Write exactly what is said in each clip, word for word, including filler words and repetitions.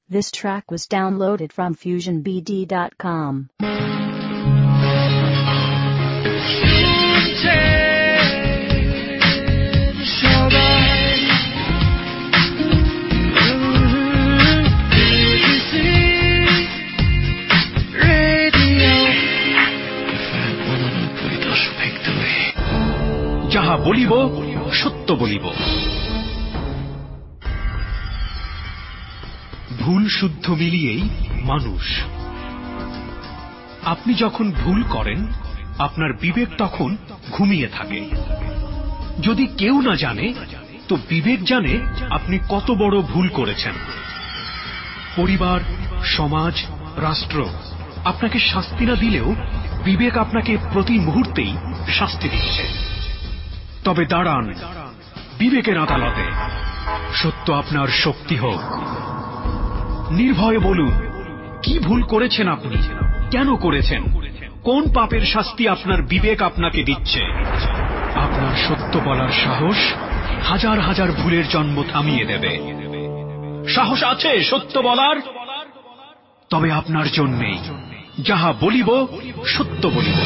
This track was downloaded from fusion b d dot com. যাহা বলিব সত্য বলিব। ভুল শুদ্ধ মিলিয়েই মানুষ। আপনি যখন ভুল করেন আপনার বিবেক তখন ঘুমিয়ে থাকে। যদি কেউ না জানে তো বিবেক জানে আপনি কত বড় ভুল করেছেন। পরিবার, সমাজ, রাষ্ট্র আপনাকে শাস্তি না দিলেও বিবেক আপনাকে প্রতি মুহূর্তেই শাস্তি দিচ্ছে। তবে দাঁড়ান বিবেকের আদালতে, সত্য আপনার শক্তি হোক। নির্ভয়ে বলুন কি ভুল করেছেন আপনি, কেন করেছেন, কোন পাপের শাস্তি আপনার বিবেক আপনাকে দিচ্ছে। আপনার সত্য বলার সাহস হাজার হাজার ভুলের জন্ম থামিয়ে দেবে। সাহস আছে সত্য বলার? তবে আপনার জন্যেই যাহা বলিব সত্য বলিব।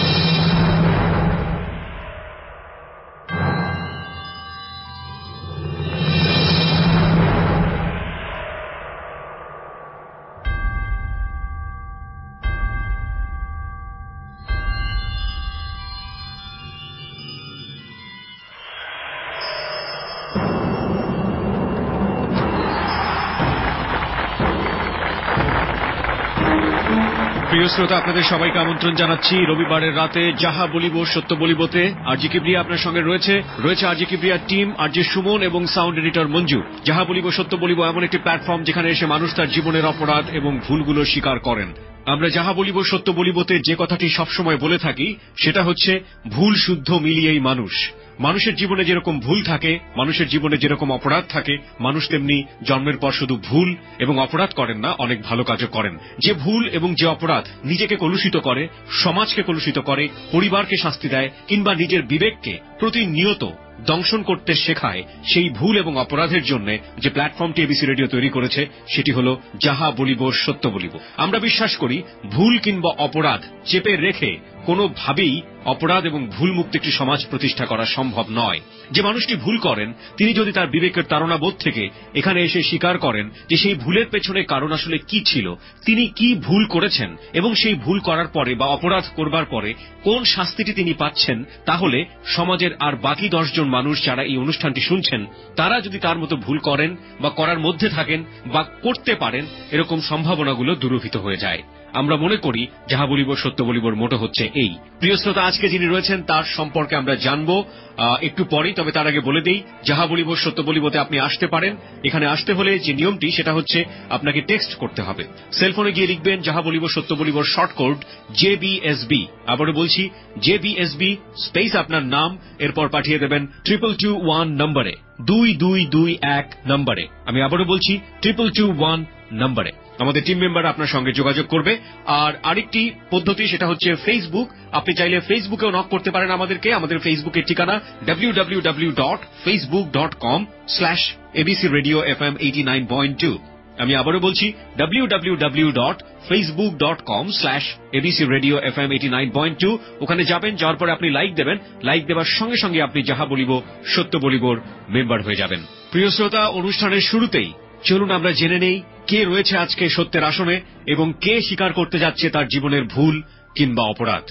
প্রিয় শ্রোতা, আপনাদের সবাইকে আমন্ত্রণ জানাচ্ছি রবিবারের রাতে যাহা বলিব সত্য বলিবতে। আরজি কিবরিয়া আপনার সঙ্গে রয়েছে রয়েছে আরজি কিবরিয়ার টিম, আরজি সুমন এবং সাউন্ড এডিটর মঞ্জু। যাহা বলিব সত্য বলিব এমন একটি প্ল্যাটফর্ম যেখানে এসে মানুষ তার জীবনের অপরাধ এবং ভুলগুলো স্বীকার করেন। আমরা যাহা বলিব সত্য বলিবতে যে কথাটি সবসময় বলে থাকি সেটা হচ্ছে ভুল শুদ্ধ মিলিয়েই মানুষ। মানুষের জীবনে যেরকম ভুল থাকে, মানুষের জীবনে যেরকম অপরাধ থাকে, মানুষ তেমনি জন্মের পর শুধু ভুল এবং অপরাধ করেন না, অনেক ভালো কাজও করেন। যে ভুল এবং যে অপরাধ নিজেকে কলুষিত করে, সমাজকে কলুষিত করে, পরিবারকে শাস্তি দেয় কিংবা নিজের বিবেককে প্রতিনিয়ত দংশন করতে শেখায়, সেই ভুল এবং অপরাধের জন্য যে প্ল্যাটফর্মটি এবিসি রেডিও তৈরি করেছে সেটি হল যাহা বলিব সত্য বলিব। আমরা বিশ্বাস করি ভুল কিংবা অপরাধ চেপে রেখে কোনোভাবেই অপরাধ এবং ভুল মুক্ত একটি সমাজ প্রতিষ্ঠা করা সম্ভব নয়। যে মানুষটি ভুল করেন তিনি যদি তার বিবেকের তাড়নাবোধ থেকে এখানে এসে স্বীকার করেন যে সেই ভুলের পেছনে কারণ আসলে কি ছিল, তিনি কি ভুল করেছেন এবং সেই ভুল করার পরে বা অপরাধ করবার পরে কোন শাস্তিটি তিনি পাচ্ছেন, তাহলে সমাজের আর বাকি দশজন মানুষ যারা এই অনুষ্ঠানটি শুনছেন তারা যদি তার মতো ভুল করেন বা করার মধ্যে থাকেন বা করতে পারেন, এরকম সম্ভাবনাগুলো দূরীভূত হয়ে যায়। আমরা মনে করি যাহা বলিব সত্য বলিবর মোটো হচ্ছে এই। প্রিয় শ্রোতা, আজকে যিনি রয়েছেন তার সম্পর্কে আমরা জানবো একটু পরেই। তবে তার আগে বলে দেই যাহা বলিব সত্য বলিবতে আপনি আসতে পারেন। এখানে আসতে হলে যে নিয়মটি সেটা হচ্ছে আপনাকে টেক্সট করতে হবে। সেলফোনে গিয়ে লিখবেন যাহা বলিব সত্য বলিবর short code J B S B. আবারও বলছি J B S B space আপনার নাম, এরপর পাঠিয়ে দেবেন ট্রিপল টু ওয়ান নম্বরে, দুই দুই দুই এক নম্বরে। আমি আবারও বলছি ট্রিপল টু ওয়ান নম্বরে। আমাদের টিম মেম্বার আপনার সঙ্গে যোগাযোগ করবে। আর আরেকটি পদ্ধতি সেটা হচ্ছে ফেসবুক। আপনি চাইলে ফেসবুকেও নক করতে পারেন আমাদেরকে। আমাদের ফেসবুকের ঠিকানা W W W dot Facebook dot com slash ABC radio F M eighty nine point two. আমি আবারও বলছি W W W dot Facebook dot com slash ABC radio F M eighty nine point two. ওখানে যাবেন, যাওয়ার পরে আপনি like দেবেন। Like দেওয়ার সঙ্গে সঙ্গে আপনি যাহা বলিব সত্য বলিবর মেম্বার হয়ে যাবেন। প্রিয় শ্রোতা, অনুষ্ঠানের শুরুতেই চলুন আমরা জেনে নেই কে রয়েছে আজকে সত্যের আসনে এবং কে স্বীকার করতে যাচ্ছে তার জীবনের ভুল কিংবা অপরাধ।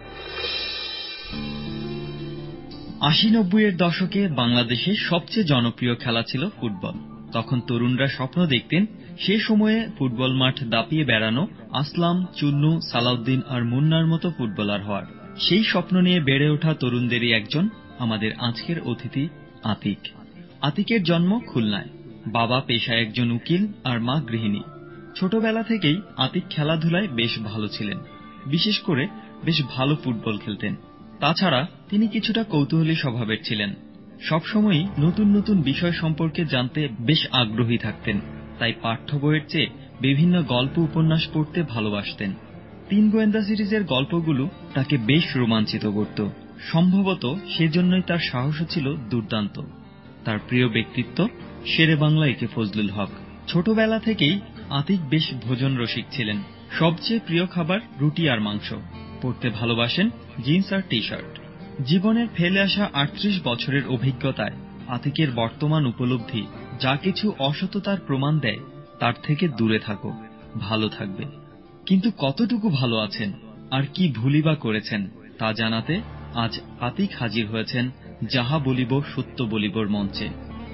আশি নব্বই এর দশকে বাংলাদেশে সবচেয়ে জনপ্রিয় খেলা ছিল ফুটবল। তখন তরুণরা স্বপ্ন দেখতেন সে সময়ে ফুটবল মাঠ দাপিয়ে বেড়ানো, আসলাম, চুন্নু, সালাউদ্দিন আর মুন্নার মতো ফুটবলার হওয়ার। সেই স্বপ্ন নিয়ে বেড়ে ওঠা তরুণদেরই একজন আমাদের আজকের অতিথি আতিক। আতিকের জন্ম খুলনায়। বাবা পেশায় একজন উকিল আর মা গৃহিণী। ছোটবেলা থেকেই আতিক খেলাধুলায় বেশ ভালো ছিলেন, বিশেষ করে বেশ ভালো ফুটবল খেলতেন। তাছাড়া তিনি কিছুটা কৌতূহলী স্বভাবের ছিলেন। সবসময়ই নতুন নতুন বিষয় সম্পর্কে জানতে বেশ আগ্রহী থাকতেন। তাই পাঠ্য বইয়ের চেয়ে বিভিন্ন গল্প উপন্যাস পড়তে ভালোবাসতেন। তিন গোয়েন্দা সিরিজের গল্পগুলো তাকে বেশ রোমাঞ্চিত করত। সম্ভবত সেজন্যই তার সাহসও ছিল দুর্দান্ত। তার প্রিয় ব্যক্তিত্ব শেরে বাংলা একে ফজলুল হক। ছোটবেলা থেকেই আতিক বেশ ভোজন রসিক ছিলেন। সবচেয়ে প্রিয় খাবার রুটি আর মাংস। পরতে ভালোবাসেন জিন্স আর টি শার্ট। জীবনের ফেলে আসা আটত্রিশ বছরের অভিজ্ঞতায় আতিকের বর্তমান উপলব্ধি যা কিছু অসততার প্রমাণ দেয় তার থেকে দূরে থাকো, ভালো থাকবে। কিন্তু কতটুকু ভালো আছেন আর কি ভুলই বা করেছেন তা জানাতে আজ আতিক হাজির হয়েছেন যাহা বলিব সত্য বলিবর মঞ্চে।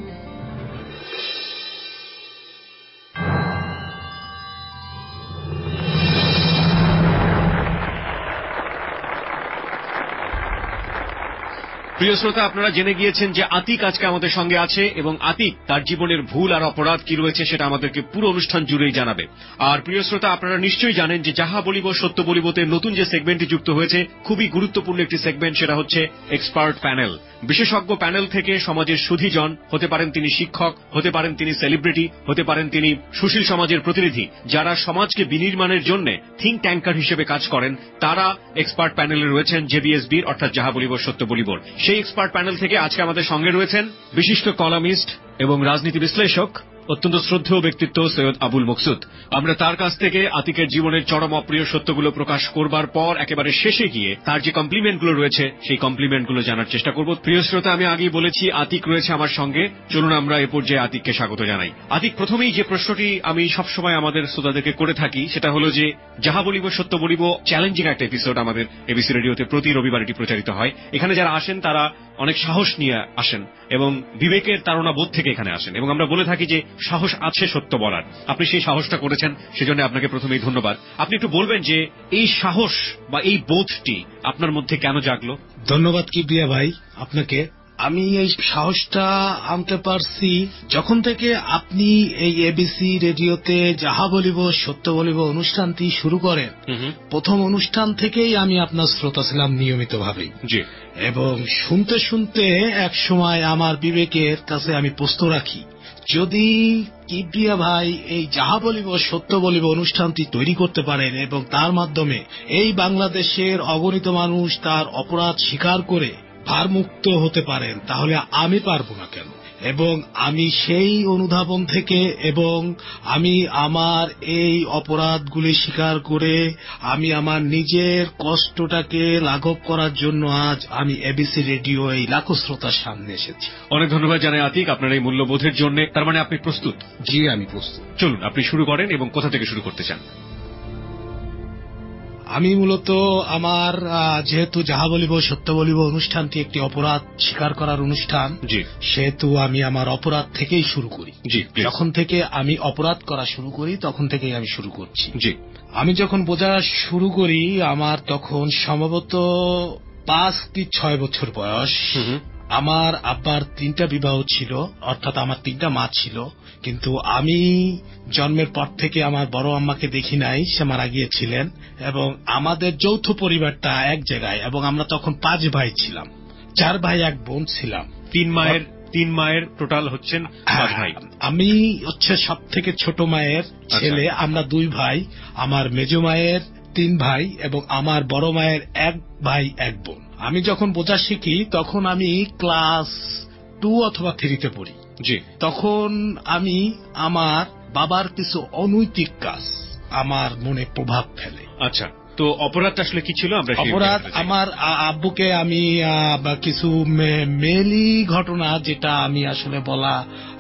প্রিয় শ্রোতা, আপনারা জেনে গিয়েছেন যে আতিক আজকে আমাদের সঙ্গে আছে এবং আতিক তার জীবনের ভুল আর অপরাধ কি রয়েছে সেটা আমাদেরকে পুরো অনুষ্ঠান জুড়েই জানাবে। আর প্রিয় শ্রোতা, আপনারা নিশ্চয়ই জানেন যে যাহা বলিব সত্য বলিবতে নতুন যে সেগমেন্টটি যুক্ত হয়েছে, খুবই গুরুত্বপূর্ণ একটি সেগমেন্ট, সেটা হচ্ছে এক্সপার্ট প্যানেল। বিশেষজ্ঞ প্যানেল থেকে সমাজের সুধীজন, হতে পারেন তিনি শিক্ষক, হতে পারেন তিনি সেলিব্রিটি, হতে পারেন তিনি সুশীল সমাজের প্রতিনিধি, যারা সমাজকে বিনির্মাণের জন্য থিঙ্ক ট্যাঙ্কার হিসেবে কাজ করেন, তারা এক্সপার্ট প্যানেলে রয়েছেন জেবিএসবির, অর্থাৎ যাহা বলিব সত্য বলিবর। সেই এক্সপার্ট প্যানেল থেকে আজকে আমাদের সঙ্গে রয়েছেন বিশিষ্ট কলামিস্ট এবং রাজনীতি বিশ্লেষক, অত্যন্ত শ্রদ্ধেয় ব্যক্তিত্ব সৈয়দ আবুল মকসুদ। আমরা তার কাছ থেকে আতিকের জীবনের চরম অপ্রিয় সত্যগুলো প্রকাশ করবার পর একেবারে শেষে গিয়ে তার যে কমপ্লিমেন্টগুলো রয়েছে সেই কমপ্লিমেন্টগুলো জানার চেষ্টা করব। প্রিয় শ্রোতা, আমি আগেই বলেছি আতিক রয়েছে আমার সঙ্গে। চলুন আমরা এ পর্যায়ে আতিককে স্বাগত জানাই। আতিক, প্রথমেই যে প্রশ্নটি আমি সবসময় আমাদের শ্রোতাদেরকে করে থাকি সেটা হলো যে যাহা বলিব সত্য বলিব চ্যালেঞ্জিং একটা এপিসোড আমাদের এবিসি রেডিওতে প্রতি রবিবার এটি প্রচারিত হয়। এখানে যারা আসেন তারা অনেক সাহস নিয়ে আসেন এবং বিবেকের তাড়না বোধ থেকে এখানে আসেন, এবং আমরা বলে থাকি যে সাহস আছে সত্য বলার। আপনি সেই সাহসটা করেছেন, সেজন্য আপনাকে প্রথমেই ধন্যবাদ। আপনি একটু বলবেন যে এই সাহস বা এই বোধটি আপনার মধ্যে কেন জাগলো? ধন্যবাদ কিবরিয়া ভাই আপনাকে। আমি এই সাহসটা আনতে পারছি যখন থেকে আপনি এই এবিসি রেডিওতে যাহা বলিব সত্য বলিব অনুষ্ঠানটি শুরু করেন। প্রথম অনুষ্ঠান থেকেই আমি আপনার শ্রোতা ছিলাম নিয়মিতভাবে, এবং শুনতে শুনতে এক সময় আমার বিবেকের কাছে আমি প্রশ্ন রাখি, যদি কিবরিয়া ভাই এই যাহা বলিব সত্য বলিব অনুষ্ঠানটি তৈরি করতে পারেন এবং তার মাধ্যমে এই বাংলাদেশের অগণিত মানুষ তার অপরাধ স্বীকার করে ভারমুক্ত হতে পারেন, তাহলে আমি পারবো না কেন? এবং আমি সেই অনুধাবন থেকে এবং আমি আমার এই অপরাধগুলি স্বীকার করে আমি আমার নিজের কষ্টটাকে লাঘব করার জন্য আজ আমি এবিসি রেডিও এই লাখো শ্রোতার সামনে এসেছি। অনেক ধন্যবাদ জানাই আতিক আপনার এই মূল্যবোধের জন্য। তার মানে আপনি প্রস্তুত? জি, আমি প্রস্তুত। চলুন আপনি শুরু করেন, এবং কোথা থেকে শুরু করতে চান? আমি মূলত আমার যেহেতু যাহা বলিব সত্য বলিব অনুষ্ঠানটি একটি অপরাধ স্বীকার করার অনুষ্ঠান, সেহেতু আমি আমার অপরাধ থেকেই শুরু করি। যখন থেকে আমি অপরাধ করা শুরু করি তখন থেকেই আমি শুরু করছি। আমি যখন বোঝা শুরু করি আমার তখন সম্ভবত পাঁচ কি ছয় বছর বয়স। আমার আব্বার তিনটা বিবাহ ছিল, অর্থাৎ আমার তিনটা মা ছিল, কিন্তু আমি জন্মের পর থেকে আমার বড় আম্মাকে দেখি নাই, সে মারা গিয়েছিলেন। এবং আমাদের যৌথ পরিবারটা এক জায়গায়, এবং আমরা তখন পাঁচ ভাই ছিলাম, চার ভাই এক বোন ছিলাম। তিন মায়ের তিন মায়ের টোটাল হচ্ছেন পাঁচ ভাই। আমি হচ্ছে সব থেকে ছোট মায়ের ছেলে। আমরা দুই ভাই, আমার মেজ মায়ের তিন ভাই এবং আমার বড় মায়ের এক ভাই এক বোন। আমি যখন বোঝা শিখি তখন আমি ক্লাস টু অথবা থ্রিতে পড়ি। জি, তখন আমি আমার বাবার কিছু অনৈতিক কাজ আমার মনে প্রভাব ফেলে। আচ্ছা, তো অপরাধটা আসলে কি ছিল? আমরা অপরাধ আমার আব্বুকে আমি কিছু মেলি ঘটনা, যেটা আমি আসলে বলা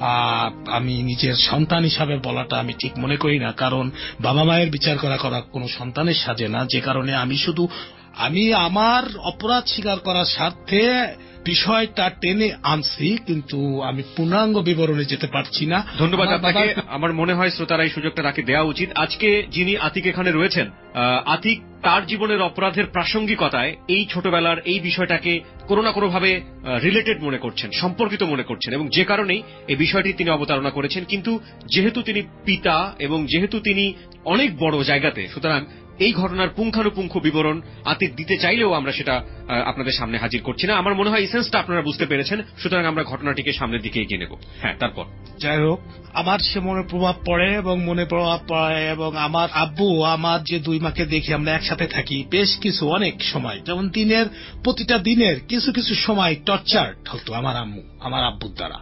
আমি নিজের সন্তান হিসাবে বলাটা আমি ঠিক মনে করি না, কারণ বাবা মায়ের বিচার করা করা কোনো সন্তানের সাজে না। যে কারণে আমি শুধু আমি আমার অপরাধ স্বীকার করার স্বার্থে বিষয়টা টেনে আনছি, কিন্তু আমি পূর্ণাঙ্গ বিবরণে যেতে পারছি না। ধন্যবাদ আপনাকে। আমার মনে হয় শ্রোতারা এই সুযোগটা তাকে দেওয়া উচিত। আজকে যিনি আতিক এখানে রয়েছেন, আতিক তার জীবনের অপরাধের প্রাসঙ্গিকতায় এই ছোটবেলার এই বিষয়টাকে কোনো না কোনো ভাবে রিলেটেড মনে করছেন, সম্পর্কিত মনে করছেন, এবং যে কারণেই এই বিষয়টি তিনি অবতারণা করেছেন। কিন্তু যেহেতু তিনি পিতা এবং যেহেতু তিনি অনেক বড় জায়গাতে, সুতরাং এই ঘটনার পুঙ্খানুপুঙ্খ বিবরণ আতিক দিতে চাইলেও আমরা সেটা আপনাদের সামনে হাজির করছি না। আমার মনে হয় এসেন্সটা আপনারা বুঝতে পেরেছেন, সুতরাং আমরা ঘটনাটিকে সামনের দিকে এগিয়ে নেব। হ্যাঁ, তারপর যাই হোক, আমার সে মনে প্রভাব পড়ে এবং মনে প্রভাব পড়ে এবং আমার আব্বু, আমার যে দুই মাকে দেখি আমরা একসাথে থাকি বেশ কিছু অনেক সময়, যেমন দিনের প্রতিটা দিনের কিছু কিছু সময় টর্চার হতো আমার আম্মু আমার আব্বুর দ্বারা।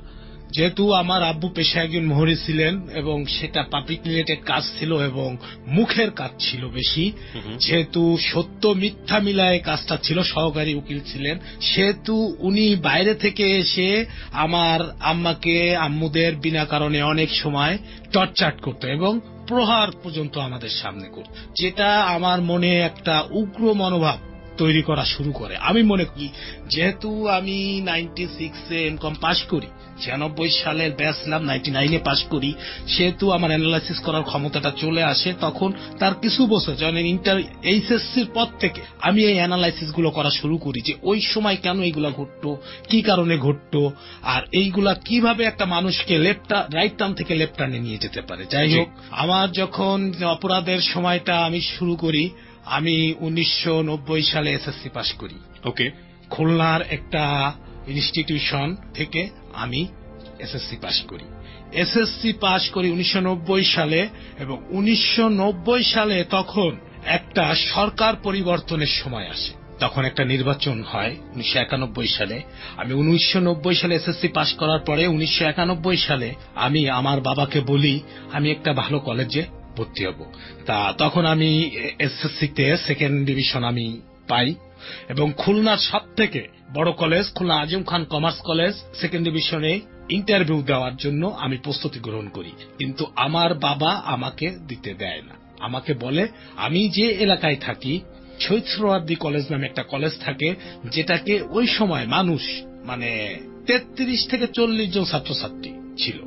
যেহেতু আমার আব্বু পেশায় একজন মোহরি ছিলেন এবং সেটা পাবলিক রিলেটেড কাজ ছিল এবং মুখের কাজ ছিল বেশি, যেহেতু সত্য মিথ্যা মিলায় কাজটা ছিল, সহকারী উকিল ছিলেন, সেহেতু উনি বাইরে থেকে এসে আমার আম্মাকে আম্মুদের বিনা কারণে অনেক সময় টর্চার করতো এবং প্রহার পর্যন্ত আমাদের সামনে করত, যেটা আমার মনে একটা উগ্র মনোভাব তৈরি করা শুরু করে। আমি মনে করি যেহেতু আমি নাইনটি সিক্সে এমকম পাশ করি, ছিয়ানব্বই সালের ব্যাচ ছিলাম, নাইনটি নাইনে পাশ করি, সেহেতু আমার অ্যানালাইসিস করার ক্ষমতাটা চলে আসে। তখন তার কিছু বছর যখন ইন্টার এইচএসসির পর থেকে আমি এই অ্যানালাইসিস গুলো করা শুরু করি যে ওই সময় কেন এইগুলা ঘটতো, কি কারণে ঘটতো, আর এইগুলা কিভাবে একটা মানুষকে লেফট রাইট টার্ন থেকে লেফট টার্নে নিয়ে যেতে পারে। যাই হোক, আমার যখন অপরাধের সময়টা আমি শুরু করি, আমি উনিশশো নব্বই সালে এসএসসি পাশ করি। ওকে, খুলনার একটা ইনস্টিটিউশন থেকে আমি এসএসসি পাশ করি। এসএসসি পাশ করি উনিশশো নব্বই সালে, এবং উনিশশো নব্বই সালে তখন একটা সরকার পরিবর্তনের সময় আসে, তখন একটা নির্বাচন হয় উনিশশো একানব্বই সালে। আমি উনিশশো নব্বই সালে এসএসসি পাশ করার পরে উনিশশো একানব্বই সালে আমি আমার বাবাকে বলি আমি একটা ভালো কলেজে ভর্তি হব। তা তখন আমি এসএসসিতে সেকেন্ড ডিভিশন আমি পাই, এবং খুলনার সব থেকে বড় college Khulna Azam Khan commerce college second ডিভিশনে ইন্টারভিউ দেওয়ার জন্য আমি প্রস্তুতি গ্রহণ করি, কিন্তু আমার বাবা আমাকে দিতে দেয় না। আমাকে বলে, আমি যে এলাকায় থাকি শহীদ সোহরাওয়ার্দী কলেজ নামে একটা কলেজ থাকে, যেটাকে ওই সময় মানুষ মানে তেত্রিশ থেকে চল্লিশ জন ছাত্রছাত্রী ছিল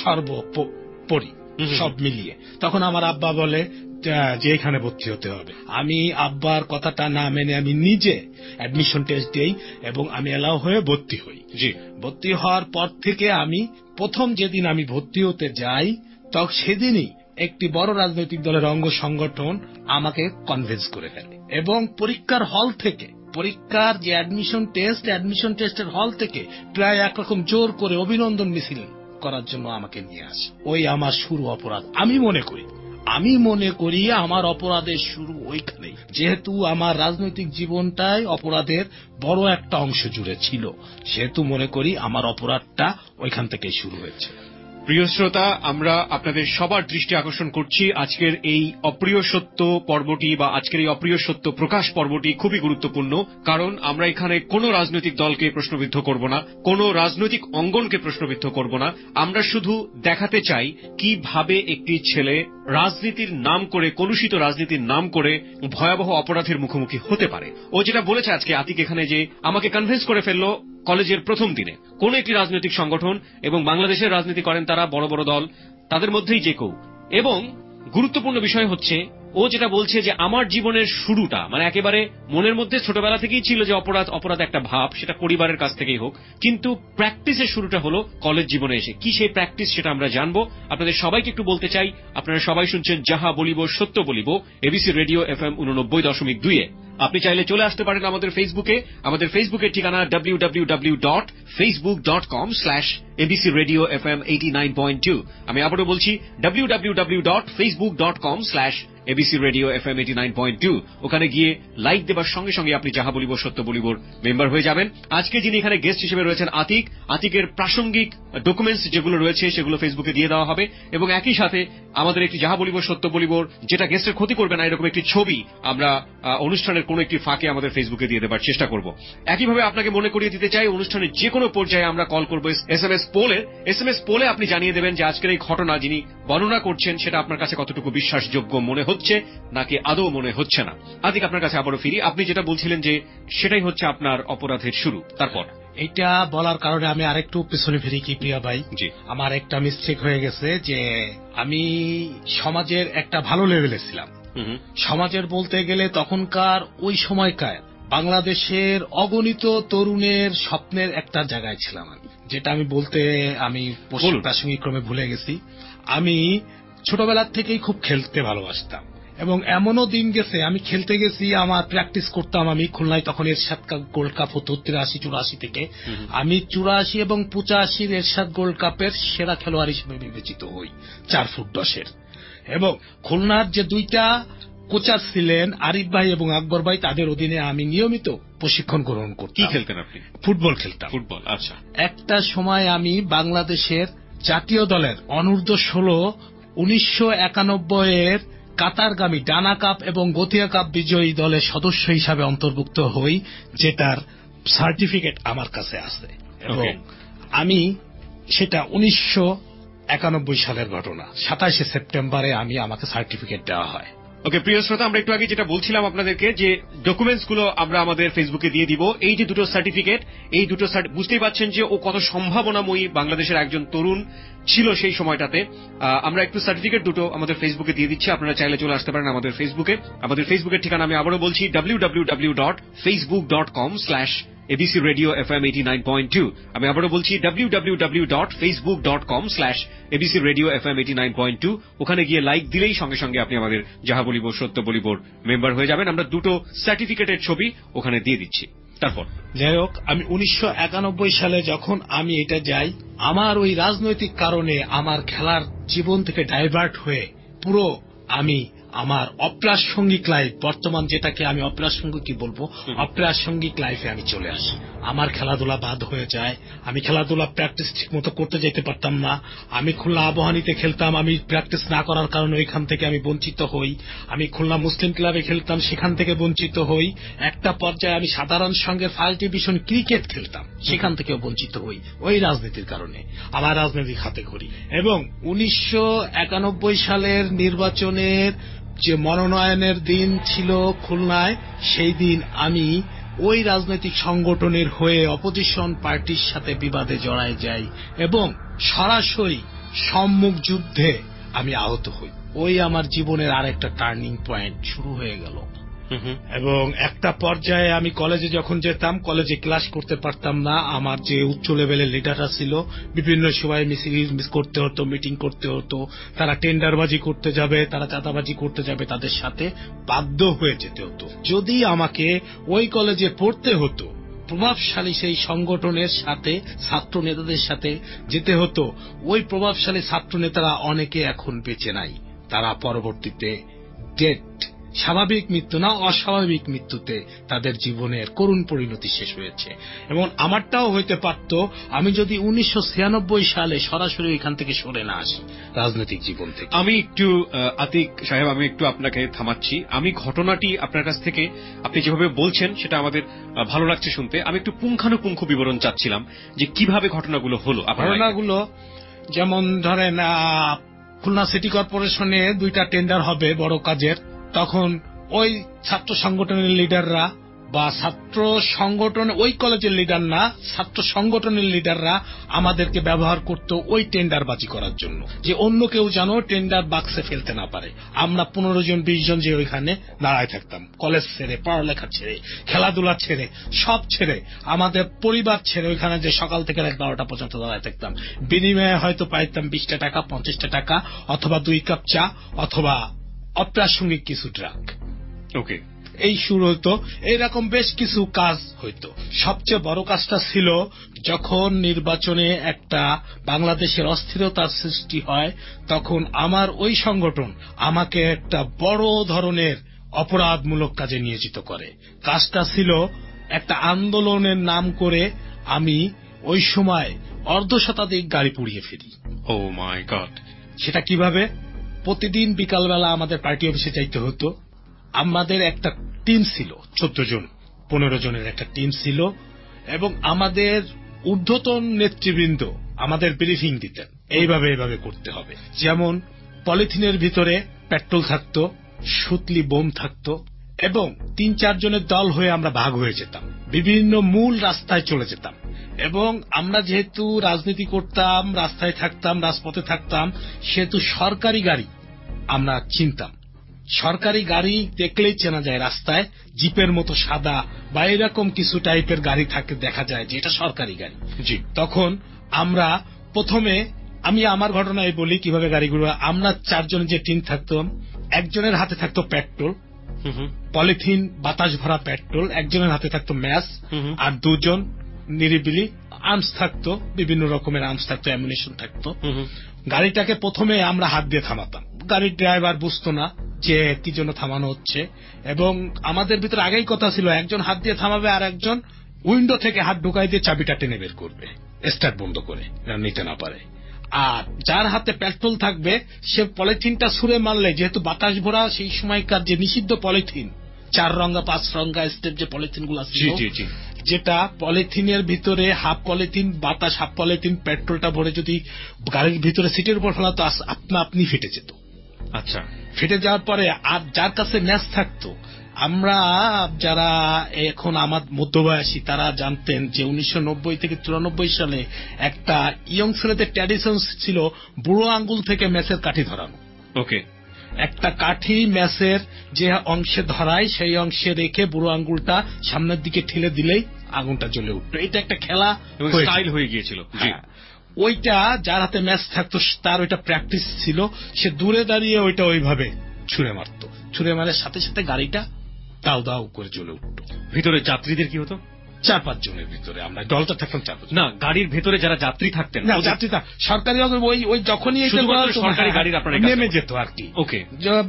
সর্বোপরি সব মিলিয়ে। তখন আমার আব্বা বলে যে এখানে ভর্তি হতে হবে। আমি আব্বার কথাটা না মেনে আমি নিজে অ্যাডমিশন টেস্ট দেই এবং আমি এলাও হয়ে ভর্তি হই। জি, ভর্তি হওয়ার পর থেকে আমি প্রথম যেদিন আমি ভর্তি হতে যাই, তখন সেদিনই একটি বড় রাজনৈতিক দলের অঙ্গ সংগঠন আমাকে কনভিন্স করে ফেলে, এবং পরীক্ষার হল থেকে, পরীক্ষার যে অ্যাডমিশন টেস্ট, অ্যাডমিশন টেস্টের হল থেকে প্রায় একরকম জোর করে অভিনন্দন মিছিল করার জন্য আমাকে নিয়ে আসে। ওই আমার শুরু অপরাধ। আমি মনে করি আমি মনে করি আমার অপরাধের শুরু ওইখানেই, যেহেতু আমার রাজনৈতিক জীবনটাই অপরাধের বড় একটা অংশ জুড়ে ছিল, সেহেতু মনে করি আমার অপরাধটা ওইখান থেকেই শুরু হয়েছে। প্রিয় শ্রোতা, আমরা আপনাদের সবার দৃষ্টি আকর্ষণ করছি আজকের এই অপ্রিয় সত্য পর্বটি বা আজকের এই অপ্রিয় সত্য প্রকাশ পর্বটি খুবই গুরুত্বপূর্ণ, কারণ আমরা এখানে কোনো রাজনৈতিক দলকে প্রশ্নবিদ্ধ করব না, কোনো রাজনৈতিক অঙ্গনকে প্রশ্নবিদ্ধ করব না। আমরা শুধু দেখাতে চাই কিভাবে একটি ছেলে রাজনীতির নাম করে, কলুষিত রাজনীতির নাম করে ভয়াবহ অপরাধের মুখোমুখি হতে পারে। ও যেটা বলেছে আজকে আতিক এখানে, যে আমাকে কনভিন্স করে ফেললো কলেজের প্রথম দিনে কোন একটি রাজনৈতিক সংগঠন, এবং বাংলাদেশের রাজনীতি করেন তারা বড় বড় দল, তাদের মধ্যেই যে কেউ। এবং গুরুত্বপূর্ণ বিষয় হচ্ছে ও যেটা বলছে যে আমার জীবনের শুরুটা মানে একেবারে মনের মধ্যে ছোটবেলা থেকেই ছিল যে অপরাধ অপরাধ একটা ভাব, সেটা পরিবারের কাছ থেকেই হোক, কিন্তু প্র্যাকটিসের শুরুটা হলো কলেজ জীবনে এসে। কি সেই প্র্যাকটিস সেটা আমরা জানবো। আপনাদের সবাইকে একটু বলতে চাই, আপনারা সবাই শুনছেন যাহা বলিব সত্য বলিব এবিসি রেডিও এফএম উননব্বই দশমিক দুই এ। আপনি চাইলে চলে আসতে পারেন আমাদের ফেসবুকে। আমাদের ফেসবুকের ঠিকানা W W W dot Facebook dot com slash ABC radio FM eighty nine point two. আমি আবারও বলছি W W W dot Facebook dot com slash ABC radio FM eighty nine point two. ওখানে গিয়ে লাইক দেবার সঙ্গে সঙ্গে আপনি যাহা বলিব সত্য বলিবর মেম্বার হয়ে যাবেন। আজকে যিনি এখানে গেস্ট হিসেবে রয়েছেন আতিক, আতিকের প্রাসঙ্গিক ডকুমেন্টস যেগুলো রয়েছে সেগুলো ফেসবুকে দিয়ে দেওয়া হবে, এবং একই সাথে আমাদের একটি যাহা বলিব সত্য বলিবর যেটা গেস্টের ক্ষতি করবে না এরকম একটি ছবি আমরা অনুষ্ঠানের কোন একটি ফাঁকে আমাদের ফেসবুকে দিয়ে দেবার চেষ্টা করব। একইভাবে আপনাকে মনে করিয়ে দিতে চাই, অনুষ্ঠানের যে কোনো পর্যায়ে আমরা কল করব এস এম এস পোলে। এস এম এস পোলে আপনি জানিয়ে দেবেন যে আজকের এই ঘটনা যিনি বর্ণনা করছেন সেটা আপনার কাছে কতটুকু বিশ্বাসযোগ্য মনে হচ্ছে নাকি আদৌ মনে হচ্ছে না। আতিক, আপনার কাছে আবারও ফিরি। আপনি যেটা বলছিলেন যে সেটাই হচ্ছে আপনার অপরাধের শুরু, তারপর এইটা বলার কারণে আমি আরেকটু পেছনে ফিরি কি প্রিয়া ভাই। জি, আমার একটা মিস্টেক হয়ে গেছে যে আমি সমাজের একটা ভালো লেভেলে ছিলাম। সমাজের বলতে গেলে তখনকার ওই সময়কার বাংলাদেশের অগণিত তরুণের স্বপ্নের একটা জায়গায় ছিলাম আমি, যেটা আমি বলতে আমি প্রাসঙ্গিক ক্রমে ভুলে গেছি। আমি ছোটবেলার থেকেই খুব খেলতে ভালোবাসতাম, এবং এমনও দিন গেছে আমি খেলতে গেছি, আমার প্র্যাকটিস করতাম আমি খুলনায়, তখন এরশাদ গোল্ড কাপ হতো তিরাশি চুরাশি থেকে। আমি চুরাশি এবং পঁচাশির এরশাদ গোল্ড কাপের সেরা খেলোয়াড় হিসেবে বিবেচিত হই, চার ফুট দশের। এবং খুলনার যে দুইটা কোচার ছিলেন আরিফ ভাই এবং আকবর ভাই, তাদের অধীনে আমি নিয়মিত প্রশিক্ষণ গ্রহণ করতাম। কি খেলতেন আপনি? ফুটবল খেলতাম। ফুটবল, আচ্ছা। একটা সময় আমি বাংলাদেশের জাতীয় দলের অনূর্ধ্ব ষোলো উনিশশো একানব্বই এর কাতারগামী ডানা কাপ এবং গতিয়া কাপ বিজয়ী দলের সদস্য হিসাবে অন্তর্ভুক্ত হই, যেটার সার্টিফিকেট আমার কাছে আছে। এবং আমি সেটা উনিশশো একানব্বই সালের ঘটনা, সাতাশে সেপ্টেম্বরে আমি আমাকে সার্টিফিকেট দেওয়া হয়। ওকে, প্রিয় শ্রোতা, আমরা একটু আগে যেটা বলছিলাম আপনাদেরকে যে ডকুমেন্টস গুলো আমরা আমাদের ফেসবুকে দিয়ে দিব। এই যে দুটো সার্টিফিকেট, এই দুটো বুঝতেই পাচ্ছেন যে ও কত সম্ভাবনাময়ী বাংলাদেশের একজন তরুণ ছিল সেই সময়টাতে। আমরা একটু সার্টিফিকেট দুটো আমাদের ফেসবুকে দিয়ে দিচ্ছি, আপনারা চাইলে চলে আসতে পারেন আমাদের ফেসবুকে। আমাদের ফেসবুকের ঠিকানা আমি আবারও বলছি, W W W dot Facebook dot com slash ABC radio FM eighty nine point two. আমি আবারও বলছি, W W W dot Facebook dot com slash ABC radio FM eighty nine point two. ওখানে গিয়ে লাইক দিলেই সঙ্গে সঙ্গে আপনি আমাদের যাহা বলিব সত্য বলিবর মেম্বার হয়ে যাবেন। আমরা দুটো সার্টিফিকেটের ছবি ওখানে দিয়ে দিচ্ছি। তারপর যাই হোক, আমি উনিশশো একানব্বই সালে যখন আমি এটা যাই, আমার ওই রাজনৈতিক কারণে আমার খেলার জীবন থেকে ডাইভার্ট হয়ে পুরো আমি আমার অপ্রাসঙ্গিক লাইফ, বর্তমান যেটাকে আমি অপ্রাসঙ্গিক কি বলবো, অপ্রাসঙ্গিক লাইফে আমি চলে আসি। আমার খেলাধুলা বাদ হয়ে যায়, আমি খেলাধুলা প্র্যাকটিস ঠিক মতো করতে যেতে পারতাম না। আমি খুলনা আবাহনীতে খেলতাম, আমি প্র্যাকটিস না করার কারণে ওইখান থেকে আমি বঞ্চিত হই। আমি খুলনা মুসলিম ক্লাবে খেলতাম, সেখান থেকে বঞ্চিত হই। একটা পর্যায়ে আমি সাধারণ সঙ্গে ফার্স্ট ডিভিশন ক্রিকেট খেলতাম, সেখান থেকেও বঞ্চিত হই ওই রাজনীতির কারণে। আমার রাজনৈতিক হাতে খড়ি। এবং উনিশশো একানব্বই সালের নির্বাচনের যে মনোনয়নের দিন ছিল খুলনায়, সেই দিন আমি ওই রাজনৈতিক সংগঠনের হয়ে অপোজিশন পার্টির সাথে বিবাদে জড়ায় যাই এবং সরাসরি সম্মুখ যুদ্ধে আমি আহত হই। ওই আমার জীবনের আরেকটা টার্নিং পয়েন্ট শুরু হয়ে গেল। এবং একটা পর্যায়ে আমি কলেজে যখন যেতাম, কলেজে ক্লাস করতে পারতাম না। আমার যে উচ্চ লেভেলের লিডাররা ছিল, বিভিন্ন সময় মিস করতে হতো, মিটিং করতে হতো। তারা টেন্ডারবাজি করতে যাবে, তারা চাঁদাবাজি করতে যাবে, তাদের সাথে বাধ্য হয়ে যেতে হতো। যদি আমাকে ওই কলেজে পড়তে হতো, প্রভাবশালী সেই সংগঠনের সাথে, ছাত্র নেতাদের সাথে যেতে হতো। ওই প্রভাবশালী ছাত্র নেতারা অনেকে এখন বেঁচে নাই, তারা পরবর্তীতে ডেড, স্বাভাবিক মৃত্যু না অস্বাভাবিক মৃত্যুতে তাদের জীবনের করুণ পরিণতি শেষ হয়েছে। এবং আমারটাও হইতে পারত, আমি যদি উনিশশো ছিয়ানব্বই সালে সরাসরি এখান থেকে সরে না আসি রাজনৈতিক জীবন থেকে। আমি একটু আতিক সাহেব, আমি একটু আপনাকে থামাচ্ছি। আমি ঘটনাটি আপনার কাছ থেকে আপনি যেভাবে বলছেন সেটা আমাদের ভালো লাগছে শুনতে। আমি একটু পুঙ্খানুপুঙ্খ বিবরণ চাচ্ছিলাম যে কিভাবে ঘটনাগুলো হলো। ঘটনাগুলো যেমন ধরেন, খুলনা সিটি কর্পোরেশনে দুইটা টেন্ডার হবে বড় কাজের। তখন ওই ছাত্র সংগঠনের লিডাররা বা ছাত্র সংগঠন, ওই কলেজের লিডার না, ছাত্র সংগঠনের লিডাররা আমাদেরকে ব্যবহার করত ওই টেন্ডারবাজি করার জন্য, যে অন্য কেউ যেন টেন্ডার বাক্সে ফেলতে না পারে। আমরা পনেরো জন বিশ জন যে ওইখানে দাঁড়ায় থাকতাম, কলেজ ছেড়ে, পড়ালেখা ছেড়ে, খেলাধুলা ছেড়ে, সব ছেড়ে, আমাদের পরিবার ছেড়ে ওইখানে যে সকাল থেকে রাত বারোটা পর্যন্ত দাঁড়ায় থাকতাম। বিনিময়ে হয়তো পাইতাম বিশটা টাকা, পঞ্চাশটা টাকা, অথবা দুই কাপ চা, অথবা অপ্রাসঙ্গিক কিছু ড্রাগ। ওকে, এই শুরু হতো। এইরকম বেশ কিছু কাজ হইতো। সবচেয়ে বড় কাজটা ছিল যখন নির্বাচনে একটা বাংলাদেশের অস্থিরতার সৃষ্টি হয়, তখন আমার ওই সংগঠন আমাকে একটা বড় ধরনের অপরাধমূলক কাজে নিয়োজিত করে। কাজটা ছিল একটা আন্দোলনের নাম করে আমি ওই সময় অর্ধ শতাধিক গাড়ি পুড়িয়ে ফেলি। Oh my god! সেটা কিভাবে? প্রতিদিন বিকালবেলা আমাদের পার্টি অফিসে যাইতে হতো। আমাদের একটা টিম ছিল, চোদ্দ জন পনেরো জনের একটা টিম ছিল, এবং আমাদের ঊর্ধ্বতন নেতৃবৃন্দ আমাদের ব্রিফিং দিতেন, এইভাবে এইভাবে করতে হবে। যেমন পলিথিনের ভিতরে পেট্রোল থাকতো, সুতলি বোম থাকতো, এবং তিন চার জনের দল হয়ে আমরা ভাগ হয়ে যেতাম, বিভিন্ন মূল রাস্তায় চলে যেতাম। এবং আমরা যেহেতু রাজনীতি করতাম, রাস্তায় থাকতাম, রাজপথে থাকতাম, সেহেতু সরকারি গাড়ি আমরা চিনতাম। সরকারি গাড়ি দেখলেই চেনা যায়, রাস্তায় জিপের মতো সাদা বা এরকম কিছু টাইপের গাড়ি থাকে, দেখা যায় যে এটা সরকারি গাড়ি। জি, তখন আমরা প্রথমে, আমি আমার ঘটনায় বলি কিভাবে গাড়িগুলো, আমরা চারজন যে টিম থাকতাম, একজনের হাতে থাকতো পেট্রোল, পলিথিন বাতাস ভরা পেট্রোল, একজনের হাতে থাকতো ম্যাচ, আর দুজন নিরিবিলি আর্মস থাকতো, বিভিন্ন রকমের আর্মস থাকতো, অ্যামিউনিশন থাকতো। গাড়িটাকে প্রথমে আমরা হাত দিয়ে থামাতাম, গাড়ির ড্রাইভার বুঝতো না, যে কি জন্য থামানো হচ্ছে। এবং আমাদের ভিতরে আগেই কথা ছিল একজন হাত দিয়ে থামাবে আর একজন উইন্ডো থেকে হাত ঢুকাই দিয়ে চাবিটা টেনে বের করবে, স্টার্ট বন্ধ করে নিতে না পারে। আর যার হাতে পেট্রোল থাকবে সে পলিথিনটা ছুঁড়ে মারলে, যেহেতু বাতাস ভরা সেই সময়কার যে নিষিদ্ধ পলিথিন চার রঙা পাঁচ রঙা স্টেপ যে পলিথিন গুলো ছিল, যেটা পলিথিনের ভিতরে হাফ পলিথিন বাতাস হাফ পলিথিন পেট্রোলটা ভরে যদি গাড়ির ভিতরে সিটের উপর ফেলাতো আপনা আপনি ফেটে যেত। আচ্ছা, ফেটে যাওয়ার পরে আর যার কাছে ম্যাচ থাকতো, আমরা যারা এখন আমার মধ্যবয়সী তারা জানতেন যে উনিশশো নব্বই থেকে চুরানব্বই সালে একটা ইয়ং ছেলেদের ট্র্যাডিশন ছিল বুড়ো আঙ্গুল থেকে ম্যাচের কাঠি ধরানো। ওকে, একটা কাঠি ম্যাচের যে অংশে ধরায় সেই অংশে রেখে বুড়ো আঙ্গুলটা সামনের দিকে ঠেলে দিলেই আগুনটা জ্বলে উঠতো। এটা একটা খেলা স্টাইল হয়ে গিয়েছিল। ওইটা যার হাতে ম্যাচ থাকতো তার ওইটা প্র্যাকটিস ছিল, সে দূরে দাঁড়িয়ে ওইটা ওইভাবে ছুঁড়ে মারতো, ছুঁড়ে মারার সাথে সাথে গাড়িটা দাউ দাউ করে জ্বলে উঠতো। ভিতরে যাত্রীদের কি হতো? চার পাঁচ জনের ভিতরে আমরা দলটা থাকতাম চার পাঁচ। না, গাড়ির ভেতরে যারা যাত্রী থাকতেন না, যাত্রী সরকারি ওই ওই যখনই সরকারি গাড়ির আপনারা নেমে যেত আর কি। ওকে,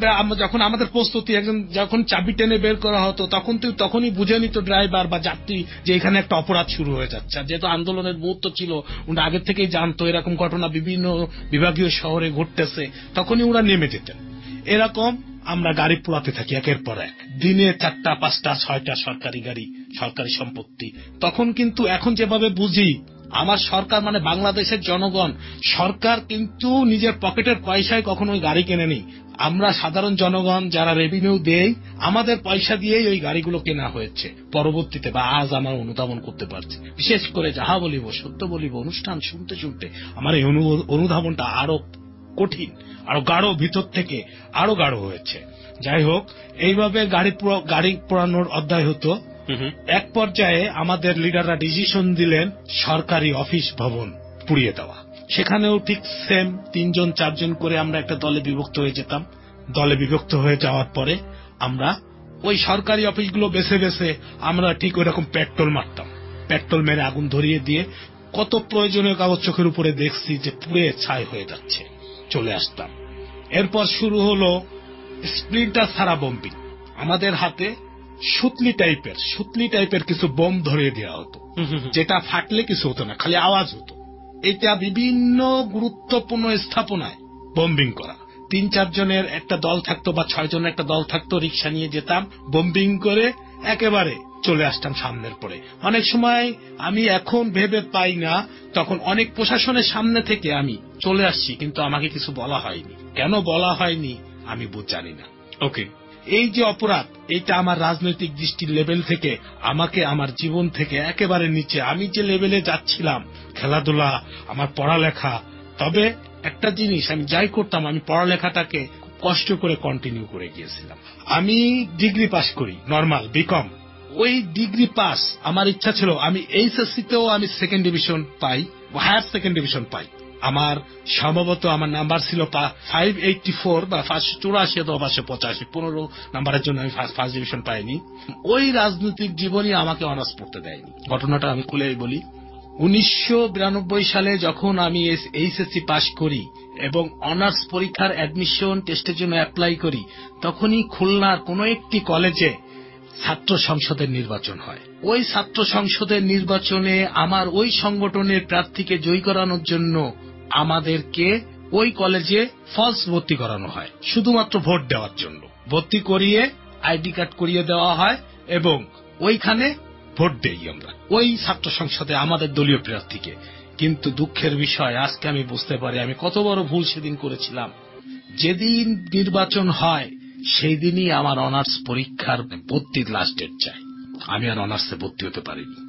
যখন আমাদের প্রস্তুতি একজন যখন চাবি টেনে বের করা হতো তখন তো তখনই বুঝে নিত ড্রাইভার বা যাত্রী যে এখানে একটা অপরাধ শুরু হয়ে যাচ্ছে। যেহেতু আন্দোলনের মুহূর্ত ছিল, ওরা আগের থেকেই জানতো এরকম ঘটনা বিভিন্ন বিভাগীয় শহরে ঘটতেছে, তখনই ওরা নেমে যেতেন। এরকম আমরা গাড়ি পোড়াতে থাকি একের পর এক, দিনে চারটা পাঁচটা ছয়টা সরকারি গাড়ি, সরকারি সম্পত্তি। তখন কিন্তু এখন যেভাবে বুঝি আমার সরকার মানে বাংলাদেশের জনগণ, সরকার কিন্তু নিজের পকেটের পয়সায় কখনো ওই গাড়ি কেনে নেই। আমরা সাধারণ জনগণ যারা রেভিনিউ দেই আমাদের পয়সা দিয়েই ওই গাড়িগুলো কেনা হয়েছে পরবর্তীতে, বা আজ আমার অনুধাবন করতে পারছি। বিশেষ করে যাহা বলিব সত্য বলিব অনুষ্ঠান শুনতে শুনতে আমার এই অনুধাবনটা আরো কঠিন, আরো গাঢ়, ভিতর থেকে আরো গাঢ় হয়েছে। যাই হোক, এইভাবে গাড়ি গাড়ি পোড়ানোর অধ্যায় হতো। এক পর্যায়ে আমাদের লিডাররা ডিসিশন দিলেন সরকারি অফিস ভবন পুড়িয়ে দেওয়া। সেখানেও ঠিক সেম তিনজন চারজন করে আমরা একটা দলে বিভক্ত হয়ে যেতাম। দলে বিভক্ত হয়ে যাওয়ার পরে আমরা ওই সরকারি অফিসগুলো বেছে বেছে আমরা ঠিক ওই রকম পেট্রোল মারতাম। পেট্রোল মেরে আগুন ধরিয়ে দিয়ে কত প্রয়োজনীয় কাগজ চোখের উপরে দেখছি যে পুড়ে ছাই হয়ে যাচ্ছে, চলে আসতাম। এরপর শুরু হলো স্প্লিন্টার ছাড়া বোম্বিং। আমাদের হাতে সুতলি টাইপের সুতলি টাইপের কিছু বোম ধরিয়ে দেওয়া হতো, যেটা ফাটলে কিছু হতো না, খালি আওয়াজ হতো। এটা বিভিন্ন গুরুত্বপূর্ণ স্থাপনায় বোম্বিং করা। তিন চার জনের একটা দল থাকতো বা ছয় জনের একটা দল থাকতো, রিক্সা নিয়ে যেতাম, বোম্বিং করে একেবারে চলে আসতাম সামনের পরে। অনেক সময় আমি এখন ভেবে পাই না, তখন অনেক প্রশাসনের সামনে থেকে আমি চলে আসছি, কিন্তু আমাকে কিছু বলা হয়নি। কেন বলা হয়নি আমি জানি না। ওকে, এই যে অপরাধ, এটা আমার রাজনৈতিক দৃষ্টির লেভেল থেকে আমাকে আমার জীবন থেকে একেবারে নিচে, আমি যে লেভেলে যাচ্ছিলাম, খেলাধুলা, আমার পড়ালেখা। তবে একটা জিনিস, আমি যাই করতাম আমি পড়ালেখাটাকে কষ্ট করে কন্টিনিউ করে গিয়েছিলাম। আমি ডিগ্রি পাস করি, নর্মাল বিকম। ওই ডিগ্রি পাস আমার ইচ্ছা ছিল আমি এইচএসসি তেও আমি সেকেন্ড ডিভিশন পাই, হায়ার সেকেন্ড ডিভিশন পাই। আমার সম্ভবত আমার নাম্বার ছিল ফাইভ এইটটি ফোর বা পাঁচশো চুরাশি অথবা পাঁচশো পঁচাশি, পনেরো নাম্বারের জন্য আমি ফার্স্ট ডিভিশন পাইনি। ওই রাজনৈতিক জীবনই আমাকে অনার্স পড়তে দেয়নি। ঘটনাটা আমি খুলেই বলি। উনিশশো বিরানব্বই সালে যখন আমি এইচএসসি পাস করি এবং অনার্স পরীক্ষার অ্যাডমিশন টেস্টের জন্য অ্যাপ্লাই করি, তখনই খুলনার কোন একটি কলেজে ছাত্র সংসদের নির্বাচন হয়। ওই ছাত্র সংসদের নির্বাচনে আমার ওই সংগঠনের প্রার্থীকে জয়ী করানোর জন্য আমাদেরকে ওই কলেজে ফলস ভর্তি করানো হয়, শুধুমাত্র ভোট দেওয়ার জন্য। ভর্তি করিয়ে আইডি কার্ড করিয়ে দেওয়া হয় এবং ওইখানে ভোট দেই আমরা ওই ছাত্র সংসদে আমাদের দলীয় প্রার্থীকে। কিন্তু দুঃখের বিষয়, আজকে আমি বুঝতে পারি আমি কত বড় ভুল সেদিন করেছিলাম। যেদিন নির্বাচন হয় সেই দিনই আমার অনার্স পরীক্ষার ভর্তির লাস্ট ডেট চাই। আমি আর অনার্সে ভর্তি হতে পারিনি।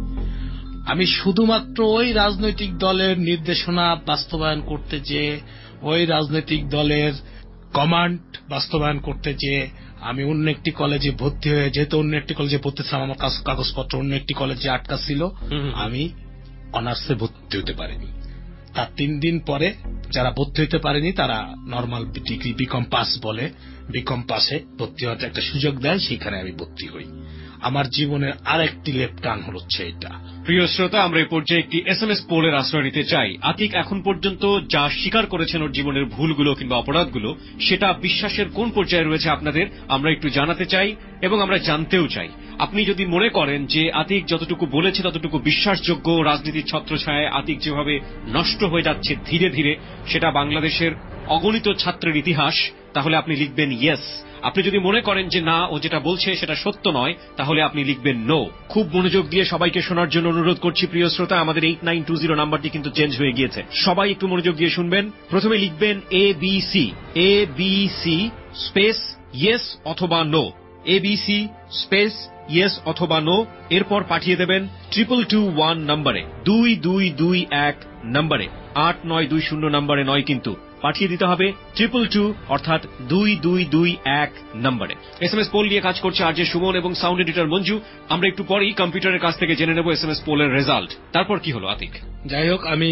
আমি শুধুমাত্র ওই রাজনৈতিক দলের নির্দেশনা বাস্তবায়ন করতে যেয়ে, ওই রাজনৈতিক দলের কমান্ড বাস্তবায়ন করতে যেয়ে আমি অন্য একটি কলেজে ভর্তি হয়ে, যেহেতু অন্য একটি কলেজে ভর্তি ছিলাম, আমার কাগজপত্র অন্য একটি কলেজে আটকা ছিল, আমি অনার্সে ভর্তি হতে পারিনি। তার তিন দিন পরে যারা ভর্তি হতে পারেনি তারা নর্মাল ডিগ্রি বিকম পাস বলে, বিকম পাসে ভর্তি হওয়ার একটা সুযোগ দেয়, সেখানে আমি ভর্তি হই। আমার জীবনের আরেকটি লেপ টার্ন হচ্ছে এটা। প্রিয় শ্রোতা, আমরা এই পর্যায়ে একটি এস এম এস পোলের আশ্রয় নিতে চাই। আতিক এখন পর্যন্ত যা স্বীকার করেছেন ওর জীবনের ভুলগুলো কিংবা অপরাধগুলো, সেটা বিশ্বাসের কোন পর্যায়ে রয়েছে আপনাদের আমরা একটু জানাতে চাই এবং আমরা জানতেও চাই। আপনি যদি মনে করেন যে আতিক যতটুকু বলেছে ততটুকু বিশ্বাসযোগ্য, রাজনীতির ছত্রছায়ায় আতিক যেভাবে নষ্ট হয়ে যাচ্ছে ধীরে ধীরে, সেটা বাংলাদেশের অগণিত ছাত্রের ইতিহাস, তাহলে আপনি লিখবেন ইয়েস। আপনি যদি মনে করেন যে না, ও যেটা বলছে সেটা সত্য নয়, তাহলে আপনি লিখবেন নো। খুব মনোযোগ দিয়ে সবাইকে শোনার জন্য অনুরোধ করছি প্রিয় শ্রোতা। আমাদের এইট নাইন টু জিরো নাম্বারটি কিন্তু চেঞ্জ হয়ে গিয়েছে, সবাই একটু মনোযোগ দিয়ে শুনবেন। প্রথমে লিখবেন A B C, A B C space yes অথবা no, A B C space yes অথবা নো। এরপর পাঠিয়ে দেবেন ট্রিপল টু ওয়ান নাম্বারে, দুই দুই দুই এক নাম্বারে, আট নয় দুই শূন্য নাম্বারে নয়, কিন্তু পাঠিয়ে দিতে হবে ট্রিপল টু অর্থাৎ দুই দুই দুই এক নম্বরে। এস এম এস পোল নিয়ে কাজ করছে আরজে সুমন এবং সাউন্ড এডিটর মঞ্জু। আমরা একটু পরেই কম্পিউটারের কাছ থেকে জেনে নেব এস এম এস পোলের রেজাল্ট। তারপর কি হলো আতিক? যাই হোক, আমি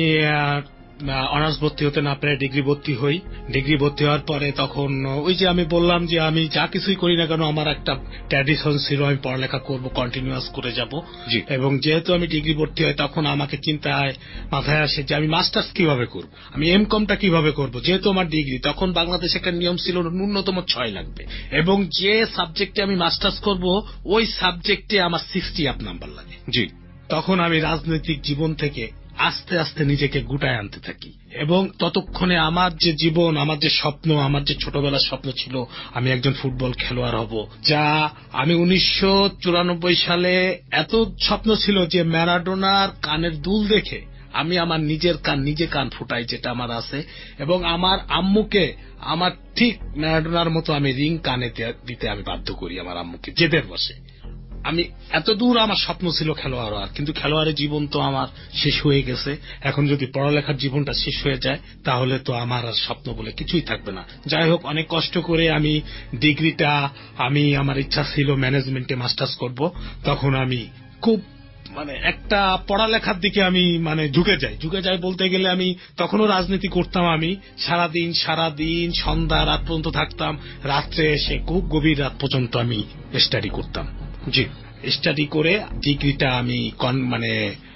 অনার্স ভর্তি হতে না পেরে ডিগ্রি ভর্তি হই। ডিগ্রি ভর্তি হওয়ার পরে তখন ওই যে আমি বললাম যে আমি যা কিছুই করি না কেন আমার একটা ট্র্যাডিশন ছিল, আমি পড়ালেখা করব, কন্টিনিউয়াস করে যাব। এবং যেহেতু আমি ডিগ্রি ভর্তি হয় তখন আমাকে চিন্তায় মাথায় আসে যে আমি মাস্টার্স কিভাবে করব, আমি এম কমটা কিভাবে করব। যেহেতু আমার ডিগ্রি, তখন বাংলাদেশে একটা নিয়ম ছিল ন্যূনতম ছয় লাগবে এবং যে সাবজেক্টে আমি মাস্টার্স করব ওই সাবজেক্টে আমার সিক্সটি আপ নাম্বার লাগে। জি, তখন আমি রাজনৈতিক জীবন থেকে আস্তে আস্তে নিজেকে গুটায় আনতে থাকি এবং ততক্ষণে আমার যে জীবন, আমার যে স্বপ্ন, আমার যে ছোটবেলার স্বপ্ন ছিল আমি একজন ফুটবল খেলোয়াড় হব, যা আমি উনিশশো চুরানব্বই সালে এত স্বপ্ন ছিল যে ম্যারাডোনার কানের দুল দেখে আমি আমার নিজের কান নিজে কান ফুটাই, যেটা আমার আছে। এবং আমার আম্মুকে আমার ঠিক ম্যারাডোনার মতো আমি রিং কানে দিতে আমি বাধ্য করি আমার আম্মুকে, জেদের বসে। আমি এত দূর আমার স্বপ্ন ছিল খেলোয়াড় হওয়ার, কিন্তু খেলোয়াড়ের জীবন তো আমার শেষ হয়ে গেছে। এখন যদি পড়ালেখার জীবনটা শেষ হয়ে যায় তাহলে তো আমার আর স্বপ্ন বলে কিছুই থাকবে না। যাই হোক, অনেক কষ্ট করে আমি ডিগ্রিটা, আমি আমার ইচ্ছা ছিল ম্যানেজমেন্টে মাস্টার্স করব। তখন আমি খুব মানে একটা পড়ালেখার দিকে আমি মানে ঝুঁকে যাই ঝুঁকে যাই বলতে গেলে আমি তখনও রাজনীতি করতাম। আমি সারাদিন সারাদিন সন্ধ্যা রাত পর্যন্ত থাকতাম, রাত্রে এসে খুব গভীর রাত পর্যন্ত আমি স্টাডি করতাম। জি, স্টাডি করে ডিগ্রিটা আমি মানে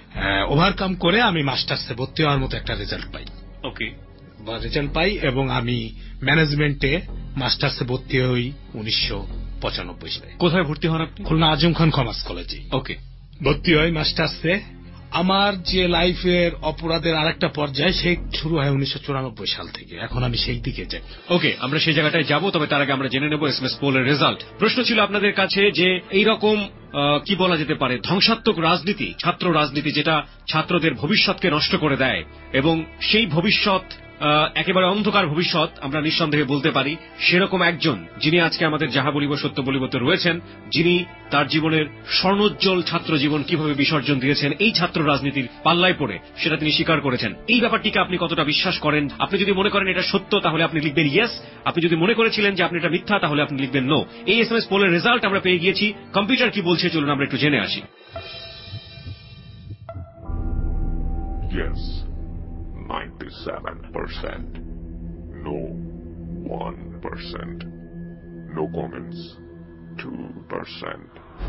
ওভারকাম করে আমি মাস্টার্সে ভর্তি হওয়ার মতো একটা রেজাল্ট পাই। ওকে, রেজাল্ট পাই এবং আমি ম্যানেজমেন্টে মাস্টার্সে ভর্তি হই উনিশশো পঁচানব্বই সালে। কোথায় ভর্তি হন আপনি? খুলনা আজম খান কমার্স কলেজে। ওকে, ভর্তি হয় মাস্টার্সে। আমার যে লাইফের অপরাধের আরেকটা পর্যায়, সে শুরু হয় উনিশশো চুরানব্বই সাল থেকে। এখন আমি সেই দিকে যাই। ওকে, আমরা সেই জায়গাটায় যাব, তবে তার আগে আমরা জেনে নেব এস এম এস পোলের রেজাল্ট। প্রশ্ন ছিল আপনাদের কাছে যে এইরকম কি বলা যেতে পারে ধ্বংসাত্মক রাজনীতি, ছাত্র রাজনীতি, যেটা ছাত্রদের ভবিষ্যৎকে নষ্ট করে দেয় এবং সেই ভবিষ্যৎ একেবারে অন্ধকার ভবিষ্যৎ আমরা নিঃসন্দেহে বলতে পারি, সেরকম একজন যিনি আজকে আমাদের যাহা বলিব সত্য বলিবতে রয়েছেন, যিনি তার জীবনের স্বর্ণোজ্জ্বল ছাত্র জীবন কিভাবে বিসর্জন দিয়েছেন এই ছাত্র রাজনীতির পাল্লায় পড়ে, সেটা তিনি স্বীকার করেছেন। এই ব্যাপারটিকে আপনি কতটা বিশ্বাস করেন? আপনি যদি মনে করেন এটা সত্য তাহলে আপনি লিখবেন ইয়েস, আপনি যদি মনে করেছিলেন যে আপনি এটা মিথ্যা তাহলে আপনি লিখবেন নো। এই এস এম এস পোলের রেজাল্ট আমরা পেয়ে গিয়েছি। কম্পিউটার কি বলছে চলুন আমরা একটু জেনে আসি। Yes, ninety-seven percent. No, one percent. No comments, two percent.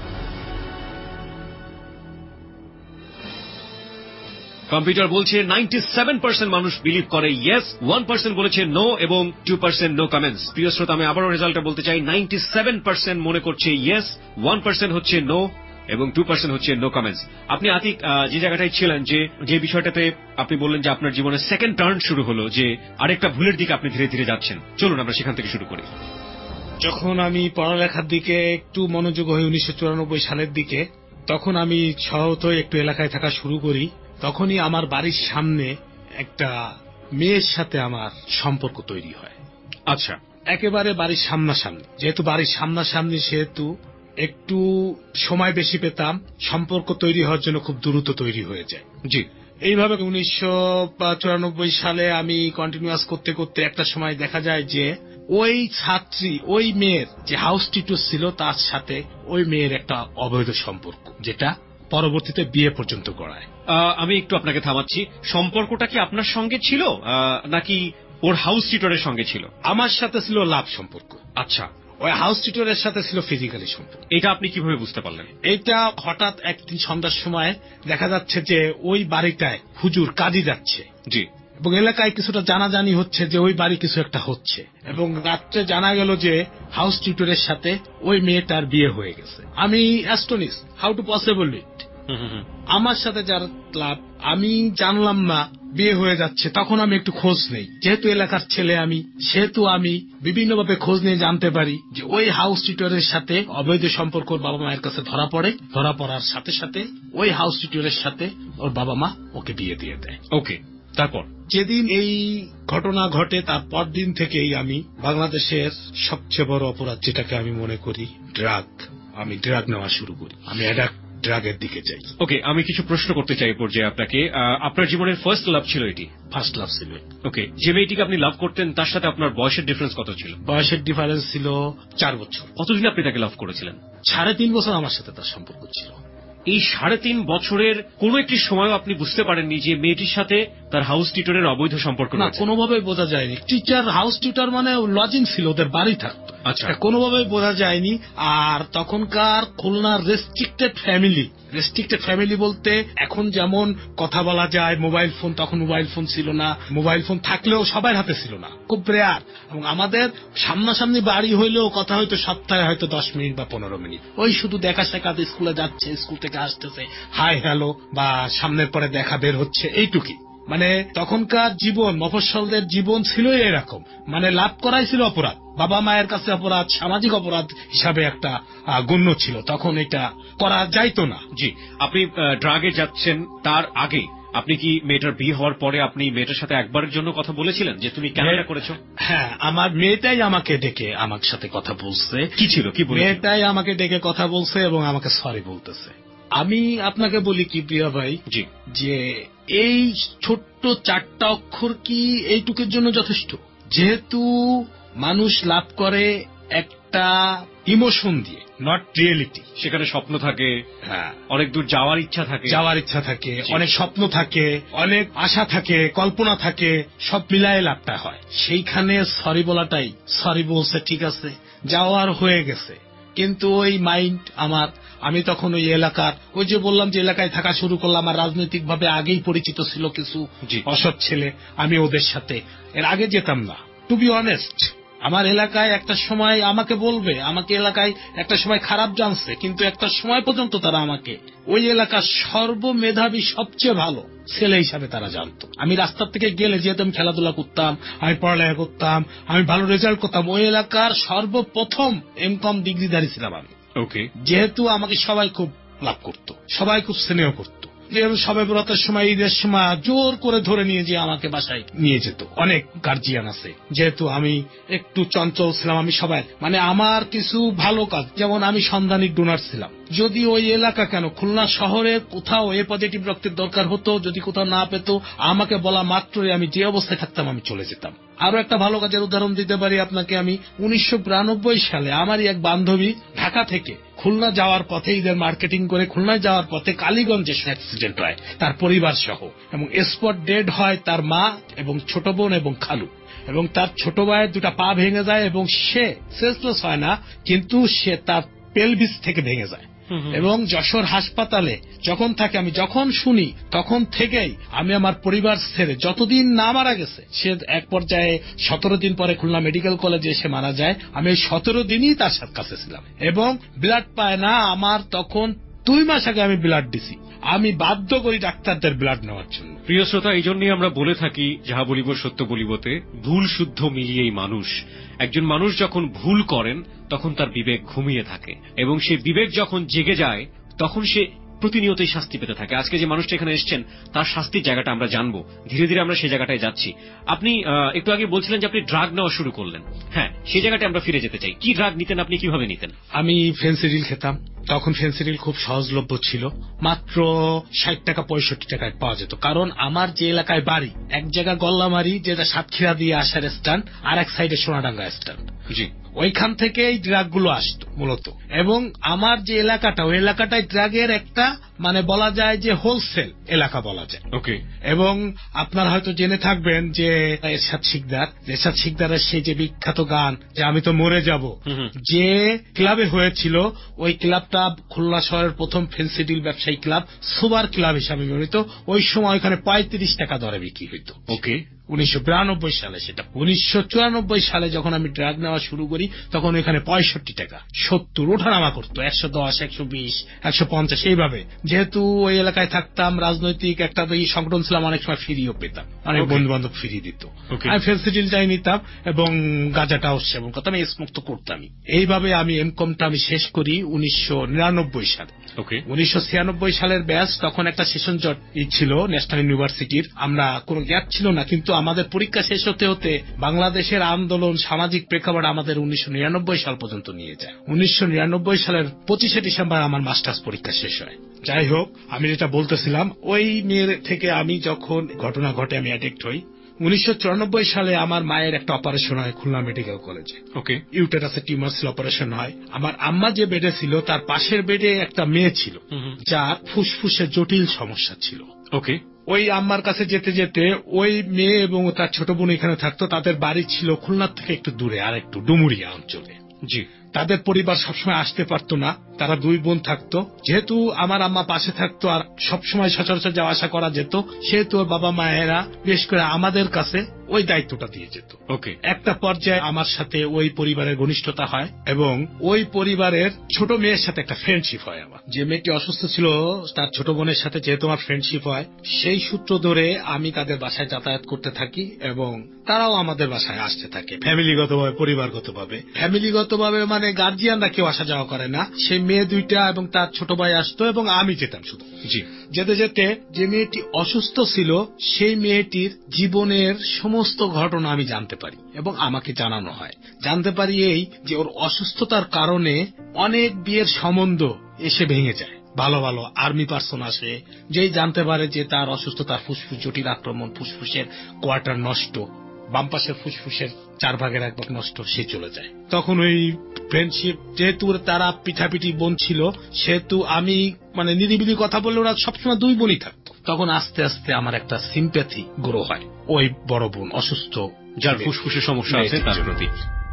Computer বলছে নাইনটি সেভেন পার্সেন্ট মানুষ বিলিভ করে ইয়েস, ওয়ান পার্সেন্ট বলেছে নো এবং টু পার্সেন্ট নো কমেন্টস। প্রিয় শ্রোতা, আমি আবারও রেজাল্টটা বলতে চাই, নাইনটি সেভেন পার্সেন্ট মনে করছে ইয়েস, ওয়ান পার্সেন্ট হচ্ছে নো এবং টু পার্সেন্ট হচ্ছে নো কমেন্টস। আপনি আতিক যে জায়গাটায় ছিলেন, যে যে বিষয়টাতে আপনি বললেন যে আপনার জীবনে সেকেন্ড টার্ন শুরু হলো, যে আরেকটা ভুলের দিকে আপনি ধীরে ধীরে যাচ্ছেন, চলুন আমরা সেখান থেকে শুরু করি। যখন আমি পড়ালেখার দিকে একটু মনোযোগ হই উনিশশো চুরানব্বই সালের দিকে, তখন আমি শহরত একটু এলাকায় থাকা শুরু করি। তখনই আমার বাড়ির সামনে একটা মেয়ের সাথে আমার সম্পর্ক তৈরি হয়। আচ্ছা, একেবারে বাড়ির সামনাসামনি, যেহেতু বাড়ির সামনাসামনি সেহেতু একটু সময় বেশি পেতাম, সম্পর্ক তৈরি হওয়ার জন্য খুব দ্রুত তৈরি হয়ে যায়। জি, এইভাবে উনিশশো চুরানব্বই সালে আমি কন্টিনিউয়াস করতে করতে একটা সময় দেখা যায় যে ওই ছাত্রী, ওই মেয়ের যে হাউস টিউটর ছিল তার সাথে ওই মেয়ের একটা অবৈধ সম্পর্ক, যেটা পরবর্তীতে বিয়ে পর্যন্ত গড়ায়। আমি একটু আপনাকে থামাচ্ছি, সম্পর্কটা কি আপনার সঙ্গে ছিল নাকি ওর হাউস টিউটরের সঙ্গে ছিল? আমার সাথে ছিল লাভ সম্পর্ক। আচ্ছা, ওই হাউস টিউটরের সাথে ছিল ফিজিক্যালি সম্পর্ক। এটা আপনি কিভাবে বুঝতে পারলেন? এটা হঠাৎ একদিন সন্ধ্যার সময় দেখা যাচ্ছে যে ওই বাড়িটায় হুজুর কাজী যাচ্ছে, জি, এবং এলাকায় কিছুটা জানাজানি হচ্ছে যে ওই বাড়ি কিছু একটা হচ্ছে, এবং রাত্রে জানা গেল যে হাউস টিউটরের সাথে ওই মেয়েটার বিয়ে হয়ে গেছে। আমি astonish, how to possible it. আমার সাথে যার ক্লাব, আমি জানলাম না বিয়ে হয়ে যাচ্ছে, তখন আমি একটু খোঁজ নেই, যেহেতু এলাকার ছেলে আমি, সেহেতু আমি বিভিন্নভাবে খোঁজ নিয়ে জানতে পারি যে ওই হাউস টিউটরের সাথে অবৈধ সম্পর্ক বাবা মায়ের কাছে ধরা পড়ে। ধরা পড়ার সাথে সাথে ওই হাউস টিউটরের সাথে ওর বাবা মা ওকে বিয়ে দিয়ে দেয়। ওকে, তারপর যেদিন এই ঘটনা ঘটে তার পর দিন থেকেই আমি বাংলাদেশের সবচেয়ে বড় অপরাধ যেটাকে আমি মনে করি ড্রাগ, আমি ড্রাগ নেওয়া শুরু করি, আমি অ্যাডাক্ট ড্রাগের দিকে যাই। ওকে, আমি কিছু প্রশ্ন করতে চাই পর্যায়ে আপনাকে। আপনার জীবনের ফার্স্ট লাভ ছিল এটি? ফার্স্ট লাভ ছিল। ওকে, যে মেয়েটিকে আপনি লাভ করতেন তার সাথে আপনার বয়সের ডিফারেন্স কত ছিল? বয়সের ডিফারেন্স ছিল চার বছর। কতদিন আপনি তাকে লাভ করেছিলেন? সাড়ে তিন বছর আমার সাথে তার সম্পর্ক ছিল। এই সাড়ে তিন বছরের কোন একটি সময়ও আপনি বুঝতে পারেননি যে মেয়েটির সাথে তার হাউস টিউটরের অবৈধ সম্পর্ক? না, কোনোভাবেই বোঝা যায়নি। টিচার, হাউস টিউটর মানে লজিং ছিল, ওদের বাড়ি থাকতো। আচ্ছা, কোনোভাবেই বোঝা যায়নি। আর তখনকার খুলনার রেস্ট্রিক্টেড ফ্যামিলি, রেস্ট্রিক্টেড ফ্যামিলি বলতে এখন যেমন কথা বলা যায় মোবাইল ফোন, তখন মোবাইল ফোন ছিল না, মোবাইল ফোন থাকলেও সবার হাতে ছিল না, খুব রেয়ার। এবং আমাদের সামনাসামনি বাড়ি হইলেও কথা হয়তো সপ্তাহে হয়তো দশ মিনিট বা পনেরো মিনিট, ওই শুধু দেখা শেখাতে স্কুলে যাচ্ছে, স্কুল থেকে আসতেছে, হাই হ্যালো বা সামনের পরে দেখা বের হচ্ছে, এইটুকুই। মানে তখনকার জীবন, মফস্বলদের জীবন ছিল এরকম, মানে লাভ করাই ছিল অপরাধ, বাবা মায়ের কাছে অপরাধ, সামাজিক অপরাধ হিসাবে একটা গণ্য ছিল, তখন এটা করা যাইতো না। জি, আপনি ড্রাগে যাচ্ছেন তার আগে আপনি কি মেয়েটার বিয়ে হওয়ার পরে আপনি মেয়েটার সাথে একবারের জন্য কথা বলেছিলেন যে তুমি কেন এটা করেছো? হ্যাঁ, আমার মেয়েটাই আমাকে ডেকে আমার সাথে কথা বলছে। কি ছিল, কি বলেছে? মেয়েটাই আমাকে ডেকে কথা বলছে এবং আমাকে সরি বলতেছে। আমি আপনাকে বলি কি প্রিয়া ভাই, জি, যে এই ছোট্ট চারটা অক্ষর কি এইটুকুর জন্য যথেষ্ট? যেহেতু মানুষ লাভ করে একটা ইমোশন দিয়ে, নট রিয়েলিটি, সেখানে স্বপ্ন থাকে, হ্যাঁ, অনেক দূর যাওয়ার ইচ্ছা থাকে, যাওয়ার ইচ্ছা থাকে, অনেক স্বপ্ন থাকে, অনেক আশা থাকে, কল্পনা থাকে, সব মিলায় লাভটা হয়। সেইখানে সরি বলাটাই, সরি বলছে ঠিক আছে, যাওয়ার হয়ে গেছে, কিন্তু ওই মাইন্ড আমার, আমি তখন ওই এলাকার, ওই যে বললাম যে এলাকায় থাকা শুরু করলাম, আর রাজনৈতিক ভাবে আগেই পরিচিত ছিল কিছু অসৎ ছেলে, আমি ওদের সাথে এর আগে যেতাম না। টু বি অনেস্ট, আমার এলাকায় একটা সময় আমাকে বলবে, আমাকে এলাকায় একটা সময় খারাপ জানছে, কিন্তু একটা সময় পর্যন্ত তারা আমাকে ওই এলাকার সর্বমেধাবী সবচেয়ে ভালো ছেলে হিসাবে তারা জানতো। আমি রাস্তার থেকে গেলে, যেহেতু আমি খেলাধুলা করতাম, আমি পড়ালেখা করতাম, আমি ভালো রেজাল্ট করতাম, ওই এলাকার সর্বপ্রথম এম কম ডিগ্রিধারী ছিলাম আমি। ওকে, যেহেতু আমাকে সবাই খুব লাভ করত, সবাই খুব স্নেহ করত, যেহেতু সবাই বরাতের সময়, ঈদের সময় জোর করে ধরে নিয়ে যে আমাকে বাসায় নিয়ে যেত, অনেক গার্জিয়ান আছে, যেহেতু আমি একটু চঞ্চল ছিলাম, আমি সবাই মানে আমার কিছু ভালো কাজ, যেমন আমি সন্ধানী ডোনার ছিলাম, যদি ওই এলাকা কেন খুলনা শহরে কোথাও এ পজিটিভ রক্তের দরকার হতো, যদি কোথাও না পেত, আমাকে বলা মাত্রই আমি যে অবস্থায় থাকতাম আমি চলে যেতাম। আরো একটা ভালো কাজের উদাহরণ দিতে পারি আপনাকে আমি। উনিশশো বিরানব্বই সালে আমারই এক বান্ধবী ঢাকা থেকে খুলনা যাওয়ার পথে, ঈদের মার্কেটিং করে খুলনায় যাওয়ার পথে কালীগঞ্জে অ্যাক্সিডেন্ট হয় তার পরিবার সহ, এবং স্পট ডেড হয় তার মা এবং ছোট বোন এবং খালু, এবং তার ছোট ভাইয়ের দুটা পা ভেঙে যায়, এবং সে সেন্সলেস হয় না, কিন্তু সে তার পেলভিস থেকে ভেঙে যায়, এবং যশোর হাসপাতালে যখন থাকে, আমি যখন শুনি তখন থেকেই আমি আমার পরিবার ছেড়ে, যতদিন না মারা গেছে, সে এক পর্যায়ে সতেরো দিন পরে খুলনা মেডিকেল কলেজে এসে মারা যায়, আমি এই সতেরো দিনই তার কাছে ছিলাম, এবং ব্লাড পায় না। আমার তখন দুই মাস আগে আমি ব্লাড দিছি, আমি বাধ্য করি ডাক্তারদের ব্লাড নেওয়ার জন্য। প্রিয় শ্রোতা, এই জন্যই আমরা বলে থাকি, যাহা বলিব সত্য বলিবতে, ভুল শুদ্ধ মিলিয়েই মানুষ। একজন মানুষ যখন ভুল করেন তখন তার বিবেক ঘুমিয়ে থাকে, এবং সে বিবেক যখন জেগে যায় তখন সে প্রতিনিয়তই শাস্তি পেতে থাকে। আজকে যে মানুষটা এখানে এসেছেন তার শাস্তির জায়গাটা আমরা জানবো, ধীরে ধীরে আমরা সেই জায়গাটায় যাচ্ছি। আপনি একটু আগে বলছিলেন যে আপনি ড্রাগ নেওয়া শুরু করলেন, হ্যাঁ, সেই জায়গাটায় আমরা ফিরে যেতে চাই। কি ড্রাগ নিতেন আপনি, কিভাবে নিতেন? আমি ফেন্সিডিল খেতাম, তখন ফেন্সিডিল খুব সহজলভ্য ছিল, মাত্র ষাট টাকা পঁয়ষট্টি টাকায় পাওয়া যেত। কারণ আমার যে এলাকায় বাড়ি, এক জায়গা গল্লামারি, যেটা সাতক্ষীরা দিয়ে আসার স্ট্যান্ড, আর এক সাইডে সোনাডাঙ্গা স্ট্যান্ড, জি, ওইখান থেকে এই ড্রাগ গুলো আসতো মূলত। এবং আমার যে এলাকাটা, ওই এলাকাটায় ড্রাগের একটা মানে বলা যায় যে হোলসেল এলাকা বলা যায়। ওকে। এবং আপনারা হয়তো জেনে থাকবেন যে এরশাদ শিকদার এরশাদ শিকদারের সেই যে বিখ্যাত গান যে আমি তো মরে যাব, যে ক্লাবে হয়েছিল, ওই ক্লাবটা খুলনা শহরের প্রথম ফেন্সিডিল ব্যবসায়ী ক্লাব, সুপার ক্লাব হিসাবে ব্যবহৃত। ওই সময় ওইখানে পঁয়ত্রিশ টাকা দরে বিক্রি হইত। ওকে। উনিশশো বিরানব্বই সালে সেটা। উনিশশো চুরানব্বই সালে যখন আমি ড্রাগ নেওয়া শুরু করি তখন এখানে পঁয়ষট্টি টাকা, সত্তর ওঠানামা করতো, একশো দশ, একশো বিশ, একশো পঞ্চাশ এইভাবে। যেহেতু ওই এলাকায় থাকতাম, রাজনৈতিক একটা সংগঠন ছিলাম, অনেক সময় ফিরিও পেতাম, অনেক বন্ধু বান্ধব ফিরিয়ে দিত। আমি ফেন্সিডিলটাই নিতাম এবং গাঁজাটাও সেবন করতাম, স্মোক তো করতামই। এইভাবে আমি এমকমটা আমি শেষ করি উনিশশো নিরানব্বই সালে। উনিশশো ছিয়ানব্বই সালের ব্যাচ, তখন একটা সেশন জট ছিল ন্যাশনাল ইউনিভার্সিটির, আমরা কোনো গ্যাপ ছিল না, কিন্তু আমাদের পরীক্ষা শেষ হতে হতে বাংলাদেশের আন্দোলন, সামাজিক প্রেক্ষাপট আমাদের উনিশশো নিরানব্বই সাল পর্যন্ত নিয়ে যায়। উনিশশো নিরানব্বই সালের পঁচিশে ডিসেম্বর আমার মাস্টার্স পরীক্ষা শেষ হয়। যাই হোক, আমি যেটা বলতেছিলাম, ওই মেয়ের থেকে আমি যখন ঘটনা ঘটে আমি অ্যাডিক্ট হই। উনিশশো চুরানব্বই সালে আমার মায়ের একটা অপারেশন হয় খুলনা মেডিকেল কলেজে। ওকে। ইউটেরাসে টিউমার ছিল, অপারেশন হয়। আমার আম্মা যে বেডে ছিল তার পাশের বেডে একটা মেয়ে ছিল যার ফুসফুসে জটিল সমস্যা ছিল। ওকে। ওই আম্মার কাছে যেতে যেতে ওই মেয়ে এবং তার ছোট বোন এখানে থাকতো। তাদের বাড়ি ছিল খুলনার থেকে একটু দূরে, আর একটু ডুমুরিয়া অঞ্চলে। জি। তাদের পরিবার সবসময় আসতে পারতো না, তারা দুই বোন থাকতো। যেহেতু আমার আম্মা পাশে থাকতো আর সবসময় সচরাচর যাওয়া আসা করা যেত, সেহেতু ওর বাবা মায়েরা বিশেষ করে আমাদের কাছে ওই দায়িত্বটা দিয়ে যেত। ওকে। একটা পর্যায়ে আমার সাথে ওই পরিবারের ঘনিষ্ঠতা হয় এবং ওই পরিবারের ছোট মেয়ের সাথে একটা ফ্রেন্ডশিপ হয় আমার। যে মেয়েটি অসুস্থ ছিল তার ছোট বোনের সাথে যেহেতু আমার ফ্রেন্ডশিপ হয়, সেই সূত্র ধরে আমি তাদের বাসায় যাতায়াত করতে থাকি এবং তারাও আমাদের বাসায় আসতে থাকে ফ্যামিলিগতভাবে, পরিবারগতভাবে। ফ্যামিলিগতভাবে মানে গার্জিয়ানরা কেউ আসা যাওয়া করে না, সেই মেয়ে দুইটা এবং তার ছোট ভাই আসতো এবং আমি যেতাম শুধু। জি। যেতে যেতে যে মেয়েটি অসুস্থ ছিল সেই মেয়েটির জীবনের সমস্ত ঘটনা আমি জানতে পারি এবং আমাকে জানানো হয়। জানতে পারি এই যে ওর অসুস্থতার কারণে অনেক বিয়ের সম্বন্ধ এসে ভেঙে যায়। ভালো ভালো আর্মি পার্সন আসে, যেই জানতে পারে যে তার অসুস্থতার ফুসফুস জটিল আক্রমণ, ফুসফুসের কোয়ার্টার নষ্ট, বাম পাশের ফুসফুসের চার ভাগের এক ভাগ নষ্ট, সে চলে যায়। তখন ওই ফ্রেন্ডশিপ, যেহেতু তারা পিঠাপিঠি বোন ছিল, সেহেতু আমি মানে নিরিবিলি কথা বললে ওরা সবসময় দুই বোনই থাকতো। তখন আস্তে আস্তে আমার একটা সিম্প্যাথি গ্রো হয় ওই বড় বোন অসুস্থ, যার ফুসফুসের সমস্যা আছে তার প্রতি।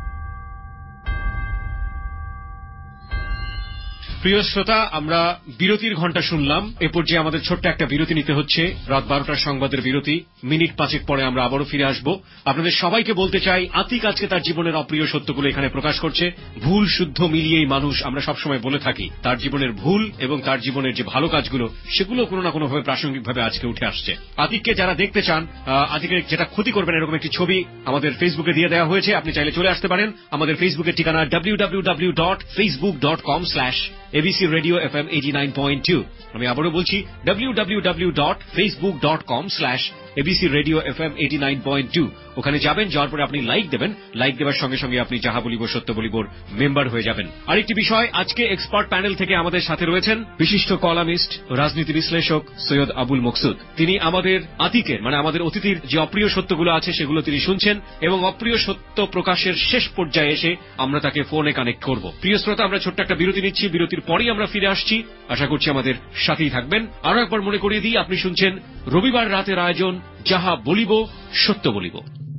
প্রিয় শ্রোতা, আমরা বিরতির ঘণ্টা শুনলাম। এ পর্যায়ে আমাদের ছোট্ট একটা বিরতি নিতে হচ্ছে, রাত বারোটার সংবাদের বিরতি। মিনিট পাঁচেক পরে আমরা আবারও ফিরে আসব। আপনাদের সবাইকে বলতে চাই, আতিক আজকে তার জীবনের অপ্রিয় সত্যগুলো এখানে প্রকাশ করছে। ভুল শুদ্ধ মিলিয়েই মানুষ, আমরা সবসময় বলে থাকি, তার জীবনের ভুল এবং তার জীবনের যে ভালো কাজগুলো সেগুলো কোনো না কোনোভাবে প্রাসঙ্গিকভাবে আজকে উঠে আসছে। আতিককে যারা দেখতে চান, আতিকের যেটা ক্ষতি করবেন এরকম একটি ছবি আমাদের ফেসবুকে দিয়ে দেওয়া হয়েছে, আপনি চাইলে চলে আসতে পারেন। আমাদের ফেসবুকের ঠিকানা W W W dot Facebook dot com slash ABC radio FM eighty nine point two. আমি আবারও বলছি W W W dot Facebook dot com slash ABC radio FM eighty nine point two. ওখানে যাবেন, যাওয়ার পরে আপনি লাইক দেবেন। Like দেওয়ার সঙ্গে সঙ্গে আপনি যাহা বলিব সত্য বলিবর মেম্বার হয়ে যাবেন। আরেকটি বিষয়, আজকে এক্সপার্ট প্যানেল থেকে আমাদের সাথে রয়েছেন বিশিষ্ট কলামিস্ট, রাজনীতি বিশ্লেষক সৈয়দ আবুল মকসুদ। তিনি আমাদের আতিকের মানে আমাদের অতিথির যে অপ্রিয় সত্যগুলো আছে সেগুলো তিনি শুনছেন এবং অপ্রিয় সত্য প্রকাশের শেষ পর্যায়ে এসে আমরা তাকে ফোনে কানেক্ট করব। প্রিয় শ্রোতা, আমরা ছোট্ট একটা বিরতি নিচ্ছি, বিরতির পরেই আমরা ফিরে আসছি। আশা করছি আমাদের সাথেই থাকবেন। আরো একবার মনে করিয়ে দিই, আপনি শুনছেন রবিবার রাতের আয়োজন যাহা বলিব সত্য বলিব।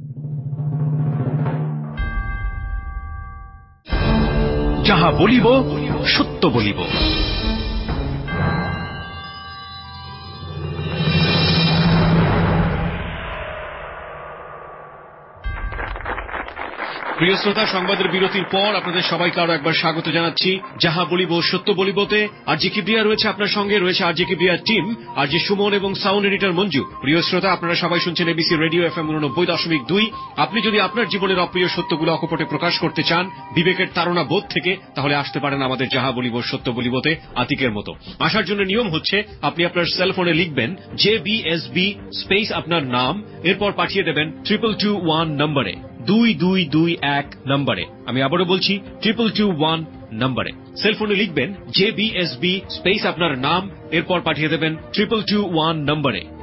যাহা বলিব সত্য বলিব। প্রিয় শ্রোতা, সংবাদের বিরতির পর আপনাদের সবাইকে আরো একবার স্বাগত জানাচ্ছি যাহা বলিব সত্য বলিবতে। আর জি কিবরিয়া রয়েছে আপনার সঙ্গে, রয়েছে আর জি কিবরিয়ার টিম, আর জি সুমন এবং সাউন্ড এডিটর মঞ্জু। প্রিয় শ্রোতা, আপনারা সবাই শুনছেন এবিসি রেডিও এফএম উননব্বই দশমিক দুই। আপনি যদি আপনার জীবনের অপ্রিয় সত্যগুলো অকপটে প্রকাশ করতে চান বিবেকের তাড়না বোধ থেকে, তাহলে আসতে পারেন আমাদের যাহা বলিব সত্য বলিবতে আতিকের মতো। আসার জন্য নিয়ম হচ্ছে, আপনি আপনার সেলফোনে লিখবেন J B S B space আপনার নাম, এরপর পাঠিয়ে দেবেন ট্রিপল টু ওয়ান নম্বরে, দুই দুই দুই এক নম্বরে। আমি আবারও বলছি ট্রিপল টু ওয়ান নম্বরে সেলফোনে লিখবেন J B S B space আপনার নাম, এরপর পাঠিয়ে দেবেন ট্রিপল টু ওয়ান নম্বরে,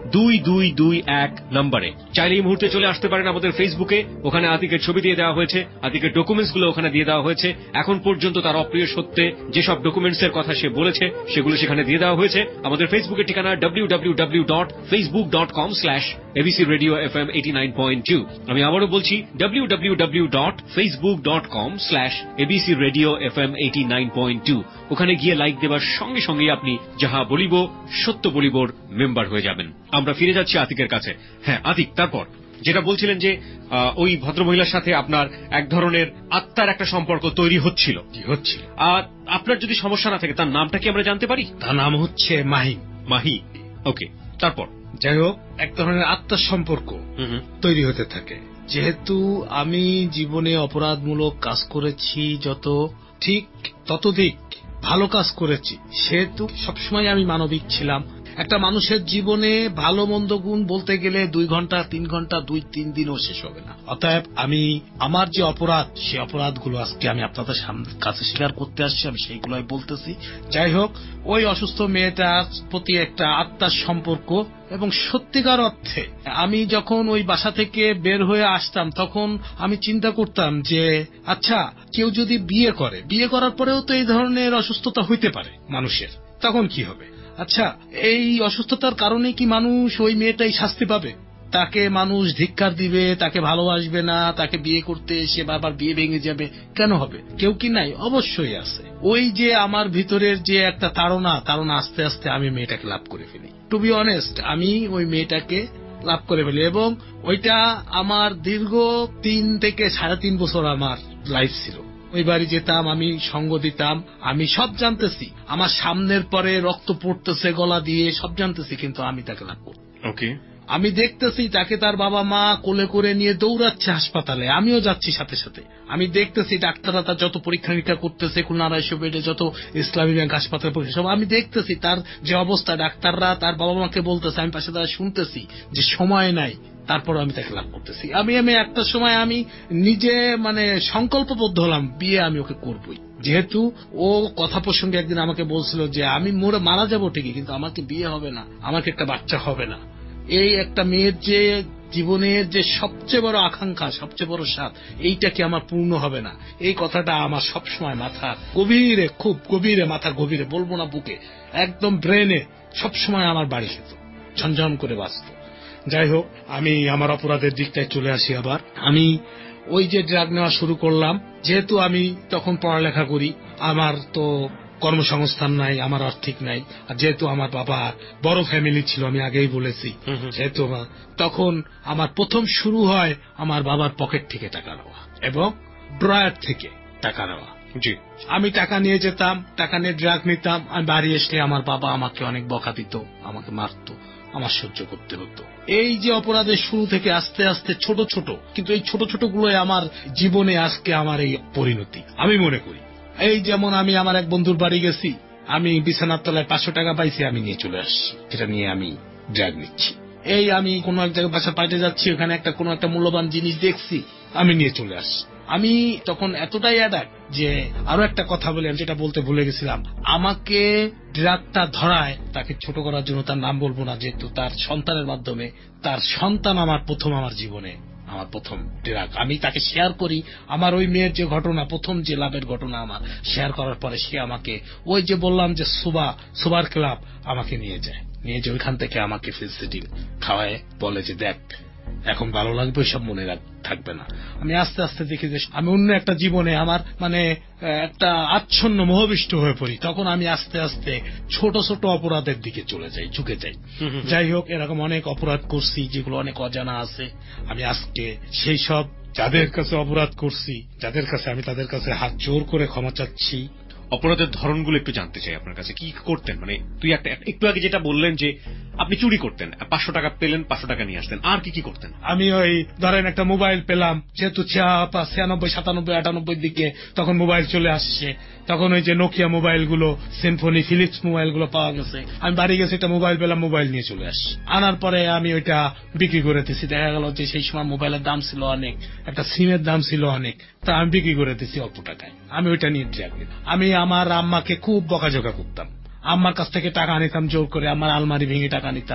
দুই দুই দুই এক নম্বরে। চাইলে এই মুহূর্তে চলে আসতে পারেন আমাদের ফেসবুকে, ওখানে আতিকের ছবি দিয়ে দেওয়া হয়েছে, আতিকের ডকুমেন্টস গুলো ওখানে দিয়ে দেওয়া হয়েছে। এখন পর্যন্ত তার অপ্রিয় সত্যে যেসব ডকুমেন্টস এর কথা সে বলেছে সেগুলো সেখানে দিয়ে দেওয়া হয়েছে। আমাদের ফেসবুকের ঠিকানা W W W dot Facebook dot com slash ABC radio FM eighty nine point two. আমি আবারও বলছি W W W dot Facebook dot com slash ABC radio FM eighty nine point two. ওখানে গিয়ে লাইক দেওয়ার সঙ্গে সঙ্গে আপনি যাহা বলিব সত্য বলিবর মেম্বার হয়ে যাবেন। আমরা ফিরে যাচ্ছি আতিকের কাছে। হ্যাঁ আতিক, তারপর যেটা বলছিলেন যে ওই ভদ্রমহিলার সাথে আপনার এক ধরনের আত্মার একটা সম্পর্ক তৈরি হচ্ছিল হচ্ছিল আর আপনার যদি সমস্যা না থাকে তার নামটা কি আমরা জানতে পারি? তার নাম হচ্ছে মাহিম। মাহি, ওকে। তারপর যাই হোক, এক ধরনের আত্মার সম্পর্ক তৈরি হতে থাকে। যেহেতু আমি জীবনে অপরাধমূলক কাজ করেছি যত, ঠিক ততোধিক ভালো কাজ করেছি, সেহেতু সবসময় আমি মানবিক ছিলাম। একটা মানুষের জীবনে ভালো মন্দ গুণ বলতে গেলে দুই ঘন্টা তিন ঘন্টা দুই তিন দিনও শেষ হবে না। অতএব আমি আমার যে অপরাধ, সে অপরাধগুলো আজকে আমি আপনাদের সামনে কাছে স্বীকার করতে আসছি, আমি সেইগুলোই বলতেছি। যাই হোক, ওই অসুস্থ মেয়েটার প্রতি একটা আত্মার সম্পর্ক, এবং সত্যিকার অর্থে আমি যখন ওই বাসা থেকে বের হয়ে আসতাম তখন আমি চিন্তা করতাম যে আচ্ছা, কেউ যদি বিয়ে করে, বিয়ে করার পরেও তো এই ধরনের অসুস্থতা হইতে পারে মানুষের, তখন কি হবে? আচ্ছা, এই অসুস্থতার কারণে কি মানুষ, ওই মেয়েটাই শাস্তি পাবে? তাকে মানুষ ধিক্কার দিবে, তাকে ভালোবাসবে না, তাকে বিয়ে করতে এসে বারবার বিয়ে ভেঙে যাবে, কেন হবে? কেউ কি নাই? অবশ্যই আছে। ওই যে আমার ভিতরের যে একটা তাড়না, তাড়না আস্তে আস্তে আমি মেয়েটাকে লাভ করে ফেলি। টু বি অনেস্ট, আমি ওই মেয়েটাকে লাভ করে ফেলি, এবং ওইটা আমার দীর্ঘ তিন থেকে সাড়ে তিন বছর আমার লাইফ ছিল। ওই বাড়ি যেতাম, আমি সঙ্গ দিতাম, আমি সব জানতেছি, আমার সামনের পরে রক্ত পড়তেছে গলা দিয়ে, সব জানতেছি, কিন্তু আমি তাকে লাভ করব। ওকে। আমি দেখতেছি তাকে তার বাবা মা কোলে করে নিয়ে দৌড়াচ্ছে হাসপাতালে, আমিও যাচ্ছি সাথে সাথে। আমি দেখতেছি ডাক্তাররা তার যত পরীক্ষা নিরীক্ষা করতেছে, খুলনা আড়াইশো বেডে যত ইসলামী ব্যাংক হাসপাতালে পরীক্ষা, সব আমি দেখতেছি। তার যে অবস্থা, ডাক্তাররা তার বাবা মাকে বলতেছে, আমি পাশে তারা শুনতেছি যে সময় নাই, তারপর আমি তাকে লাভ করতেছি। আমি আমি একটা সময় আমি নিজে মানে সংকল্পবদ্ধ হলাম, বিয়ে আমি ওকে করবই। যেহেতু ও কথা প্রসঙ্গে একদিন আমাকে বলছিল যে আমি মোরে মারা যাবো ঠিকই, কিন্তু আমাকে বিয়ে হবে না, আমাকে একটা বাচ্চা হবে না। এই একটা মেয়ের যে জীবনের যে সবচেয়ে বড় আকাঙ্ক্ষা, সবচেয়ে বড় স্বাদ, এইটা কি আমার পূর্ণ হবে না? এই কথাটা আমার সবসময় মাথা গভীরে, খুব গভীরে, মাথা গভীরে, বলবো না বুকে, একদম ব্রেনে সবসময় আমার বাড়ি খেত, ঝনঝন করে বাঁচত। যাই হোক, আমি আমার অপরাধের দিকটায় চলে আসি আবার। আমি ওই যে ড্রাগ নেওয়া শুরু করলাম, যেহেতু আমি তখন পড়ালেখা করি, আমার তো কর্মসংস্থান নাই, আমার আর্থিক নাই, আর যেহেতু আমার বাবা বড় ফ্যামিলি ছিল, আমি আগেই বলেছি, যেহেতু তখন আমার প্রথম শুরু হয় আমার বাবার পকেট থেকে টাকা নেওয়া এবং ড্রয়ার থেকে টাকা নেওয়া। জি, আমি টাকা নিয়ে যেতাম, টাকা নিয়ে ড্রাগ নিতাম। আমি বাড়ি এসে আমার বাবা আমাকে অনেক বকা দিত, আমাকে মারতো, আমার সহ্য করতে হতো। এই যে অপরাধের শুরু থেকে আস্তে আস্তে ছোট ছোট, কিন্তু এই ছোট ছোট গুলোই আমার জীবনে আজকে আমার এই পরিণতি আমি মনে করি। এই যেমন আমি আমার এক বন্ধুর বাড়ি গেছি, আমি বিছানার তলায় পাঁচশো টাকা পাইছি, আমি নিয়ে চলে আসছি, সেটা নিয়ে আমি ড্রাগ নিচ্ছি। এই আমি কোনো এক জায়গায় বাসা পাল্টে যাচ্ছি, ওখানে একটা কোনো একটা মূল্যবান জিনিস দেখছি, আমি নিয়ে চলে আসছি। আমি তখন এতটাই অ্যাডাক্ট যে, আরো একটা কথা বলি, আমি যেটা বলতে ভুলে গেছিলাম, আমাকে ড্রাগটা ধরায়, তাকে ছোট করার জন্য তার নাম বলবো না, যেহেতু তার সন্তানের মাধ্যমে, তার সন্তান আমার প্রথম, আমার জীবনে আমার প্রথম ড্রাগ। আমি তাকে শেয়ার করি আমার ওই মেয়ের যে ঘটনা, প্রথম যে লাভের ঘটনা আমার শেয়ার করার পরে সে আমাকে ওই যে বললাম যে সুবা সুবার ক্লাব আমাকে নিয়ে যায়, নিয়ে যে ওইখান থেকে আমাকে ফিজিং খাওয়ায়, বলে যে দেখ এখন ভালো লাগবে, সব মনে থাকবে না। আমি আস্তে আস্তে দেখি যে আমি অন্য একটা জীবনে আমার মানে একটা আচ্ছন্ন মোহবিষ্ট হয়ে পড়ি। তখন আমি আস্তে আস্তে ছোট ছোট অপরাধের দিকে চলে যাই, ঝুঁকে যাই। যাই হোক, এরকম অনেক অপরাধ করছি যেগুলো অনেক অজানা আছে। আমি আজকে সেই সব যাদের কাছে অপরাধ করছি, যাদের কাছে আমি তাদের কাছে হাত জোর করে ক্ষমা চাচ্ছি। অপরাধের ধরনগুলো একটু জানতে চাই আপনার কাছে, কি করতেন? মানে তুই একটা একটু আগে যেটা বললেন যে আপনি চুরি করতেন, পাঁচশো টাকা পেলেন, পাঁচশো টাকা নিয়ে আসতেন, আর কি কি করতেন? আমি ওই ধরেন একটা মোবাইল পেলাম, যেহেতু ছিয়ানব্বই সাতানব্বই আটানব্বই দিকে তখন মোবাইল চলে আসছে, তখন ওই যে নোকিয়া মোবাইল গুলো, সিম্ফনি, ফিলিপস মোবাইল গুলো পাওয়া গেছে। আমি বাড়ি গেছি, একটা মোবাইল পেলাম, মোবাইল নিয়ে চলে আসছি। আনার পরে আমি ওইটা বিক্রি করে দিচ্ছি। দেখা গেল যে সেই সময় মোবাইলের দাম ছিল অনেক, একটা সিমের দাম ছিল অনেক, তা আমি বিক্রি করে দিচ্ছি অল্প টাকায়। আমি ওইটা নিয়ে ড্রাগ নিতাম। আমি আমার আম্মাকে খুব বকাঝকা করতাম, আম্মার কাছ থেকে টাকা নিতাম জোর করে, আমার আলমারি ভেঙে টাকা নিতাম,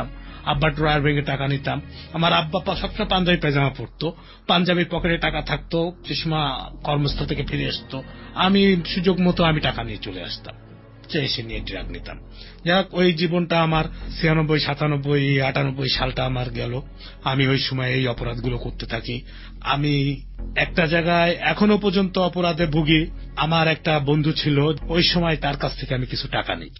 আব্বার ড্রয়ার ভেঙে টাকা নিতাম। আমার আব্বা সবসময় পাঞ্জাবি পায়জামা পরতো, পাঞ্জাবির পকেটে টাকা থাকতো, যে সময় কর্মস্থল থেকে ফিরে আসতো আমি সুযোগ মতো আমি টাকা নিয়ে চলে আসতাম, এসে নিয়ে ড্রাগ নিতাম। যাক, ওই জীবনটা আমার ছিয়ানব্বই সাতানব্বই আটানব্বই সালটা আমার গেল। আমি ওই সময় এই অপরাধগুলো করতে থাকি। আমি একটা জায়গায় এখনো পর্যন্ত অপরাধে ভুগি। আমার একটা বন্ধু ছিল, ওই সময় তার কাছ থেকে আমি কিছু টাকা নিই,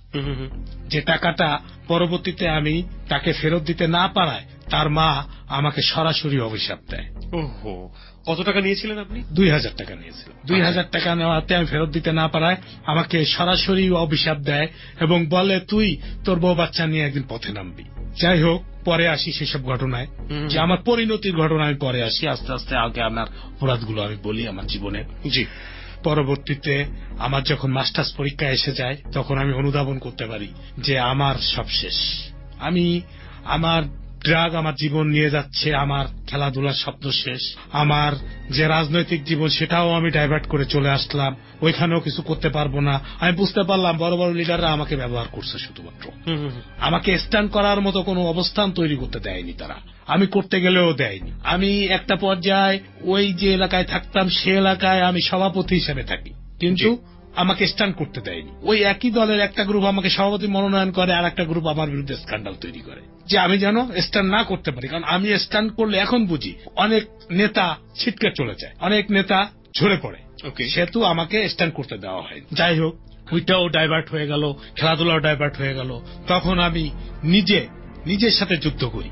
যে টাকাটা পরবর্তীতে আমি তাকে ফেরত দিতে না পারায় তার মা আমাকে সরাসরি অভিশাপ দেয়। ওহো, কত টাকা নিয়েছিলেন আপনি? দুই হাজার টাকা নিয়েছিলাম। দুই হাজার টাকা নেওয়াতে আমি ফেরত দিতে না পারায় আমাকে সরাসরি অভিশাপ দেয় এবং বলে তুই তোর বউ বাচ্চা নিয়ে একদিন পথে নামবি। যাই হোক, পরে আসি সেসব ঘটনায়, যে আমার পরিণতির ঘটনা আমি পরে আসি। আস্তে আস্তে আগে আমার অপরাধগুলো আমি বলি আমার জীবনে। জি, পরবর্তীতে আমার যখন মাস্টার্স পরীক্ষা এসে যায় তখন আমি অনুধাবন করতে পারি যে আমার সব শেষ। আমি আমার ড্রাগ আমার জীবন নিয়ে যাচ্ছে, আমার খেলাধুলার স্বপ্ন শেষ, আমার যে রাজনৈতিক জীবন সেটাও আমি ডাইভার্ট করে চলে আসলাম, ওইখানেও কিছু করতে পারবো না। আমি বুঝতে পারলাম বড় বড় লিডাররা আমাকে ব্যবহার করছে, শুধুমাত্র আমাকে স্ট্যান্ড করার মতো কোনো অবস্থান তৈরি করতে দেয়নি তারা, আমি করতে গেলেও দেয়নি। আমি একটা পর্যায়ে ওই যে এলাকায় থাকতাম সে এলাকায় আমি সভাপতি হিসেবে থাকি, কিন্তু আমাকে স্ট্যান্ড করতে দেয়নি। ওই একই দলের একটা গ্রুপ আমাকে সভাপতি মনোনয়ন করে, আর একটা গ্রুপ আমার বিরুদ্ধে স্ক্যান্ডাল তৈরি করে যে আমি যেন স্ট্যান্ড না করতে পারি। কারণ আমি স্ট্যান্ড করলে এখন বুঝি অনেক নেতা ছিটকে চলে যায়, অনেক নেতা ঝরে পড়ে, সেহেতু আমাকে স্ট্যান্ড করতে দেওয়া হয়। যাই হোক, ওইটাও ডাইভার্ট হয়ে গেল, খেলাধুলাও ডাইভার্ট হয়ে গেল। তখন আমি নিজে নিজের সাথে যুদ্ধ করি।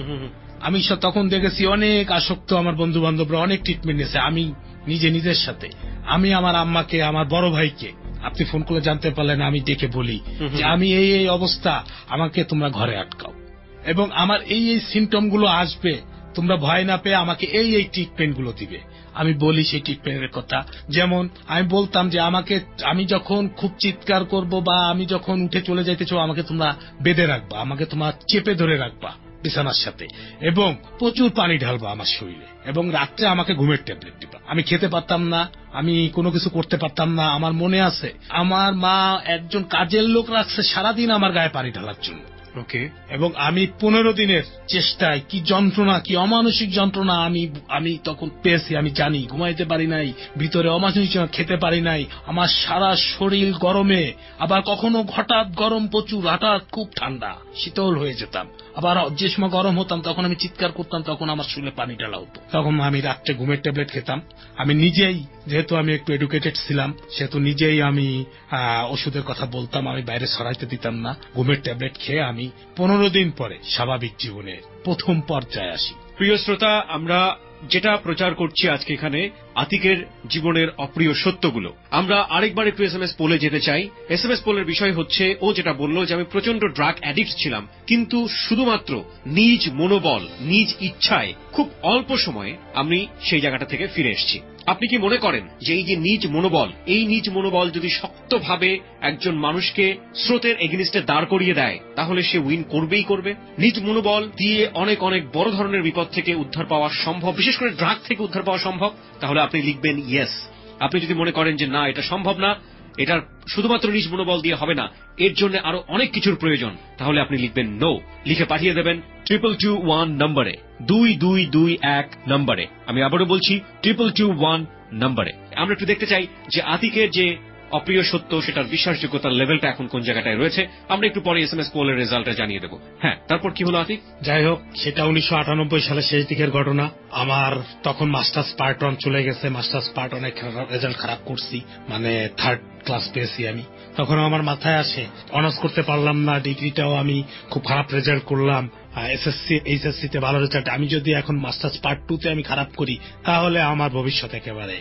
আমি তখন দেখেছি অনেক আসক্ত আমার বন্ধু বান্ধবরা অনেক ট্রিটমেন্ট নিয়েছে, আমি নিজে নিজের সাথে আমি আমার আম্মাকে, আমার বড় ভাইকে, আপনি ফোন করে জানতে পারলেন, আমি ডেকে বলি যে আমি এই এই অবস্থা, আমাকে তোমরা ঘরে আটকাও এবং আমার এই এই সিমটম গুলো আসবে, তোমরা ভয় না পেয়ে আমাকে এই এই ট্রিটমেন্ট গুলো দিবে। আমি বলি সেই ট্রিটমেন্টের কথা। যেমন আমি বলতাম যে আমাকে, আমি যখন খুব চিৎকার করব বা আমি যখন উঠে চলে যাইতে চাও আমাকে তোমরা বেঁধে রাখবা, আমাকে তোমরা চেপে ধরে রাখবা বিছানার সাথে, এবং প্রচুর পানি ঢালবা আমার শরীরে, এবং রাত্রে আমাকে ঘুমের ট্যাবলেট দিবা। আমি খেতে পারতাম না, আমি কোনো কিছু করতে পারতাম না। আমার মনে আছে আমার মা একজন কাজের লোক রাখছে সারাদিন আমার গায়ে পানি ঢালার জন্য। ওকে, এবং আমি পনেরো দিনের চেষ্টায় কি যন্ত্রণা, কি অমানসিক যন্ত্রণা আমি আমি তখন পেয়েছি আমি জানি। ঘুমাইতে পারি নাই, ভিতরে অমানসিক খেতে পারি নাই, আমার সারা শরীর গরমে, আবার কখনো হঠাৎ গরম প্রচুর, হঠাৎ খুব ঠান্ডা, শীতল হয়ে যেতাম। আবার যে সময় গরম হতাম তখন আমি চিৎকার করতাম, তখন আমার শরীরে পানি ঢালা হতো। তখন আমি রাত্রে ঘুমের ট্যাবলেট খেতাম। আমি নিজেই, যেহেতু আমি একটু এডুকেটেড ছিলাম, সেহেতু নিজেই আমি ওষুধের কথা বলতাম, আমি বাইরে ছড়াইতে দিতাম না। ঘুমের ট্যাবলেট খেয়ে আমি পনেরো দিন পরে স্বাভাবিক জীবনের প্রথম পর্যায়ে আসি। প্রিয় শ্রোতা, আমরা যেটা প্রচার করছি আজকে এখানে আতিকের জীবনের অপ্রিয় সত্যগুলো, আমরা আরেকবার একটু এস এম এস পোলে যেতে চাই। এস এম এস পোলের বিষয় হচ্ছে, ও যেটা বলল যে আমি প্রচন্ড ড্রাগ অ্যাডিক্ট ছিলাম, কিন্তু শুধুমাত্র নিজ মনোবল, নিজ ইচ্ছায় খুব অল্প সময়ে আমি সেই জায়গাটা থেকে ফিরে এসেছি। আপনি কি মনে করেন যে এই যে নিজ মনোবল, এই নিজ মনোবল যদি শক্তভাবে একজন মানুষকে স্রোতের এগেনিস্টে দাঁড় করিয়ে দেয় তাহলে সে উইন করবেই করবে? নিজ মনোবল দিয়ে অনেক অনেক বড় ধরনের বিপদ থেকে উদ্ধার পাওয়া সম্ভব, বিশেষ করে ড্রাগ থেকে উদ্ধার পাওয়া সম্ভব। তাহলে আপনি লিখবেন ইয়েস। আপনি যদি মনে করেন যে না, এটা সম্ভব না, এটার শুধুমাত্র নিজ মনোবল দিয়ে হবে না, এর জন্য আরো অনেক কিছুর প্রয়োজন, তাহলে আপনি লিখবেন নো। লিখে পাঠিয়ে দেবেন ট্রিপল টু ওয়ান নম্বরে, দুই দুই দুই এক নম্বরে। আমি আবারও বলছি ট্রিপল টু ওয়ান নম্বরে। আমরা একটু দেখতে চাই যে আতিকের যে অপ্রিয় সত্য সেটার বিশ্বাসযোগ্যতার লেভেলটা এখন কোন জায়গাটায় রয়েছে। আমরা একটু পরে এস এম এস পোলের রেজাল্টটা জানিয়ে দেবো। হ্যাঁ, তারপর কি হলো আতিক? যাই হোক, সেটা উনিশশো আটানব্বই সালের শেষ দিকের ঘটনা। আমার তখন মাস্টার্স পার্ট ওয়ান চলে গেছে। মাস্টার্স পার্ট ওয়ানে রেজাল্ট খারাপ করছি, মানে থার্ড ক্লাস পেয়েছি আমি। তখন আমার মাথায় আসে অনার্স করতে পারলাম না, ডিগ্রিটাও আমি খুব খারাপ রেজাল্ট করলাম, এসএসসি এইচএসসি তে ভালো রেজাল্ট। আমি যদি এখন মাস্টার্স পার্ট টু তে আমি খারাপ করি তাহলে আমার ভবিষ্যৎ একেবারে।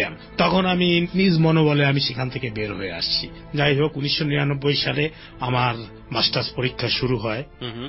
তখন আমি নিজ মনোবলে আমি সেখান থেকে বের হয়ে আসছি। যাই হোক, উনিশশো নিরানব্বই সালে আমার মাস্টার্স পরীক্ষা শুরু হয়,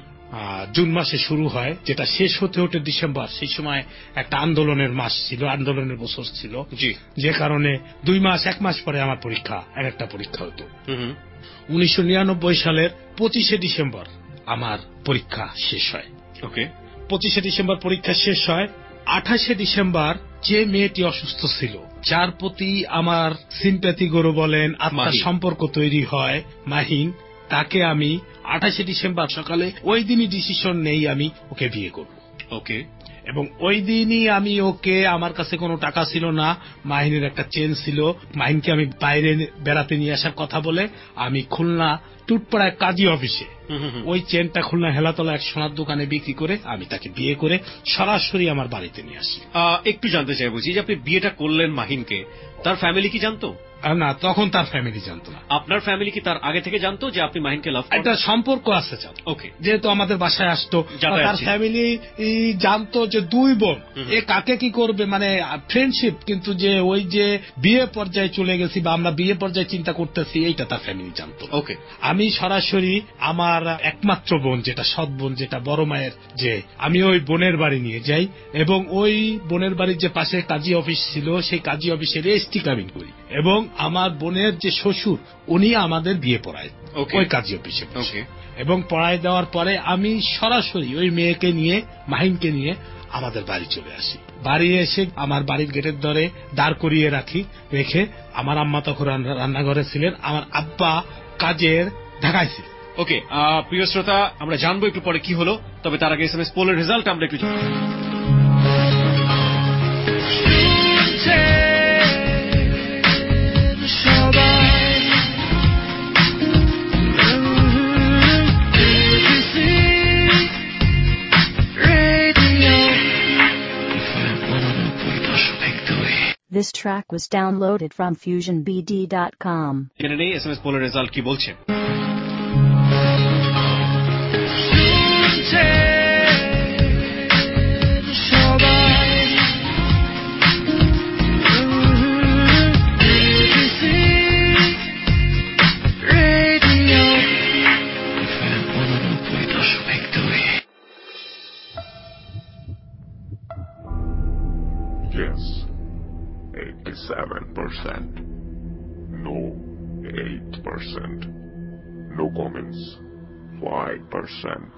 জুন মাসে শুরু হয়, যেটা শেষ হতে হতে ডিসেম্বর। সেই সময় একটা আন্দোলনের মাস ছিল, আন্দোলনের বছর ছিল, যে কারণে দুই মাস এক মাস পরে আমার পরীক্ষা, এক একটা পরীক্ষা হতো। উনিশশো নিরানব্বই সালের পঁচিশে ডিসেম্বর আমার পরীক্ষা শেষ হয়। ওকে, পঁচিশে ডিসেম্বর পরীক্ষা শেষ হয়। আঠাশে ডিসেম্বর যে মেয়েটি অসুস্থ ছিল, যার প্রতি আমার সিম্প্যাথি গরু বলেন, আত্মার সম্পর্ক তৈরি হয়, মাহিন, তাকে আমি আঠাশে ডিসেম্বর সকালে ওই দিনই ডিসিশন নেই আমি ওকে বিয়ে করব। ওকে। এবং ওই দিনই আমি ওকে, আমার কাছে কোনো টাকা ছিল না, মাহিনের একটা চেন ছিল, মাহিনকে আমি বাইরে বেড়াতে নিয়ে আসার কথা বলে আমি খুলনা টুটপাড়ায় কাজী অফিসে ওই চেনটা খুলনা হেলাতলা এক সোনার দোকানে বিক্রি করে আমি তাকে বিয়ে করে সরাসরি আমার বাড়িতে নিয়ে আসি। একটু জানতে চাই বুঝি যে আপনি বিয়েটা করলেন মাহিনকে, তার ফ্যামিলি কি জানতো? না, তখন তার ফ্যামিলি জানতো না। আপনার ফ্যামিলি কি তার আগে থেকে জানতো যে আপনি মাহিনকে লাভ করেন? একটা সম্পর্ক আছে জানতো। ওকে। যেহেতু আমাদের বাসায় আসতো, তার ফ্যামিলি জানতো যে দুই বোন এ কাকে কি করবে, মানে ফ্রেন্ডশিপ, কিন্তু যে ওই যে বিয়ে পর্যায়ে চলে গেছি বা আমরা বিয়ে পর্যায়ে চিন্তা করতেছি এইটা তার ফ্যামিলি জানতো। ওকে। আমি সরাসরি আমার একমাত্র বোন, যেটা সৎ বোন, যেটা বড় মায়ের, যে আমি ওই বোনের বাড়ি নিয়ে যাই এবং ওই বোনের বাড়ির যে পাশে কাজী অফিস ছিল সেই কাজী অফিসে রেজিস্ট্রি কাবিন করি এবং আমার বোনের যে শ্বশুর উনি আমাদের বিয়ে পড়ায় ওই কাজী অফিসে। এবং পড়ায় দেওয়ার পরে আমি সরাসরি ওই মেয়েকে নিয়ে, মাহিনকে নিয়ে আমাদের বাড়ি চলে আসি। বাড়ি এসে আমার বাড়ির গেটের ধরে দাঁড় করিয়ে রাখি, রেখে আমার আম্মা তখন রান্নাঘরে ছিলেন, আমার আব্বা কাজের ঢাকায় ছিল। ওকে, প্রিয় শ্রোতা, আমরা জানবো একটু পরে কি হলো, তবে তার আগে এসএমএস পোলের রেজাল্ট আমরা একটু জানবো। This track was downloaded from fusion b d dot com. জেনে নেই এসএমএস পোলের রেজাল্ট কি বলছে। Yes, eighty-seven percent. No, eight percent. No comments, five percent.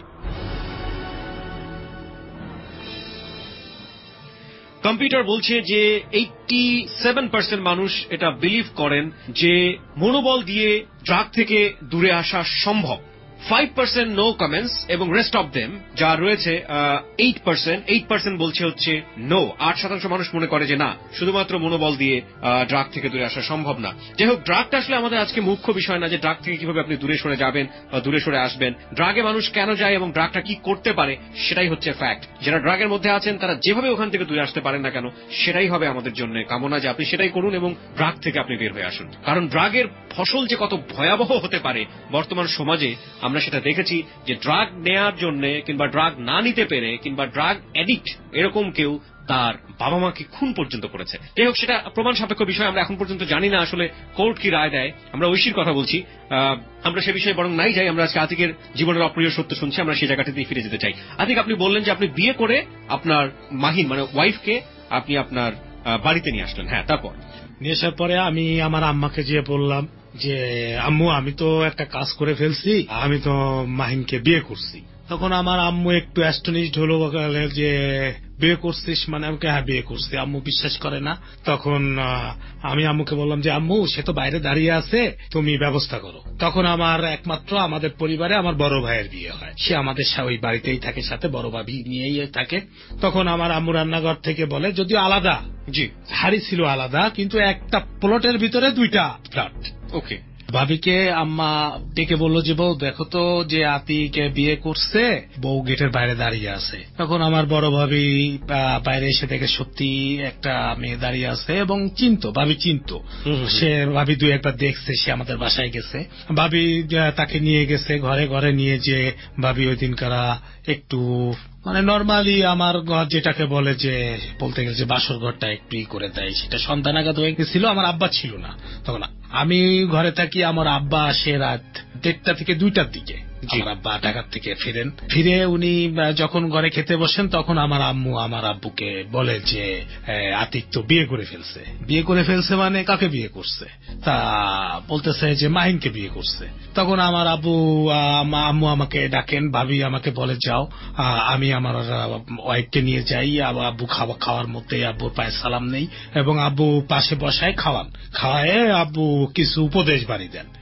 Computer বলছে যে এইট্টি সেভেন পার্সেন্ট মানুষ এটা বিলিভ করেন যে মনোবল দিয়ে ড্রাগ থেকে দূরে আসা সম্ভব। ফাইভ পার্সেন্ট নো কমেন্টস এবং রেস্ট অফ দেম যা রয়েছে এইট পার্সেন্ট এইট পার্সেন্ট বলছে হচ্ছে নো। আট শতাংশ মানুষ মনে করে যে না, শুধুমাত্র মনোবল দিয়ে ড্রাগ থেকে দূরে আসা সম্ভব না। যাই হোক, ড্রাগটা আসলে আমাদের আজকে মুখ্য বিষয় না যে ড্রাগ থেকে কিভাবে আপনি দূরে সরে যাবেন বা দূরে সরে আসবেন। ড্রাগে মানুষ কেন যায় এবং ড্রাগটা কি করতে পারে সেটাই হচ্ছে ফ্যাক্ট। যারা ড্রাগের মধ্যে আছেন তারা যেভাবে ওখান থেকে দূরে আসতে পারেন না কেন, সেটাই হবে আমাদের জন্য কামনা যে আপনি সেটাই করুন এবং ড্রাগ থেকে আপনি বের হয়ে আসুন। কারণ ড্রাগের ফসল যে কত ভয়াবহ হতে পারে বর্তমান সমাজে আমরা সেটা দেখেছি, যে ড্রাগ নেয়ার জন্য কিংবা ড্রাগ না নিতে পেরে কিংবা ড্রাগ অ্যাডিক্ট এরকম কেউ তার বাবা মাকে খুন পর্যন্ত করেছে। যাই হোক, সেটা প্রমাণ সাপেক্ষ বিষয়, আমরা এখন পর্যন্ত জানি না আসলে কোর্ট কি রায় দেয়। আমরা ঐশীর কথা বলছি, আমরা সে বিষয়ে বরং নাই যাই। আমরা আজকে আতিকের জীবনের অপ্রিয় সত্য শুনছি, আমরা সেই জায়গাটাতেই ফিরে যেতে চাই। আতিক, আপনি বললেন যে আপনি বিয়ে করে আপনার মাহিন মানে ওয়াইফকে আপনি আপনার বাড়িতে নিয়ে আসলেন। হ্যাঁ, তারপর নিয়ে আসার পরে আমি আমার আম্মাকে যেয়ে বললাম যে আম্মু, আমি তো একটা কাজ করে ফেলছি, আমি তো মাহিনকে বিয়ে করছি। তখন আমার আম্মু একটু অ্যাস্টনিশড হলো, যে বিয়ে করছিস মানে? আমাকে হ্যাঁ বিয়ে করছি। আম্মু বিশ্বাস করে না। তখন আমি আম্মুকে বললাম যে আম্মু, সে তো বাইরে দাঁড়িয়ে আছে, তুমি ব্যবস্থা করো। তখন আমার একমাত্র আমাদের পরিবারে আমার বড় ভাইয়ের বিয়ে হয়, সে আমাদের ওই বাড়িতেই থাকে, সাথে বড় ভাবি নিয়েই থাকে। তখন আমার আম্মু রান্নাঘর থেকে বলে, যদিও আলাদা, জি হাড়ি ছিল আলাদা, কিন্তু একটা প্লটের ভিতরে দুইটা ফ্ল্যাট। ওকে। ভাবিকে আম্মা ডেকে বললো যে বউ দেখো তো যে আতিকে বিয়ে করছে, বউ গেটের বাইরে দাঁড়িয়ে আছে। তখন আমার বড় ভাবি বাইরে এসে দেখে সত্যি একটা মেয়ে দাঁড়িয়ে আছে এবং চিনতো, ভাবি চিনতো। সে ভাবি দুই একবার দেখছে, সে আমাদের বাসায় গেছে, ভাবি তাকে নিয়ে গেছে ঘরে। ঘরে নিয়ে যে ভাবি ওই দিনকারা একটু মানে নর্মালি আমার ঘর যেটাকে বলে যে বলতে গেলে যে বাসর ঘরটা একটু ই করে দেয়, সেটা সন্ধ্যা নাগাদ হয়ে গেছিল। আমার আব্বা ছিল না তখন, আমি ঘরে থাকি। আমার আব্বা আসে রাত দেড়টা থেকে দুইটার দিকে। আমার আব্বা ঢাকা থেকে ফিরেন, ফিরে উনি যখন ঘরে খেতে বসেন তখন আমার আম্মু আমার আব্বুকে বলে যে আতিক তো বিয়ে করে ফেলছে। বিয়ে করে ফেলছে মানে কাকে বিয়ে করছে? তা বলতেছে যে মাহিনকে বিয়ে করছে। তখন আমার আব্বু আম্মু আমাকে ডাকেন, ভাবি আমাকে বলে যাও, আমি আমার ওয়াইফকে নিয়ে যাই। আব্বু খাওয়া খাওয়ার মধ্যে আব্বুর পায়ে সালাম নেই এবং আব্বু পাশে বসায় খাওয়ান। খাওয়ায় আব্বু কিছু উপদেশ বাড়ি দেন।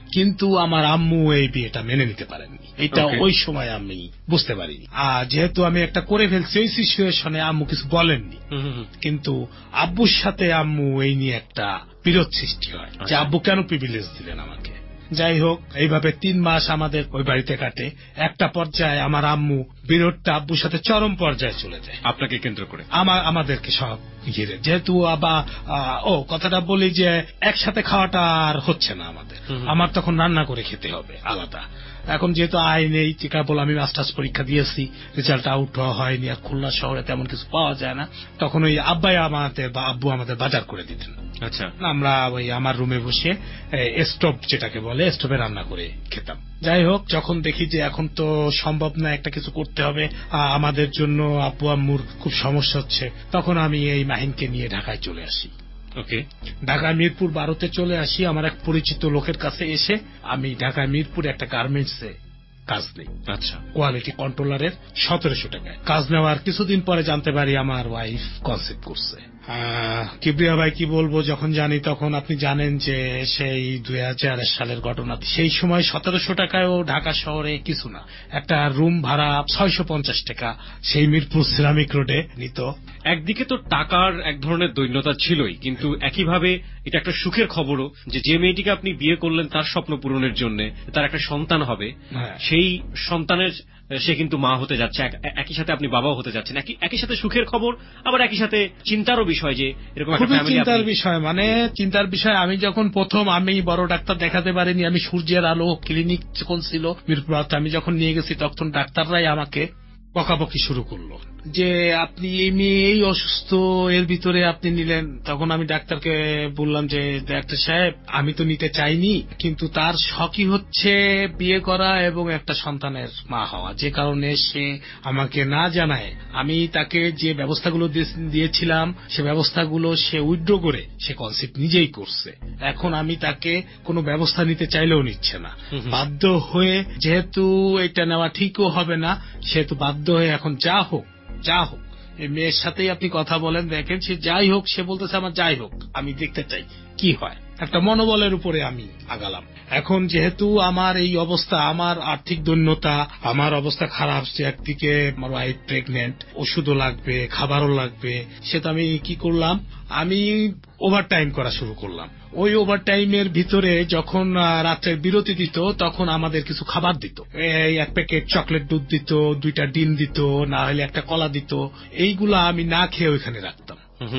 কিন্তু আমার আম্মু এই বিয়েটা মেনে নিতে পারেননি। এটা Okay. ওই সময় আমি বুঝতে পারিনি। আর যেহেতু আমি একটা করে ফেলছি ওই সিচুয়েশনে আম্মু কিছু বলেননি, কিন্তু আব্বুর সাথে আম্মু এই নিয়ে একটা বিরোধ সৃষ্টি হয় যে আব্বু কেন প্রিভিলেজ দিলেন আমাকে। যাই হোক, এইভাবে তিন মাস আমাদের ওই বাড়িতে কাটে। একটা পর্যায়ে আমার আম্মু বিরোধটা আব্বুর সাথে চরম পর্যায়ে চলে যায় আপনাকে কেন্দ্র করে, আমার আমাদেরকে সব ঘিরে। যেহেতু আবার আহ, ও কথাটা বলি যে একসাথে খাওয়াটা আর হচ্ছে না আমাদের, আমার তখন রান্না করে খেতে হবে আলাদা। এখন যেহেতু আয় নেই, কেবল আমি মাস্টার্স পরীক্ষা দিয়েছি, রেজাল্ট আউট হওয়া হয়নি, আর খুলনা শহরে তেমন কিছু পাওয়া যায় না, তখন ওই আব্বাই আমাদের বা আব্বু আমাদের বাজার করে দিতেন। আচ্ছা, আমরা ওই আমার রুমে বসে স্টোভ যেটাকে বলে স্টোভে রান্না করে খেতাম। যাই হোক, যখন দেখি যে এখন তো সম্ভব না, একটা কিছু করতে হবে, আহ, আমাদের জন্য আব্বু আম্মুর খুব সমস্যা হচ্ছে, তখন আমি এই মাহিনকে নিয়ে ঢাকায় চলে আসি। ওকে, ঢাকা মিরপুর বারোতে চলে আসি। আমার এক পরিচিত লোকের কাছে এসে আমি ঢাকা মিরপুর একটা গার্মেন্টসে কাজ নেই। আচ্ছা, কোয়ালিটি কন্ট্রোলারের সতেরোশো টাকায় কাজ নেওয়ার কিছুদিন পরে জানতে পারি আমার ওয়াইফ কনসেপ্ট করছে। আহ, কিবরিয়া ভাই কি বলবো, যখন জানি তখন আপনি জানেন যে সেই দুই হাজার সালের ঘটনা। সেই সময় সতেরোশো টাকায়ও ঢাকা শহরে কিছু না, একটা রুম ভাড়া ছয়শো পঞ্চাশ টাকা সেই মিরপুর সিরামিক রোডে নিত। একদিকে তো টাকার এক ধরনের দৈন্যতা ছিলই, কিন্তু একইভাবে এটা একটা সুখের খবরও যে যে মেয়েটিকে আপনি বিয়ে করলেন তার স্বপ্ন পূরণের জন্য, তার একটা সন্তান হবে, হ্যাঁ। সেই সন্তানের সে কিন্তু মা হতে যাচ্ছে, এক- একই সাথে আপনি বাবাও হতে যাচ্ছেন, একই একই সাথে সুখের খবর, আবার একই সাথে চিন্তারও বিষয় যে এরকম একটা খুবই ফ্যামিলি চিন্তার বিষয়, মানে চিন্তার বিষয়। আমি যখন প্রথম আমি বড় ডাক্তার দেখাতে পারিনি, আমি সূর্যের আলো ক্লিনিক যখন ছিল মিরপুর, আমি যখন নিয়ে গেছি তখন ডাক্তাররাই আমাকে বকাবকি শুরু করলো যে আপনি এই মেয়ে এই অসুস্থ, এর ভিতরে আপনি নিলেন। তখন আমি ডাক্তারকে বললাম যে ডাক্তার সাহেব, আমি তো নিতে চাইনি, কিন্তু তার শখই হচ্ছে বিয়ে করা এবং একটা সন্তানের মা হওয়া, যে কারণে সে আমাকে না জানায় আমি তাকে যে ব্যবস্থাগুলো দিয়ে- দিয়েছিলাম সে ব্যবস্থাগুলো সে উইথড্র করে সে কনসেপ্ট নিজেই করছে। এখন আমি তাকে কোনো ব্যবস্থা নিতে চাইলেও নিচ্ছে না, বাধ্য হয়ে, যেহেতু এটা নেওয়া ঠিকও হবে না, সেহেতু বাধ্য হয়ে এখন যা হোক যা হোক এই মেয়ের সাথেই আপনি কথা বলেন, দেখেন সে যাই হোক, সে বলতেছে আমার যাই হোক, আমি দেখতে চাই কি হয়। একটা মনোবলের উপরে আমি আগালাম। এখন যেহেতু আমার এই অবস্থা, আমার আর্থিক দৈন্যতা, আমার অবস্থা খারাপ, সে একদিকে আমার ওয়াইফ প্রেগনেন্ট, ওষুধও লাগবে, খাবারও লাগবে, সে তো আমি কি করলাম, আমি ওভার টাইম করা শুরু করলাম। ওই ওভার টাইমের ভিতরে যখন আহ, রাত্রের বিরতি দিত তখন আমাদের কিছু খাবার দিত, এই এক প্যাকেট চকলেট দুধ দিত, দুইটা ডিম দিত, না হলে একটা কলা দিত। এইগুলা আমি না খেয়ে ওইখানে রাখতাম,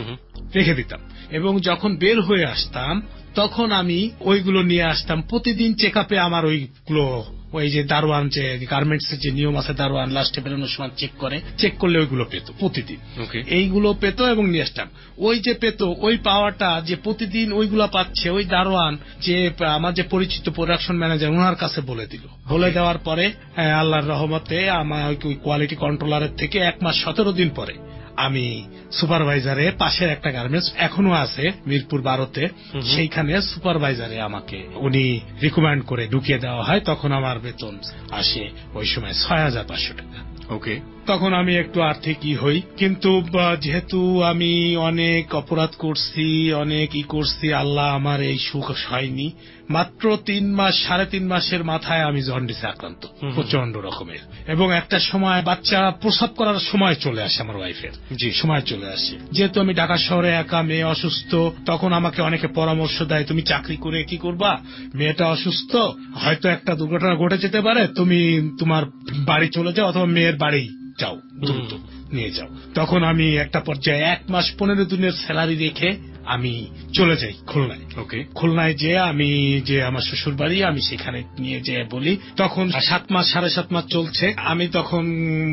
রেখে দিতাম, এবং যখন বের হয়ে আসতাম তখন আমি ওইগুলো নিয়ে আসতাম। প্রতিদিন চেক আপে আমার ওইগুলো, ওই যে দারোয়ান, যে গার্মেন্টস এর যে নিয়ম আছে, দারোয়ান লাস্টে বেরোনোর সময় চেক করে, চেক করলে ওইগুলো পেত প্রতিদিন। Okay. এইগুলো পেত এবং নিয়ে আসতাম। ওই যে পেত, ওই পাওয়াটা যে প্রতিদিন ওইগুলা পাচ্ছে, ওই দারোয়ান যে আমার যে পরিচিত প্রোডাকশন ম্যানেজার, ওনার কাছে বলে দিল। বলে দেওয়ার পরে আহ, আল্লাহর রহমতে আমার ওই কোয়ালিটি কন্ট্রোলারের থেকে এক মাস সতেরো দিন পরে আমি সুপারভাইজারে, পাশের একটা গার্মেন্টস এখনো আছে মিরপুর বারোতে, সেইখানে সুপারভাইজারে আমাকে উনি রিকমেন্ড করে ঢুকিয়ে দেওয়া হয়। তখন আমার বেতন আসে ওই সময় ছয় হাজার পাঁচশো টাকা। ওকে, তখন আমি একটু আর্থিকই হই, কিন্তু বা, যেহেতু আমি অনেক অপরাধ করছি, অনেক ই করছি, আল্লাহ আমার এই সুখ হয়নি। মাত্র তিন মাস, সাড়ে তিন মাসের মাথায় আমি জন্ডিসে আক্রান্ত, প্রচন্ড রকমের, এবং একটা সময় বাচ্চা প্রসব করার সময় চলে আসে আমার ওয়াইফের, যে সময় চলে আসে। যেহেতু আমি ঢাকা শহরে একা, মেয়ে অসুস্থ, তখন আমাকে অনেকে পরামর্শ দেয়, তুমি চাকরি করে কি করবা, মেয়েটা অসুস্থ, হয়তো একটা দুর্ঘটনা ঘটে যেতে পারে, তুমি তোমার বাড়ি চলে যাও অথবা মেয়ের বাড়ি যাও, দ্রুত নিয়ে যাও। তখন আমি একটা পর্যায়ে এক মাস পনেরো দিনের স্যালারি রেখে আমি চলে যাই খুলনায়। ওকে, খুলনায় যে আমি যে আমার শ্বশুর বাড়ি, আমি সেখানে নিয়ে যেয়ে বলি। তখন সাত মাস সাড়ে সাত মাস চলছে। আমি তখন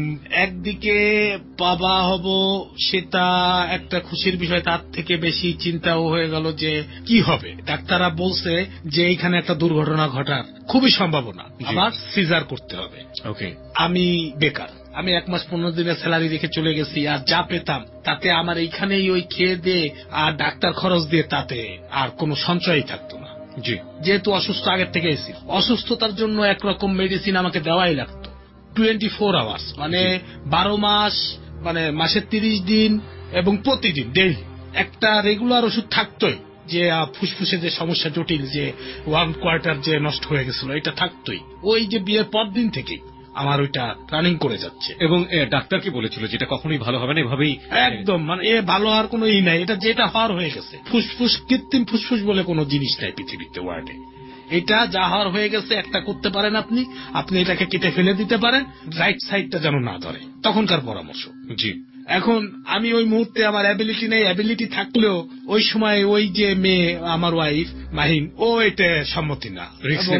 একদিকে বাবা হব, সেটা একটা খুশির বিষয়, তার থেকে বেশি চিন্তাও হয়ে গেল যে কি হবে। ডাক্তাররা বলছে যে এইখানে একটা দুর্ঘটনা ঘটার খুবই সম্ভাবনা, আবার সিজার করতে হবে। ওকে, আমি বেকার, আমি এক মাস পনেরো দিনের স্যালারি রেখে চলে গেছি, আর যা পেতাম তাতে আমার এইখানেই ওই খেয়ে দিয়ে আর ডাক্তার খরচ দিয়ে তাতে আর কোনো সঞ্চয়ই থাকতো না। জি, যেহেতু অসুস্থ আগের থেকে এসেছি, অসুস্থতার জন্য একরকম মেডিসিন আমাকে দেওয়াই লাগতো টোয়েন্টি ফোর আওয়ার্স, মানে বারো মাস, মানে মাসের তিরিশ দিন এবং প্রতিদিন ডেইলি একটা রেগুলার ওষুধ থাকতোই, যে ফুসফুসে যে সমস্যা জটিল, যে ওয়ান কোয়ার্টার যে নষ্ট হয়ে গেছিল, এটা থাকতোই। ওই যে বিয়ের পর দিন থেকেই আমার ওইটা রানিং করে যাচ্ছে। এবং ডাক্তার কি বলেছিল যেটা কখনোই ভালো হবে না, এভাবেই একদম মানে এ ভালো হওয়ার কোনো ই নাই, এটা যেটা হওয়ার হয়ে গেছে। ফুসফুস, কৃত্রিম ফুসফুস বলে কোনো জিনিস নাই পৃথিবীতে, ওয়ার্ল্ডে। এটা যা হওয়ার হয়ে গেছে, একটা করতে পারেন আপনি, আপনি এটাকে কেটে ফেলে দিতে পারেন, রাইট সাইডটা যেন না ধরে, তখনকার পরামর্শ। জি। এখন আমি ওই মুহূর্তে আমার অ্যাবিলিটি নেই, অ্যাবিলিটি থাকলেও ওই সময় ওই যে মেয়ে আমার ওয়াইফ মাহিন, ও এটা সম্মতি না,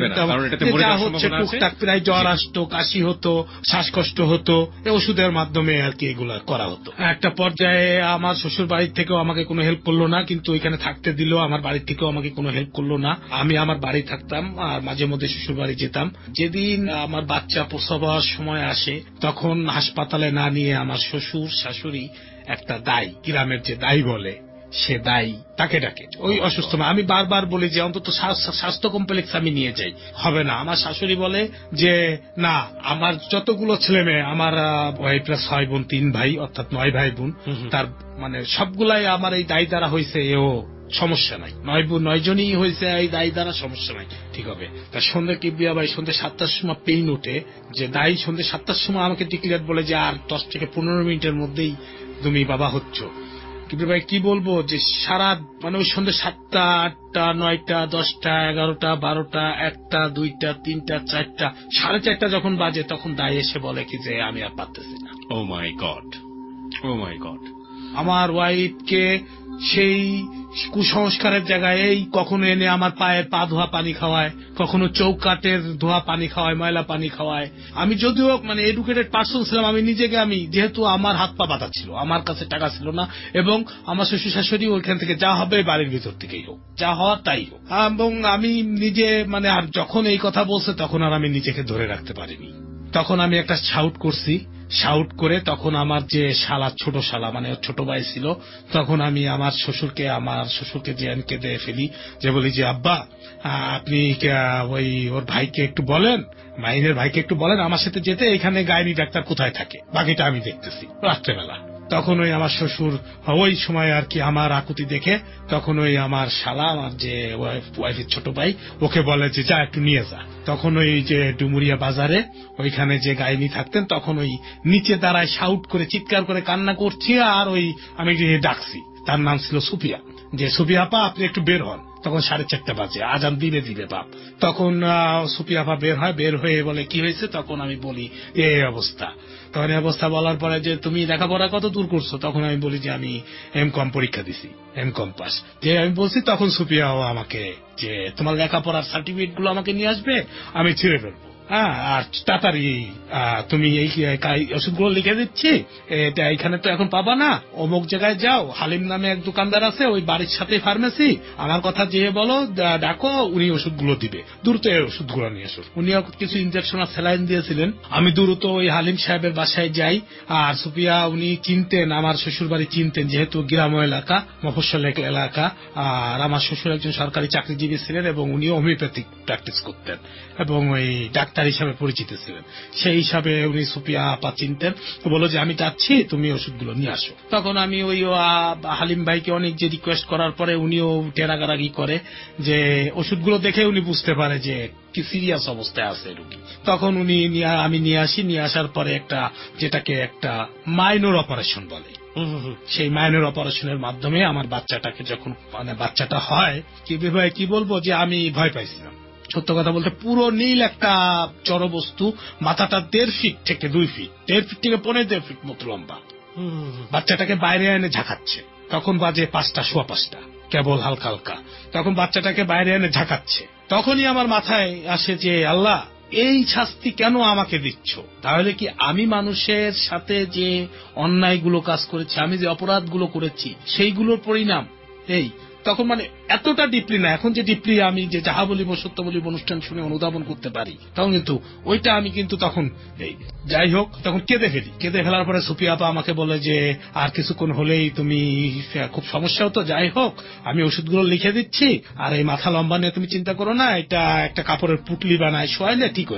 যা হচ্ছে টুকটাক প্রায় জ্বর আসতো, কাশি হতো, শ্বাসকষ্ট হতো, ওষুধের মাধ্যমে আর কি এগুলা করা হতো। একটা পর্যায়ে আমার শ্বশুর বাড়ির থেকেও আমাকে কোনো হেল্প করলো না, কিন্তু ওইখানে থাকতে দিল, আমার বাড়ির থেকেও আমাকে কোনো হেল্প করলো না। আমি আমার বাড়ি থাকতাম আর মাঝে মধ্যে শ্বশুর বাড়ি যেতাম। যেদিন আমার বাচ্চা প্রসব হওয়ার সময় আসে, তখন হাসপাতালে না নিয়ে আমার শ্বশুর শাশুড়ি একটা দায়, গ্রামের যে দায় বলে, সে দায়ী তাকে ডাকে। ওই অসুস্থ মা, আমি বারবার বলি যে অন্তত স্বাস্থ্য কমপ্লেক্স আমি নিয়ে যাই, হবে না। আমার শাশুড়ি বলে যে না, আমার যতগুলো ছেলে মেয়ে, আমার ওয়াইফরা ছয় বোন, তিন ভাই, অর্থাৎ নয় ভাই বোন, তার মানে সবগুলাই আমার এই দায় দ্বারা হয়েছে, এও সমস্যা নাই, নয় বোন নয় জনই হয়েছে এই দায় দ্বারা, সমস্যা নাই, ঠিক হবে। তার সন্ধ্যে কিবরিয়া ভাই সন্ধ্যে সাতটার সময় পেইন ওঠে, যে দায়ী সন্ধ্যে সাতটার সময় আমাকে ডিক্লেয়ার বলে যে আর দশ থেকে পনেরো মিনিটের মধ্যেই তুমি বাবা হচ্ছ। কিন্তু ভাই কি বলবো, যে সারা মানে ওই সন্ধ্যে সাতটা, আটটা, নয়টা, দশটা, এগারোটা, বারোটা, একটা, দুইটা, তিনটা, চারটা, সাড়ে চারটা যখন বাজে, তখন দায় এসে বলে কি যে আমি আর পারতেছি না। Oh my God, oh my God. আমার ওয়াইফকে সেই কুসংস্কারের জায়গায় এই কখনো এনে আমার পায়ের পা ধোয়া পানি খাওয়ায়, কখনো চৌকাটের ধোয়া পানি খাওয়ায়, ময়লা পানি খাওয়ায়। আমি যদিও মানে এডুকেটেড পার্সন ছিলাম, আমি নিজেকে আমি যেহেতু আমার হাত পা বাঁধা ছিল, আমার কাছে টাকা ছিল না, এবং আমার শ্বশুর শাশুড়ি ওইখান থেকে যা হবে বাড়ির ভিতর থেকেই হোক, যা হওয়ার তাই হোক। এবং আমি নিজে মানে আর যখন এই কথা বলছে, তখন আর আমি নিজেকে ধরে রাখতে পারিনি। তখন আমি একটা শাউট করছি, শাউট করে তখন আমার যে শালা, ছোট শালা মানে ছোট ভাই ছিল, তখন আমি আমার শ্বশুরকে আমার শ্বশুরকে যে আমি কেঁদে ফেলি, যে বলি যে আব্বা আপনি ওই ওর ভাইকে একটু বলেন, মাইনের ভাইকে একটু বলেন আমার সাথে যেতে, এখানে গাইনি ডাক্তার কোথায় থাকে, বাকিটা আমি দেখতেছি রাত্রেবেলা। তখন ওই আমার শ্বশুর ওই সময় আর কি আমার আকুতি দেখে, তখন ওই আমার শালা, আমার যে ওয়াইফের ছোট ভাই, ওকে বলে যে যা একটু নিয়ে যা। তখন ওই যে ডুমুরিয়া বাজারে ওইখানে যে গাইনি থাকতেন, তখন ওই নিচে দাঁড়ায় শাউট করে চিৎকার করে কান্না করছি, আর ওই আমি ডাকছি, তার নাম ছিল সুফিয়া, যে সুফিয়া আপা আপনি একটু বের হন। তখন সাড়ে চারটা বাজে, আজান দিবে দিবে বাপ। তখন সুফিয়া আপা বের হয়, বের হয়ে বলে কি হয়েছে, তখন আমি বলি এই অবস্থা। তখন এই অবস্থা বলার পরে যে তুমি লেখাপড়া কত দূর করছো, তখন আমি বলি যে আমি এম কম পরীক্ষা দিছি, এম কম পাস। যে আমি বলছি, তখন সুফিয়াও আমাকে যে তোমার লেখাপড়ার সার্টিফিকেট গুলো আমাকে নিয়ে আসবে, আমি ছিঁড়ে ফেলবো, হ্যাঁ, আর তাড়াতাড়ি তুমি এই ওষুধগুলো লিখে দিচ্ছি, এটা এখানে তো এখন পাবা না, অমুক জায়গায় যাও, হালিম নামে এক দোকানদার আছে, ওই বাড়ির সাথে ফার্মেসি, আমার কথা যে বলো ডাকো, উনি ওষুধগুলো দিবে, দ্রুত এই ওষুধগুলো নিয়ে এসো। উনিও কিছু ইনজেকশন আর স্যালাইন দিয়েছিলেন। আমি দ্রুত ওই হালিম সাহেবের বাসায় যাই। আর সুফিয়া উনি চিনতেন, আমার শ্বশুর বাড়ি চিনতেন, যেহেতু গ্রাম এলাকা, মফস্বল এলাকা, আর আমার শ্বশুর একজন সরকারি চাকরিজীবী ছিলেন, এবং উনিও হোমিওপ্যাথিক প্র্যাকটিস করতেন, এবং ওই ডাক্তার হিসাবে পরিচিত ছিলেন। সেই হিসাবে উনি সুফিয়া আপা চিনতেন। বলল যে আমি যাচ্ছি, তুমি ওষুধগুলো নিয়ে আসো। তখন আমি ওই হালিম ভাইকে অনেক যে রিকোয়েস্ট করার পরে উনিও টেরাগারাগি করে, যে ওষুধগুলো দেখে উনি বুঝতে পারে যে কি সিরিয়াস অবস্থায় আছে রোগী। তখন উনি আমি নিয়ে আসি, নিয়ে আসার পরে একটা যেটাকে একটা মাইনর অপারেশন বলে, সেই মাইনর অপারেশনের মাধ্যমে আমার বাচ্চাটাকে যখন মানে বাচ্চাটা হয়, কি ভাই কি বলবো, যে আমি ভয় পাইছিলাম। সত্য কথা বলতে পুরো নীল একটা জড়বস্তু, মাথাটা দেড় ফিট থেকে দুই ফিট দেড় ফিট থেকে পনেরো দেড় ফিট মতো লম্বা, বাচ্চাটাকে বাইরে এনে ঝাঁকাচ্ছে। তখন বাজে পাঁচটা, সোয়া পাঁচটা, কেবল হালকা হালকা। তখন বাচ্চাটাকে বাইরে এনে ঝাঁকাচ্ছে। তখনই আমার মাথায় আসে যে আল্লাহ, এই শাস্তি কেন আমাকে দিচ্ছ? তাহলে কি আমি মানুষের সাথে যে অন্যায়গুলো কাজ করেছি, আমি যে অপরাধগুলো করেছি, সেইগুলোর পরিণাম এই। তখন মানে এতটা ডিপলি না, এখন যে ডিপলি আমি যে যাহা বলিব সত্য বলিব অনুষ্ঠান শুনে অনুধাবন করতে পারি, তখন কিন্তু ওইটা আমি কিন্তু তখন এই যাই হোক তখন কেঁদে ফেলি। কেঁদে ফেলার পরে সুফিয়া আপা আমাকে বলে যে আর কিছুক্ষণ হলেই তুমি খুব সমস্যা হতো, যাই হোক আমি ওষুধগুলো লিখে দিচ্ছি, আর এই মাথা লম্বা নিয়ে তুমি চিন্তা করো না, এটা একটা কাপড়ের পুটলি বানায় শোয়াইলে ঠিক হয়ে যাবে।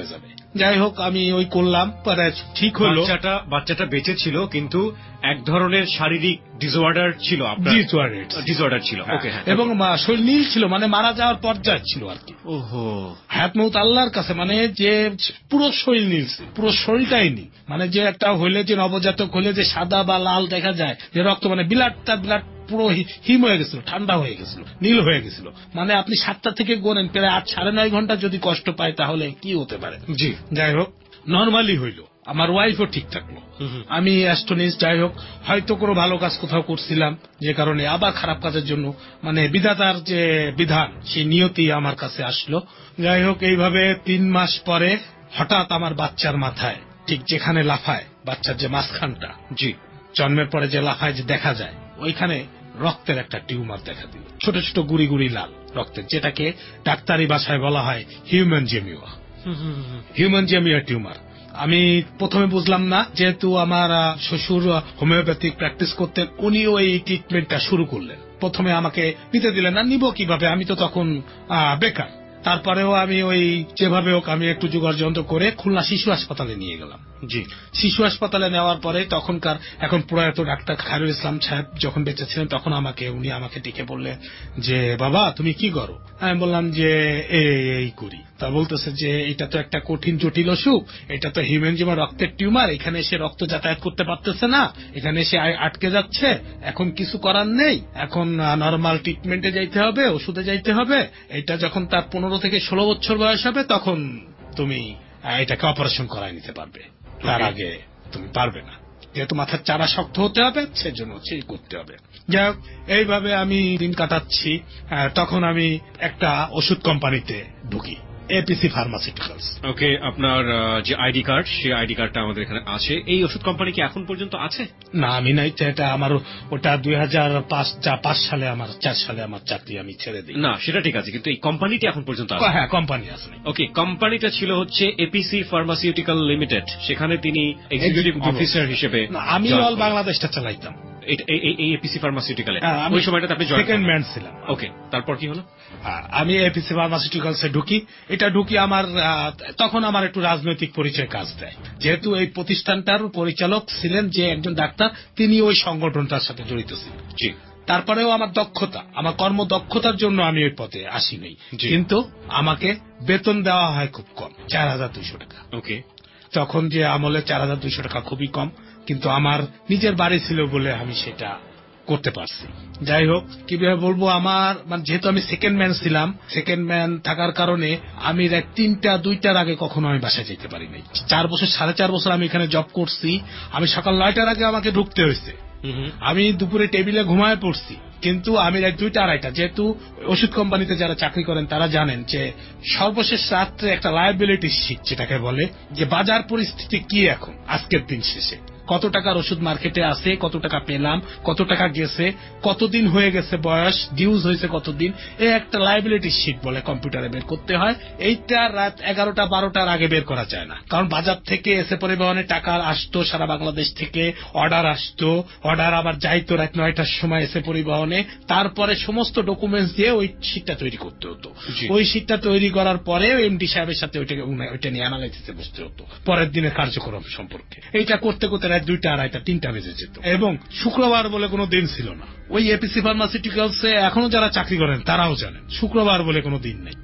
যাই হোক আমি ওই করলাম, পরে ঠিক হলো। বাচ্চাটা বাচ্চাটা বেঁচে ছিল, কিন্তু এক ধরনের শারীরিক ডিসঅর্ডার ছিল, আপনার ডিসঅর্ডার ডিসঅর্ডার ছিল। ওকে, এবং শরীর নীল ছিল, মানে মারা যাওয়ার পর্যায়ে ছিল আর কি। ওহো, হায়াত মউত আল্লাহর কাছে, মানে যে পুরো শরীর নীল, পুরো শরীরটাই নীল, মানে যে একটা হইলে যে নবজাতক হইলে যে সাদা বা লাল দেখা যায় যে রক্ত, মানে বিলাটটা বিলাট পুরো হিম হয়ে গেছিল, ঠান্ডা হয়ে গেছিল, নীল হয়ে গেছিল। মানে আপনি সাতটা থেকে গোনেন প্রায় আট সাড়ে নয় ঘন্টা যদি কষ্ট পায় তাহলে কি হতে পারে। জি, যাই হোক নর্মালি হইলো, আমার ওয়াইফও ঠিক থাকলো, আমি অ্যাস্টোনিস। যাই হোক হয়তো কোনো ভালো কাজ কোথাও করছিলাম, যে কারণে আবার খারাপ কাজের জন্য মানে বিধাতার যে বিধান সেই নিয়তি আমার কাছে আসলো। যাই হোক এইভাবে তিন মাস পরে হঠাৎ আমার বাচ্চার মাথায়, ঠিক যেখানে লাফায় বাচ্চার যে মাঝখানটা, জি, জন্মের পরে যে লাফায় যে দেখা যায়, ওইখানে রক্তের একটা টিউমার দেখা দিল, ছোট ছোট গুড়ি গুড়ি লাল রক্তের, যেটাকে ডাক্তারি ভাষায় বলা হয় হিউম্যান জেমিয়া। হিউম্যান জেমিয়া টিউমার। আমি প্রথমে বুঝলাম না, যেহেতু আমার শ্বশুর হোমিওপ্যাথিক প্র্যাকটিস করতেন, উনিও এই ট্রিটমেন্টটা শুরু করলেন। প্রথমে আমাকে নিতে দিলেন না, নিব কিভাবে, আমি তো তখন বেকার। তারপরেও আমি ওই যেভাবে হোক আমি একটু জোগাড় যন্ত্র করে খুলনা শিশু হাসপাতালে নিয়ে গেলাম। জি, শিশু হাসপাতালে নেওয়ার পরে তখনকার এখন প্রয়াত ডাক্তার খায়রুল ইসলাম সাহেব যখন বেঁচে ছিলেন, তখন আমাকে উনি আমাকে ডেকে বললেন যে বাবা তুমি কি করো। আমি বললাম যে এই করি। তা বলতেছে যে এটা তো একটা কঠিন জটিল অসুখ, এটা তো হিউম্যানজিমা রক্তের টিউমার, এখানে এসে রক্ত যাতায়াত করতে পারতেছে না, এখানে এসে আটকে যাচ্ছে, এখন কিছু করার নেই, এখন নর্মাল ট্রিটমেন্টে যাইতে হবে, ওষুধে যাইতে হবে, এটা যখন তার পনেরো থেকে ষোলো বছর বয়স হবে তখন তুমি এটাকে অপারেশন করায় নিতে পারবে, তার আগে তুমি পারবে না, যেহেতু মাথার চারা শক্ত হতে হবে, সেজন্য সেই করতে হবে। যাই হোক এইভাবে আমি দিন কাটাচ্ছি। তখন আমি একটা ওষুধ কোম্পানিতে ঢুকি, এপিসি ফার্মাসিউটিক্যালস। ওকে, আপনার যে আইডি কার্ড, সেই আইডি কার্ডটা আমাদের এখানে আছে। এই ওষুধ কোম্পানি কি এখন পর্যন্ত আছে? না, আমি নাই, এটা আমার ওটা দুই হাজার পাঁচ পাঁচ সালে আমার চার সালে আমার চাকরি আমি ছেড়ে দিই। না সেটা ঠিক আছে, কিন্তু এই কোম্পানিটি এখন পর্যন্ত আছে? হ্যাঁ, কোম্পানি আছে। ওকে, কোম্পানিটা ছিল হচ্ছে এপিসি ফার্মাসিউটিক্যাল লিমিটেড, সেখানে তিনি এক্সিকিউটিভ অফিসার হিসেবে। আমি অল বাংলাদেশটা চালাইতাম এই এপিসি ফার্মাসিউটিক্যালে। ওই সময়টাতে আপনি সেকেন্ড ম্যান ছিলাম। ওকে, তারপর কি হলো? আমি এপিসি ফার্মাসিউটিক্যালসে ঢুকি। এটা ঢুকি আমার তখন আমার একটু রাজনৈতিক পরিচয় কাজ দেয়, যেহেতু এই প্রতিষ্ঠানটার পরিচালক ছিলেন যে একজন ডাক্তার, তিনি ওই সংগঠনটার সাথে জড়িত ছিলেন। জি, তারপরেও আমার দক্ষতা, আমার কর্মদক্ষতার জন্য আমি ওই পথে আসিনি, কিন্তু আমাকে বেতন দেওয়া হয় খুব কম, চার হাজার দুইশো টাকা। ওকে, তখন যে আমলে চার হাজার দুইশো টাকা খুবই কম, কিন্তু আমার নিজের বাড়ি ছিল বলে আমি সেটা করতে পারছি। যাই হোক, কিভাবে বলবো, আমার মানে যেহেতু আমি সেকেন্ড ম্যান ছিলাম, সেকেন্ড ম্যান থাকার কারণে আমি রাত তিনটা দুইটার আগে কখনো আমি বাসায় যেতে পারি নাই। চার বছর সাড়ে চার বছর আমি এখানে জব করছি, আমি সকাল নয়টার আগে আমাকে ঢুকতে হয়েছে, আমি দুপুরে টেবিলে ঘুমায় পড়ছি, কিন্তু আমি রাত দুইটা আড়াইটা, যেহেতু ওষুধ কোম্পানিতে যারা চাকরি করেন তারা জানেন যে সর্বশেষ রাত্রে একটা লায়াবিলিটি শিট যেটাকে বলে, যে বাজার পরিস্থিতি কি এখন আজকের দিন শেষে, কত টাকার ওষুধ মার্কেটে আছে, কত টাকা পেলাম, কত টাকা গেছে, কতদিন হয়ে গেছে বয়স, ডিউজ হয়েছে কতদিন, এই একটা লায়াবিলিটি শিট বলে কম্পিউটারে বের করতে হয়। এইটা রাত এগারোটা বারোটার আগে বের করা যায় না, কারণ বাজার থেকে এসে পরিবহনে টাকা আসতো, সারা বাংলাদেশ থেকে অর্ডার আসতো, অর্ডার আবার যাইতো রাত নয়টার সময় এসে পরিবহনে, তারপরে সমস্ত ডকুমেন্টস দিয়ে ওই শিটটা তৈরি করতে হতো। ওই শিটটা তৈরি করার পরে এমডি সাহেবের সাথে ওইটাকে ওইটা নিয়ে অ্যানালাইসিসে বসতে হতো পরের দিনের কার্যক্রম সম্পর্কে। এইটা করতে করতে রাত দুইটা আড়াইটা তিনটা বেজে যেত, এবং শুক্রবার বলে কোনো দিন ছিল না। ওই এপিসি ফার্মাসিউটিক্যালসে এখনো যারা চাকরি করেন তারাও জানেন শুক্রবার বলে কোনো দিন নেই।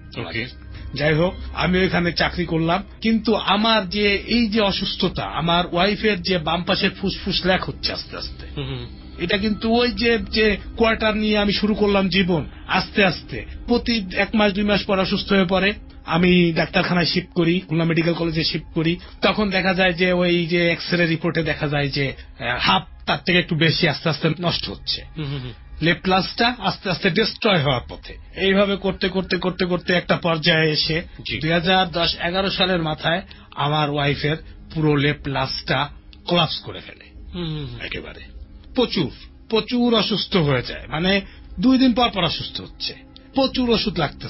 যাই হোক, আমি ওইখানে চাকরি করলাম, কিন্তু আমার যে এই যে অসুস্থতা, আমার ওয়াইফের যে বাম পাশের ফুসফুস ল্যাক হচ্ছে আস্তে আস্তে, এটা কিন্তু ওই যে যে কোয়ার্টার নিয়ে আমি শুরু করলাম জীবন, আস্তে আস্তে প্রতি এক মাস দুই মাস পর অসুস্থ হয়ে পড়ে। আমি ডাক্তারখানায় শিফট করি, খুলনা মেডিকেল কলেজে শিফট করি। তখন দেখা যায় যে ওই যে এক্স রে রিপোর্টে দেখা যায় যে হাফ তার থেকে একটু বেশি আস্তে আস্তে নষ্ট হচ্ছে, লেফট লাঞ্চটা আস্তে আস্তে ডিস্ট্রয় হওয়ার পথে। এইভাবে করতে করতে করতে করতে একটা পর্যায়ে এসে দুই হাজার দশ এগারো সালের মাথায় আমার ওয়াইফের পুরো লেফট লাঞ্চটা কোলাপস করে ফেলে, একেবারে প্রচুর প্রচুর অসুস্থ হয়ে যায়, মানে দুই দিন পর পর অসুস্থ হচ্ছে, প্রচুর ওষুধ লাগতেছে,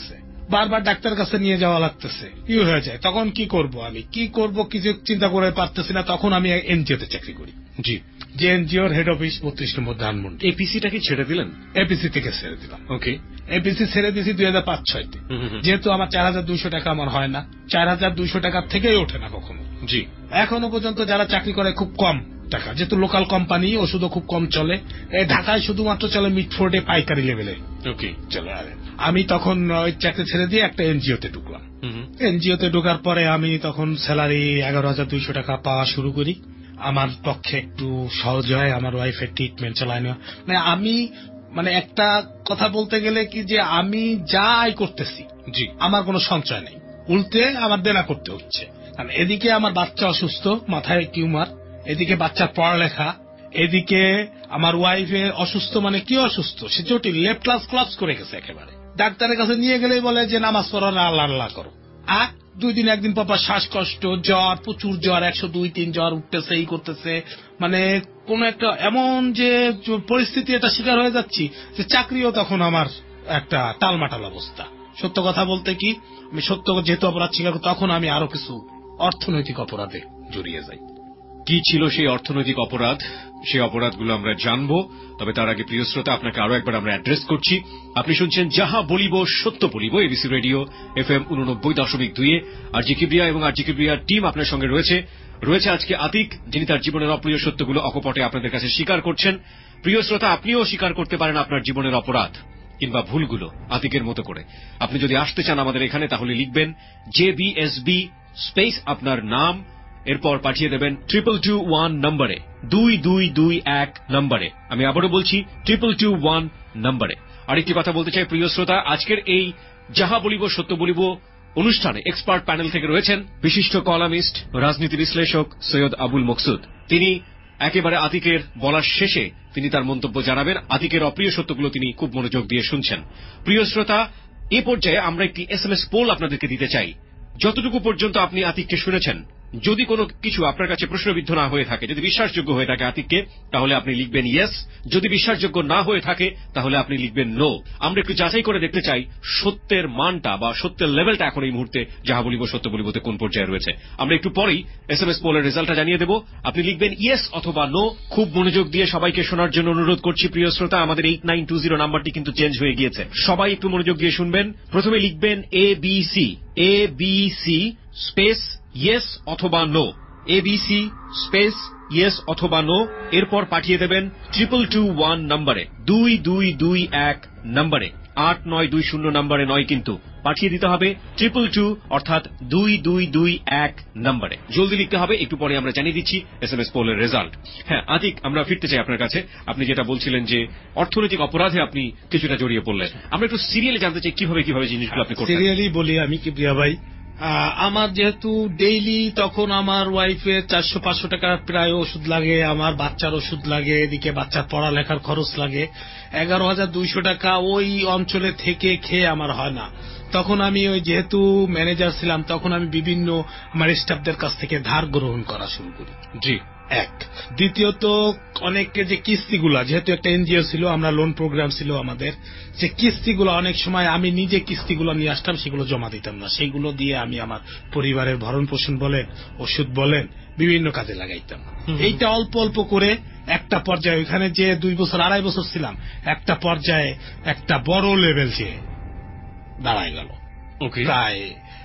বারবার ডাক্তারের কাছে নিয়ে যাওয়া লাগতেছে, কি হয়ে যায়, তখন কি করব, আমি কি করব কিছু চিন্তা করে পারতেছি না। তখন আমি এনজিওতে চাকরি করি, জি, যে এনজিওর হেড অফিস বত্রিশ নম্বর ধানমন্ডি। এপিসিটা কি ছেড়ে দিলেন? এপিসি থেকে ছেড়ে দিলাম। ওকে, এপিসি ছেড়ে দিয়েছি দুই হাজার পাঁচ ছয়তে, যেহেতু আমার চার হাজার দুইশো টাকা আমার হয় না, চার হাজার দুইশো টাকার থেকেই ওঠে না কখনো। জি, এখনো পর্যন্ত যারা চাকরি করে খুব কম টাকা, যেহেতু লোকাল কোম্পানি, ওষুধও খুব কম চলে। ঢাকায় শুধুমাত্র চলে মিডফোর্ডে পাইকারি লেভেলে ওকে চলে। আমি তখন ওই চাকরি ছেড়ে দিয়ে একটা এনজিওতে ঢুকলাম। এনজিওতে ঢোকার পরে আমি তখন স্যালারি এগারো হাজার দুইশো টাকা পাওয়া শুরু করি। আমার পক্ষে একটু সহজ হয় আমার ওয়াইফের ট্রিটমেন্ট চালায় নেওয়া। মানে আমি মানে একটা কথা বলতে গেলে কি, যে আমি যা আয় করতেছি, জি, আমার কোনো সঞ্চয় নেই, উল্টে আমার দেনা করতে হচ্ছে। কারণ এদিকে আমার বাচ্চা অসুস্থ, মাথায় টিউমার, এদিকে বাচ্চার পড়ালেখা, এদিকে আমার ওয়াইফের অসুস্থ, মানে কি অসুস্থ, সে জটিল, লেফট ক্লাস ক্লাস করে গেছে একেবারে। ডাক্তারের কাছে নিয়ে গেলেই বলে যে নামাজ পড়ো না, আল্লাহ আল্লাহ করো। আর দুই দিন একদিন পর শ্বাসকষ্ট, জ্বর, প্রচুর জ্বর, একশো দুই তিন জ্বর উঠতেছে, এই করতেছে। মানে কোন একটা এমন যে পরিস্থিতি এটা শিকার হয়ে যাচ্ছি যে চাকরিও তখন আমার একটা টালমাটাল অবস্থা। সত্য কথা বলতে কি, আমি সত্য যেহেতু অপরাধ স্বীকার করি, তখন আমি আরো কিছু অর্থনৈতিক অপরাধে জড়িয়ে যাই। কি ছিল সেই অর্থনৈতিক অপরাধ, সেই অপরাধগুলো আমরা জানবো। তবে তার আগে প্রিয় শ্রোতা, আপনাকে আরো একবার আমরা অ্যাড্রেস করছি। আপনি শুনছেন যাহা বলিব সত্য বলিব, এবিসি রেডিও এফ এম উননব্বই দশমিক দুইয়ে। আর জি কিবরিয়া এবং আর জি কিবরিয়ার টিম আপনার সঙ্গে রয়েছে। রয়েছে আজকে আতিক, যিনি তার জীবনের অপ্রিয় সত্যগুলো অকপটে আপনাদের কাছে স্বীকার করছেন। প্রিয় শ্রোতা, আপনিও স্বীকার করতে পারেন আপনার জীবনের অপরাধ কিংবা ভুলগুলো আতিকের মতো করে। আপনি যদি আসতে চান আমাদের এখানে, তাহলে লিখবেন J B S B space আপনার নাম, এরপর পাঠিয়ে দেবেন ট্রিপল টু ওয়ান নম্বরে, দুই দুই দুই এক নম্বরে। আমি আবারও বলছি ট্রিপল টু ওয়ান নম্বরে। আরেকটি কথা বলতে চাই প্রিয় শ্রোতা, আজকের এই যাহা বলিব সত্য বলিব অনুষ্ঠানে এক্সপার্ট প্যানেল থেকে রয়েছেন বিশিষ্ট কলামিস্ট, রাজনীতি বিশ্লেষক সৈয়দ আবুল মকসুদ। তিনি একেবারে আতিকের বলার শেষে তিনি তার মন্তব্য জানাবেন। আতিকের অপ্রিয় সত্যগুলো তিনি খুব মনোযোগ দিয়ে শুনছেন। প্রিয় শ্রোতা, এ পর্যায়ে আমরা একটি এস এম এস পোল আপনাদেরকে দিতে চাই। যতটুকু পর্যন্ত আপনি আতিককে শুনেছেন, যদি কোনো কিছু আপনার কাছে প্রশ্নবিদ্ধ না হয়ে থাকে, যদি বিশ্বাসযোগ্য হয়ে থাকে আতিককে, তাহলে আপনি লিখবেন ইয়েস। যদি বিশ্বাসযোগ্য না হয়ে থাকে, তাহলে আপনি লিখবেন নো। আমরা একটু যাচাই করে দেখতে চাই সত্যের মানটা বা সত্যের লেভেলটা এখন এই মুহূর্তে যাহা বলিব সত্য বলিবতে কোন পর্যায়ে রয়েছে। আমরা একটু পরেই এস এম এস পোলের রেজাল্টটা জানিয়ে দেব। আপনি লিখবেন ইয়েস অথবা নো। খুব মনোযোগ দিয়ে সবাইকে শোনার জন্য অনুরোধ করছি প্রিয় শ্রোতা। আমাদের এইট নাইন টু জিরো নাম্বারটি কিন্তু চেঞ্জ হয়ে গিয়েছে। সবাই একটু মনোযোগ দিয়ে শুনবেন। প্রথমে লিখবেন A B C, A B C space yes অথবা নো, এবিসি স্পেস ইয়েস অথবা নো। এরপর পাঠিয়ে দেবেন ট্রিপল টু ওয়ান নম্বরে, দুই দুই দুই এক নম্বরে। আট নয় দুই শূন্য নম্বরে নয়, কিন্তু পাঠিয়ে দিতে হবে ট্রিপল টু অর্থাৎ দুই দুই দুই এক নম্বরে। জলদি লিখতে হবে। একটু পরে আমরা জানিয়ে দিচ্ছি এস এম এস পোলের রেজাল্ট। হ্যাঁ আতিক, আমরা ফিরতে চাই আপনার কাছে। আপনি যেটা বলছিলেন যে অর্থনৈতিক অপরাধে আপনি কিছুটা জড়িয়ে পড়লেন, আমরা একটু সিরিয়ালি জানতে চাই কিভাবে কিভাবে জিনিসগুলো আপনি করতেন। সিরিয়ালি বলি আমি কি প্রিয়া ভাই, আমার যেহেতু ডেইলি তখন আমার ওয়াইফের চারশো পাঁচশো টাকা প্রায় ওষুধ লাগে, আমার বাচ্চার ওষুধ লাগে, এদিকে বাচ্চার পড়ালেখার খরচ লাগে, এগারো হাজার দুইশো টাকা ওই অঞ্চলে থেকে খেয়ে আমার হয় না। তখন আমি ওই যেহেতু ম্যানেজার ছিলাম, তখন আমি বিভিন্ন আমার স্টাফদের কাছ থেকে ধার গ্রহণ করা শুরু করি। জি, এক। দ্বিতীয়ত অনেকে যে কিস্তিগুলা, যেহেতু একটা এনজিও ছিল, আমরা লোন প্রোগ্রাম ছিল আমাদের, যে কিস্তিগুলো অনেক সময় আমি নিজে কিস্তিগুলো নিয়ে আসতাম, সেগুলো জমা দিতাম না, সেইগুলো দিয়ে আমি আমার পরিবারের ভরণ পোষণ বলেন, ওষুধ বলেন, বিভিন্ন কাজে লাগাইতাম। এইটা অল্প অল্প করে একটা পর্যায়ে, ওইখানে যে দুই বছর আড়াই বছর ছিলাম, একটা পর্যায়ে একটা বড় লেভেল যে দাঁড়ায় গেল, প্রায়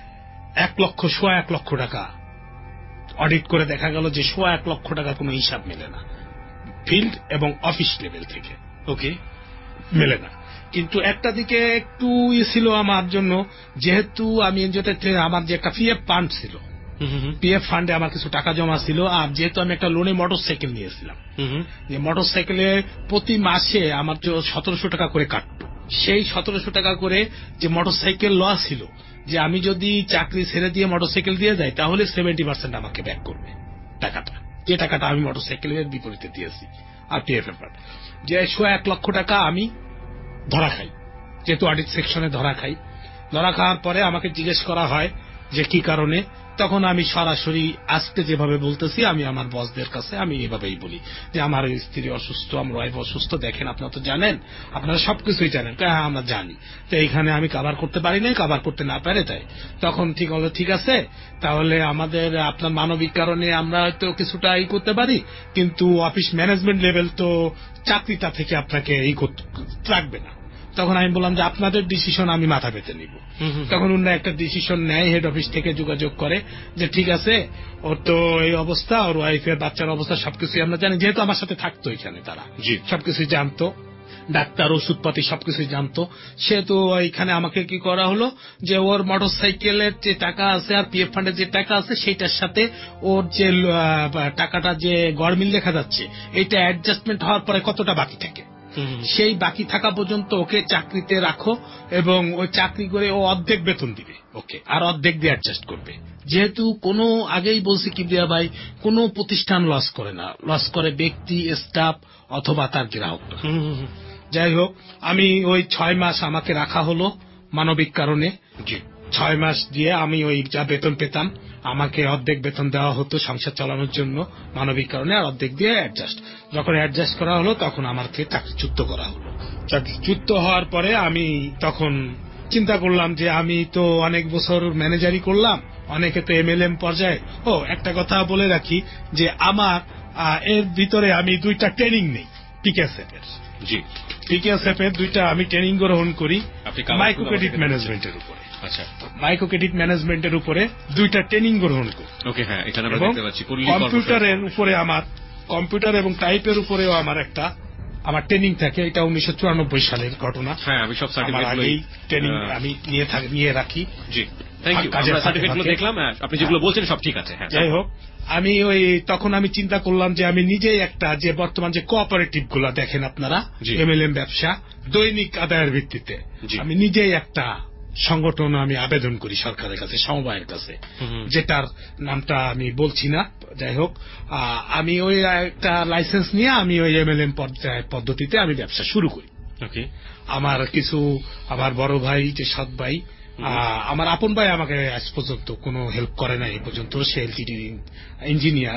এক লক্ষ সোয়া এক লক্ষ টাকা অডিট করে দেখা গেল যে সোয়া এক লক্ষ টাকা কোনো হিসাব মেলে না, ফিল্ড এবং অফিস লেভেল থেকে ওকে মেলে না। কিন্তু একটা দিকে একটু ই ছিল আমার জন্য, যেহেতু আমি এনজিওতে আমার যে একটা পিএফ ফান্ড ছিল, পিএফ ফান্ডে আমার কিছু টাকা জমা ছিল, আর যেহেতু আমি একটা লোনে মোটর সাইকেল নিয়েছিলাম, যে মোটর সাইকেলে প্রতি মাসে আমার সতেরোশো টাকা করে কাটতো, সেই সতেরোশো টাকা করে যে মোটর সাইকেল লস ছিল, যে আমি যদি চাকরি ছেড়ে দিয়ে মোটরসাইকেল দিয়ে যাই তাহলে সেভেন্টি পার্সেন্ট আমাকে ব্যাক করবে টাকাটা, যে টাকাটা আমি মোটরসাইকেলের বিপরীতে দিয়েছি। আর পিএফ যে শো এক লক্ষ টাকা আমি ধরা খাই, যেহেতু অডিট সেকশনে ধরা খাই। ধরা খাওয়ার পরে আমাকে জিজ্ঞেস করা হয় যে কি কারণে, তখন আমি সরাসরি আজকে যেভাবে বলতেছি, আমি আমার বসদের কাছে আমি এভাবেই বলি যে আমার স্ত্রী অসুস্থ, আমার ওয়াইফ অসুস্থ, দেখেন আপনারা তো জানেন, আপনারা সবকিছুই জানেন। হ্যাঁ আমরা জানি, তো এইখানে আমি কভার করতে পারি নাই, কভার করতে না পারে তাই। তখন ঠিক হলো, ঠিক আছে তাহলে আমাদের আপনার মানবিক কারণে আমরা হয়তো কিছুটা এই করতে পারি, কিন্তু অফিস ম্যানেজমেন্ট লেভেল তো চাকরিটা থেকে আপনাকে এই রাখবে না। তখন আমি বললাম যে আপনাদের ডিসিশন আমি মাথা পেতে নিব। তখন উনারা একটা ডিসিশন নেয়, হেড অফিস থেকে যোগাযোগ করে যে ঠিক আছে ওর তো এই অবস্থা, ওর ওয়াইফের বাচ্চার অবস্থা সবকিছু আমরা জানি, যেহেতু আমার সাথে থাকতো এখানে, তারা সবকিছু জানতো, ডাক্তার ওষুধপাতি সবকিছু জানতো। সেহেতু এখানে আমাকে কি করা হলো যে ওর মোটর সাইকেলের যে টাকা আছে আর পিএফ ফান্ডের যে টাকা আছে সেইটার সাথে ওর যে টাকাটা যে গড়মিল দেখা যাচ্ছে এইটা অ্যাডজাস্টমেন্ট হওয়ার পরে কতটা বাকি থাকে, সেই বাকি থাকা পর্যন্ত ওকে চাকরিতে রাখো এবং ওই চাকরি করে ও অর্ধেক বেতন দিবে ওকে, আর অর্ধেক দিয়ে অ্যাডজাস্ট করবে। যেহেতু কোনো আগেই বলছি কিবরিয়া ভাই, কোনো প্রতিষ্ঠান লস করে না, লস করে ব্যক্তি, স্টাফ অথবা তার গ্রাহকরা। যাই হোক, আমি ওই ছয় মাস আমাকে রাখা হলো মানবিক কারণে। ছয় মাস দিয়ে আমি ওই যা বেতন পেতাম আমাকে অর্ধেক বেতন দেওয়া হতো সংসার চালানোর জন্য মানবিক কারণে, আর অর্ধেক দিয়ে অ্যাডজাস্ট। যখন অ্যাডজাস্ট করা হলো তখন আমাকে চাকরিচ্যুত করা হলো। চাকরিচ্যুত হওয়ার পরে আমি তখন চিন্তা করলাম যে আমি তো অনেক বছর ম্যানেজারি করলাম, অনেকে তো এমএলএম পর্যায়ে। ও একটা কথা বলে রাখি যে আমার এর ভিতরে আমি দুইটা ট্রেনিং নেই পিকেএসএফ এর। জি, পিকেএসএফ এর দুইটা আমি ট্রেনিং গ্রহণ করি মাইক্রো ক্রেডিট ম্যানেজমেন্টের উপরে। আচ্ছা, মাইক্রো ক্রেডিট ম্যানেজমেন্টের উপরে দুইটা ট্রেনিং গ্রহণ করি। ওকে, হ্যাঁ, এখানে আমরা দেখতে পাচ্ছি কম্পিউটারের উপরে আমার, কম্পিউটার এবং টাইপের উপরেও আমার একটা আমার ট্রেনিং থাকে। এটা উনিশশো চুরানব্বই সালের ঘটনা। হ্যাঁ, আমি সব সার্টিফিকেট ট্রেনিং আমি নিয়ে নিয়ে রাখি। জি, থ্যাংক ইউ। আমরা সার্টিফিকেটগুলো দেখলাম, আপনি যেগুলো বলছেন সব ঠিক আছে। হ্যাঁ, যাই হোক, আমি ওই তখন আমি চিন্তা করলাম যে আমি নিজেই একটা, যে বর্তমান যে কোঅপারেটিভ গুলা দেখেন আপনারা, এমএলএম ব্যবসা দৈনিক আদায়ের ভিত্তিতে, আমি নিজেই একটা সংগঠন আমি আবেদন করি সরকারের কাছে, সমবায়ের কাছে, যেটার নামটা আমি বলছি না। যাই হোক, আমি ওই একটা লাইসেন্স নিয়ে আমি ওই এমএলএম পদ্ধতিতে আমি ব্যবসা শুরু করি। আমার কিছু আমার বড় ভাই, যে সৎ ভাই, আমার আপন ভাই আমাকে আজ পর্যন্ত কোনো হেল্প করে না, এই পর্যন্ত সে এলটিডি ইঞ্জিনিয়ার।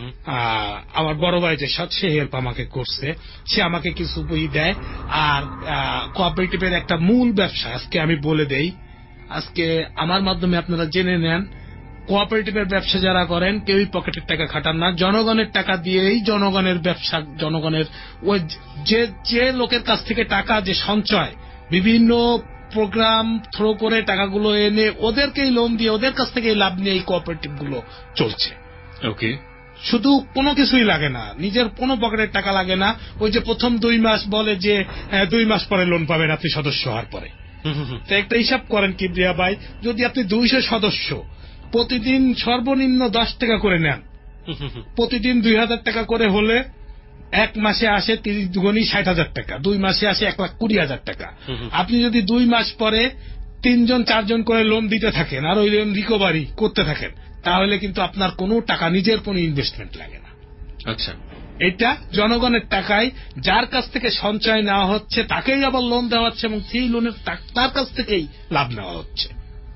আমার বড় ভাই যে সৎ, সে হেল্প আমাকে করছে, সে আমাকে কিছু বই দেয়। আর কোঅপারেটিভের একটা মূল ব্যবসা আজকে আমি বলে দেই, আজকে আমার মাধ্যমে আপনারা জেনে নেন, কোঅপারেটিভের ব্যবসা যারা করেন কেউই পকেটের টাকা খাটান না, জনগণের টাকা দিয়েই জনগণের ব্যবসা, জনগণের ওই যে যে লোকের কাছ থেকে টাকা যে সঞ্চয়, বিভিন্ন প্রোগ্রাম থ্রো করে টাকাগুলো এনে ওদেরকেই লোন দিয়ে ওদের কাছ থেকে লাভ নিয়ে এই কোঅপারেটিভ গুলো চলছে। ওকে, শুধু কোনো কিছুই লাগে না, নিজের কোনো পকেটের টাকা লাগে না। ওই যে প্রথম দুই মাস বলে যে দুই মাস পরে লোন পাবেন আপনি সদস্য হওয়ার পরে। তো একটা হিসাব করেন কিবরিয়া ভাই, যদি আপনি দুইশো সদস্য প্রতিদিন সর্বনিম্ন দশ টাকা করে নেন, প্রতিদিন দুই হাজার টাকা করে হলে এক মাসে আসে তিরিশ দুগুণী ষাট হাজার টাকা, দুই মাসে আসে এক লাখ কুড়ি হাজার টাকা। আপনি যদি দুই মাস পরে তিনজন চারজন করে লোন দিতে থাকেন আর ওই লোন রিকভারি করতে থাকেন, তাহলে কিন্তু আপনার কোনো টাকা, নিজের কোনো ইনভেস্টমেন্ট লাগে না। আচ্ছা, এটা জনগণের টাকায় যার কাছ থেকে সঞ্চয় নেওয়া হচ্ছে তাকেই আবার লোন দেওয়া হচ্ছে এবং সেই লোনের তার কাছ থেকেই লাভ নেওয়া হচ্ছে।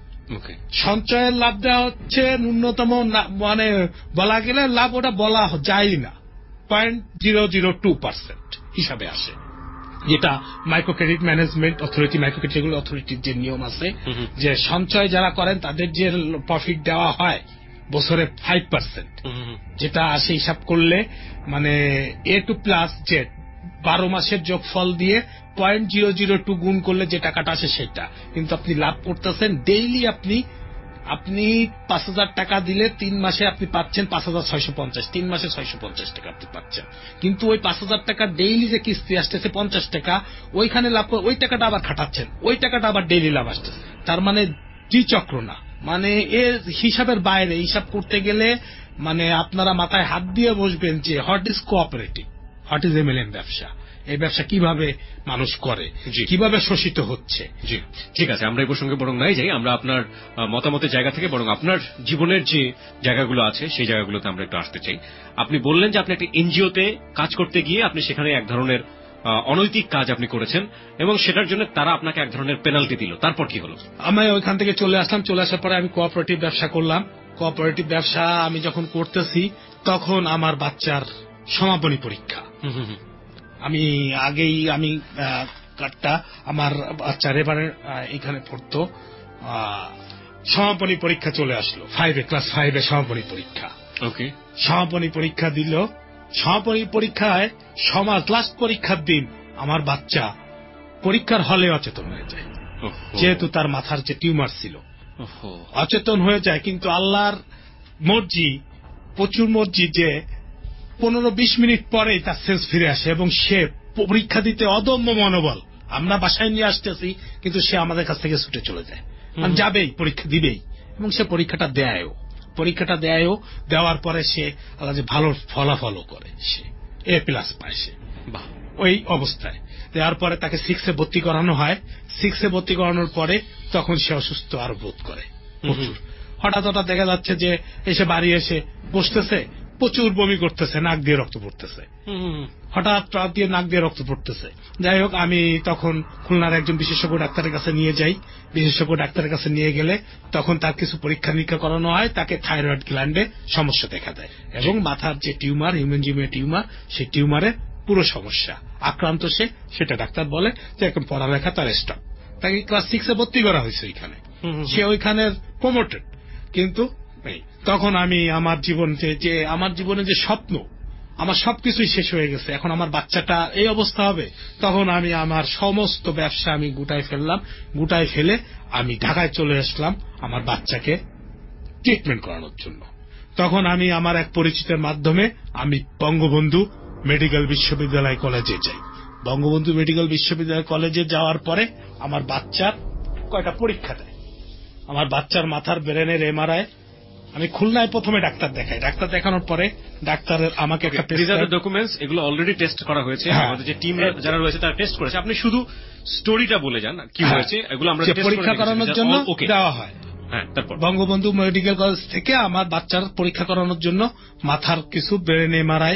সঞ্চয়ের লাভ দেওয়া হচ্ছে ন্যূনতম, মানে বলা গেলে লাভ ওটা বলা যায় না, point zero zero two percent হিসাবে আসে, যেটা micro credit management authority, micro credit অথরিটির যে নিয়ম আছে, যে সঞ্চয় যারা করেন তাদের যে প্রফিট দেওয়া হয় বছরে ফাইভ পার্সেন্ট, যেটা আসে হিসাব করলে মানে এ টু প্লাস জেড বারো মাসের যোগফল দিয়ে পয়েন্ট জিরো জিরো টু গুণ করলে যে টাকাটা আসে সেটা। কিন্তু আপনি লাভ করতেছেন ডেইলি, আপনি আপনি পাঁচ হাজার টাকা দিলে তিন মাসে আপনি পাচ্ছেন পাঁচ হাজার ছয়শো পঞ্চাশ, তিন মাসে ছয়শো পঞ্চাশ টাকা আপনি পাচ্ছেন। কিন্তু ওই পাঁচ হাজার টাকা ডেইলি যে কিস্তি আসতেছে পঞ্চাশ টাকা, ওইখানে লাভ করে ওই টাকাটা আবার খাটাচ্ছেন, ওই টাকাটা আবার ডেইলি লাভ আসতেছে। তার মানে দ্বিচক্র না, মানে এর হিসাবের বাইরে। হিসাব করতে গেলে মানে আপনারা মাথায় হাত দিয়ে বসবেন যে what is cooperative, what is MLM ব্যবসা, এই ব্যবসা কিভাবে মানুষ করে, কিভাবে শোষিত হচ্ছে। জি, ঠিক আছে, আমরা এই প্রসঙ্গে বরং নাই যাই, আমরা আপনার মতামতের জায়গা থেকে বরং আপনার জীবনের যে জায়গাগুলো আছে সেই জায়গাগুলোতে আমরা একটু আসতে চাই। আপনি বললেন যে আপনি একটা এনজিওতে কাজ করতে গিয়ে আপনি সেখানে এক ধরনের অনৈতিক কাজ আপনি করেছেন এবং সেটার জন্য তারা আপনাকে এক ধরনের পেনাল্টি দিল, তারপর কি হলো? আমি ওইখান থেকে চলে আসলাম। চলে আসার পরে আমি কোঅপারেটিভ ব্যবসা করলাম। কোঅপারেটিভ ব্যবসা আমি যখন করতেছি তখন আমার বাচ্চার সমাপনী পরীক্ষা। আমি আগেই আমি কার্ডটা আমার বাচ্চার এবারে এখানে পড়তো, সমাপনী পরীক্ষা চলে আসলো। ফাইভে ক্লাস ফাইভে সমাপনী পরীক্ষা। ওকে, সমাপনী পরীক্ষা দিল। সমাপনী পরীক্ষায় সমাজ লাস্ট পরীক্ষার দিন আমার বাচ্চা পরীক্ষার হলে অচেতন হয়ে যায়, যেহেতু তার মাথার যে টিউমার ছিল অচেতন হয়ে যায়। কিন্তু আল্লাহর মর্জি, প্রচুর মর্জি, যে পনেরো বিশ মিনিট পরেই তার সেন্স ফিরে আসে এবং সে পরীক্ষা দিতে অদম্য মনোবল। আমরা বাসায় নিয়ে আসতেছি কিন্তু সে আমাদের কাছ থেকে ছুটে চলে যায়, মানে যাবেই, পরীক্ষা দিবেই, এবং সে পরীক্ষাটা দেয়ও। পরীক্ষাটা দেয়ও দেওয়ার পরে সে আল্লাহ যে ভালো ফলাফলও করে, সে এ প্লাস পায়। সে ওই অবস্থায় দেওয়ার পরে তাকে সিক্সে ভর্তি করানো হয়। সিক্সে ভর্তি করানোর পরে তখন সে অসুস্থ আরো বোধ করে প্রচুর। হঠাৎ হঠাৎ দেখা যাচ্ছে যে এসে বাড়ি এসে বসতেছে, প্রচুর বমি করতেছে, নাক দিয়ে রক্ত পড়তেছে, হঠাৎ রাত দিয়ে নাক দিয়ে রক্ত পড়তেছে। যাই হোক, আমি তখন খুলনার একজন বিশেষজ্ঞ ডাক্তারের কাছে নিয়ে যাই। বিশেষজ্ঞ ডাক্তারের কাছে নিয়ে গেলে তখন তার কিছু পরীক্ষা নিরীক্ষা করানো হয়। তাকে থাইরয়েড গ্ল্যান্ডে সমস্যা দেখা দেয় এবং মাথার যে টিউমার, হিউম্যানজিওমা টিউমার, সেই টিউমারে পুরো সমস্যা আক্রান্ত সে। সেটা ডাক্তার বলে যে এখন পড়ালেখা তার স্টপ। তাকে ক্লাস সিক্সে ভর্তি করা হয়েছে ওইখানে, সে ওইখানের প্রমোটেড। কিন্তু তখন আমি আমার জীবন যে আমার জীবনে যে স্বপ্ন, আমার সবকিছুই শেষ হয়ে গেছে, এখন আমার বাচ্চাটা এই অবস্থা হবে। তখন আমি আমার সমস্ত ব্যবসা আমি গুটায় ফেললাম। গুটায় ফেলে আমি ঢাকায় চলে আসলাম আমার বাচ্চাকে ট্রিটমেন্ট করানোর জন্য। তখন আমি আমার এক পরিচিতের মাধ্যমে আমি বঙ্গবন্ধু মেডিকেল বিশ্ববিদ্যালয় কলেজে যাই। বঙ্গবন্ধু মেডিকেল বিশ্ববিদ্যালয় কলেজে যাওয়ার পরে আমার বাচ্চার কয়টা পরীক্ষা দেয়। আমার বাচ্চার মাথার ব্রেনের এমআরআই আমি খুলনায় প্রথমে ডাক্তার দেখাই। ডাক্তার দেখানোর পরে ডাক্তারের আমাকে একটা ডকুমেন্টস, এগুলো অলরেডি টেস্ট করা হয়েছে, আমাদের যে টিম যারা রয়েছে তারা টেস্ট করেছে। আপনি শুধু স্টোরিটা বলে যান কি হয়েছে, এগুলো আমরা পরীক্ষা করানোর জন্য দেওয়া হয়। হ্যাঁ, তারপর বঙ্গবন্ধু মেডিকেল কলেজ থেকে আমার বাচ্চার পরীক্ষা করানোর জন্য মাথার কিছু ব্রেন এমআরআই,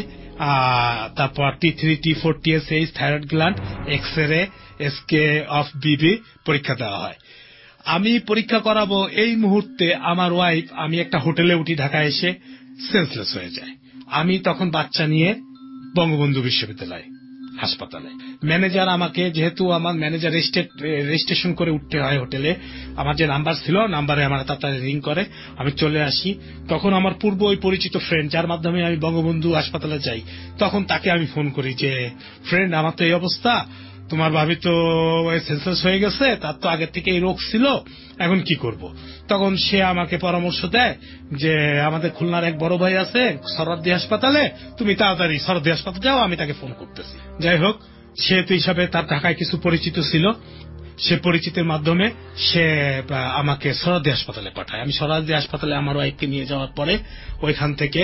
তারপর T three T four T S H, thyroid gland, X ray, এসকে অফ বিবি পরীক্ষা দেওয়া হয়। আমি পরীক্ষা করাবো এই মুহূর্তে আমার ওয়াইফ, আমি একটা হোটেলে উঠি, ঢাকায় এসে সেন্সলেস হয়ে যায়। আমি তখন বাচ্চা নিয়ে বঙ্গবন্ধু বিশ্ববিদ্যালয় হাসপাতালে, ম্যানেজার আমাকে, যেহেতু আমার ম্যানেজার রেজিস্ট্রেশন করে উঠতে হয় হোটেলে, আমার যে নাম্বার ছিল নাম্বারে আমার তাড়াতাড়ি রিং করে, আমি চলে আসি। তখন আমার পূর্ব ওই পরিচিত ফ্রেন্ড, যার মাধ্যমে আমি বঙ্গবন্ধু হাসপাতালে যাই, তখন তাকে আমি ফোন করি যে ফ্রেন্ড, আমার তো এই অবস্থা, তোমার ভাবি তো সেন্সাস হয়ে গেছে, তার তো আগের থেকে এই রোগ ছিল, এখন কি করব? তখন সে আমাকে পরামর্শ দেয় যে আমাদের খুলনার এক বড় ভাই আছে সরদ্দি হাসপাতালে, তুমি তাড়াতাড়ি সরদ্দি হাসপাতালে যাও, আমি তাকে ফোন করতেছি। যাই হোক, সেহেতু হিসাবে তার ঢাকায় কিছু পরিচিত ছিল, সে পরিচিতের মাধ্যমে সে আমাকে সরদ্দি হাসপাতালে পাঠায়। আমি সরদ্দি হাসপাতালে আমার ওয়াইফকে নিয়ে যাওয়ার পরে ওইখান থেকে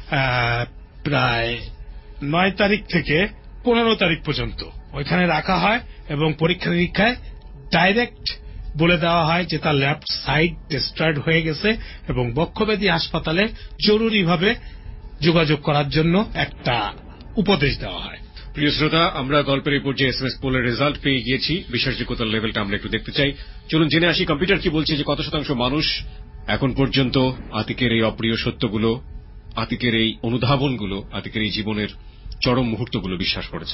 প্রায় নয় তারিখ থেকে পনেরো তারিখ পর্যন্ত ওইখানে রাখা হয় এবং পরীক্ষা নিরীক্ষায় ডাইরেক্ট বলে দেওয়া হয় যে তার লেফট সাইড ডিস্ট্রয়েড হয়ে গেছে এবং বক্ষব্যাধি হাসপাতালে জরুরিভাবে যোগাযোগ করার জন্য একটা উপদেশ দেওয়া হয়। প্রিয় শ্রোতা, আমরা গল্পের এই পর্যায়ে এসএমএস পোলের রেজাল্ট পেয়ে গিয়েছি। বিশ্বাসযোগ্যতার লেভেলটা আমরা একটু দেখতে চাই। চলুন জেনে আসি কম্পিউটার কি বলছে, যে কত শতাংশ মানুষ এখন পর্যন্ত আতিকের এই অপ্রিয় সত্যগুলো, আতিকের এই অনুধাবনগুলো, আতিকের এই জীবনের চরম মুহূর্তগুলো বিশ্বাস করেছে।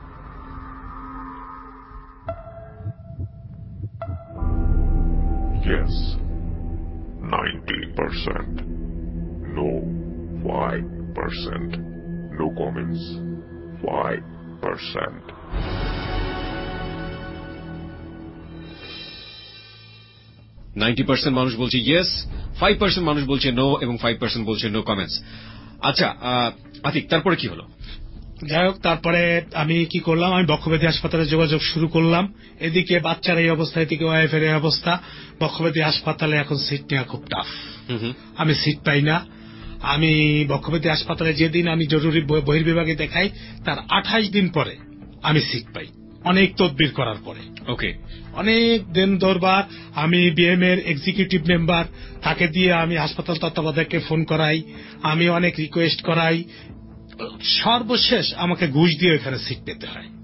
Yes, ninety percent. No, five percent. No comments, five percent. Ninety percent মানুষ বলছে ইয়েস, ফাইভ পার্সেন্ট মানুষ বলছে নো এবং ফাইভ পার্সেন্ট বলছে নো কমেন্টস। আচ্ছা আতিক, তারপরে কি হলো? যাই হোক, তারপরে আমি কি করলাম, আমি বক্ষব্যাধি হাসপাতালে যোগাযোগ শুরু করলাম। এদিকে বাচ্চার এই অবস্থা, এদিকে ওয়াইফের এই অবস্থা। বক্ষব্যাধি হাসপাতালে এখন সিট নেওয়া খুব টাফ, আমি সিট পাই না। আমি বক্ষব্যাধি হাসপাতালে যেদিন আমি জরুরি বহির্বিভাগে দেখাই, তার আঠাশ দিন পরে আমি সিট পাই, অনেক তদবির করার পরে। ওকে, অনেক দিন দরবার আমি বিএম এর এক্সিকিউটিভ মেম্বার, তাকে দিয়ে আমি হাসপাতাল তত্ত্বাবধায়ককে ফোন করাই, আমি অনেক রিকোয়েস্ট করাই, সর্বশেষ আমাকে ঘুষ দিয়ে এখানে সিট পেতে হয়।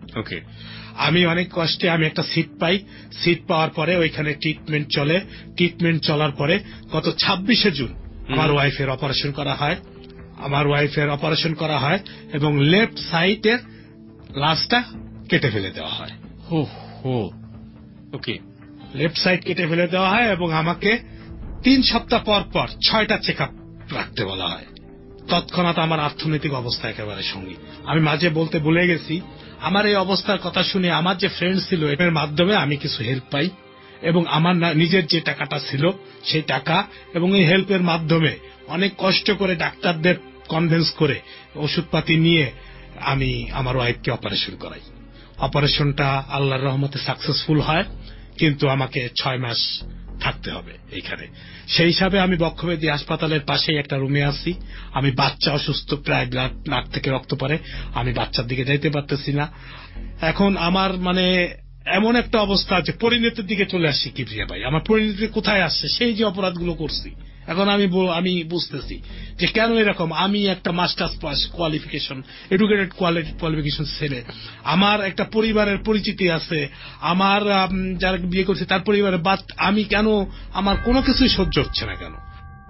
ওকে, আমি অনেক কষ্টে আমি একটা সিট পাই। সিট পাওয়ার পরে ওইখানে ট্রিটমেন্ট চলে। ট্রিটমেন্ট চলার পরে গত ছাব্বিশে জুন আমার ওয়াইফের অপারেশন করা হয়। আমার ওয়াইফের অপারেশন করা হয় এবং লেফট সাইডের লাশটা কেটে ফেলে দেওয়া হয়। হো হো ওকে, লেফট সাইড কেটে ফেলে দেওয়া হয় এবং আমাকে তিন সপ্তাহ পর পর ছয়টা চেক আপ রাখতে বলা হয়। তৎক্ষণাৎ আমার অর্থনৈতিক অবস্থা একেবারে সঙ্গী। আমি মাঝে বলতে ভুলে গেছি, আমার এই অবস্থার কথা শুনে আমার যে ফ্রেন্ড ছিল এর মাধ্যমে আমি কিছু হেল্প পাই এবং আমার নিজের যে টাকাটা ছিল সেই টাকা এবং এই হেল্পের মাধ্যমে অনেক কষ্ট করে ডাক্তারদের কনভিন্স করে ওষুধপাতি নিয়ে আমি আমার ওয়াইফকে অপারেশন করাই। অপারেশনটা আল্লাহর রহমতে সাকসেসফুল হয়, কিন্তু আমাকে ছয় মাস থাকতে হবে এইখানে। সেই হিসাবে আমি বক্ষব্যাধি হাসপাতালের পাশেই একটা রুমে আছি। আমি বাচ্চা অসুস্থ, প্রায় ব্লাড নাক থেকে রক্ত পড়ে, আমি বাচ্চার দিকে যাইতে পারতেছি না। এখন আমার মানে এমন একটা অবস্থা যে পরিণতির দিকে চলে আসছি। কিবরিয়া ভাই, আমার পরিণতি কোথায় আসছে? সেই যে অপরাধগুলো করছি এখন আমি আমি বুঝতেছি যে কেন এরকম। আমি একটা masters pass qualification, educated qualification ছেলে, আমার একটা পরিবারের পরিচিতি আছে, আমার যারা বিয়ে করছে তার পরিবারের, বাট আমি কেন, আমার কোনো কিছুই সহ্য হচ্ছে না কেন?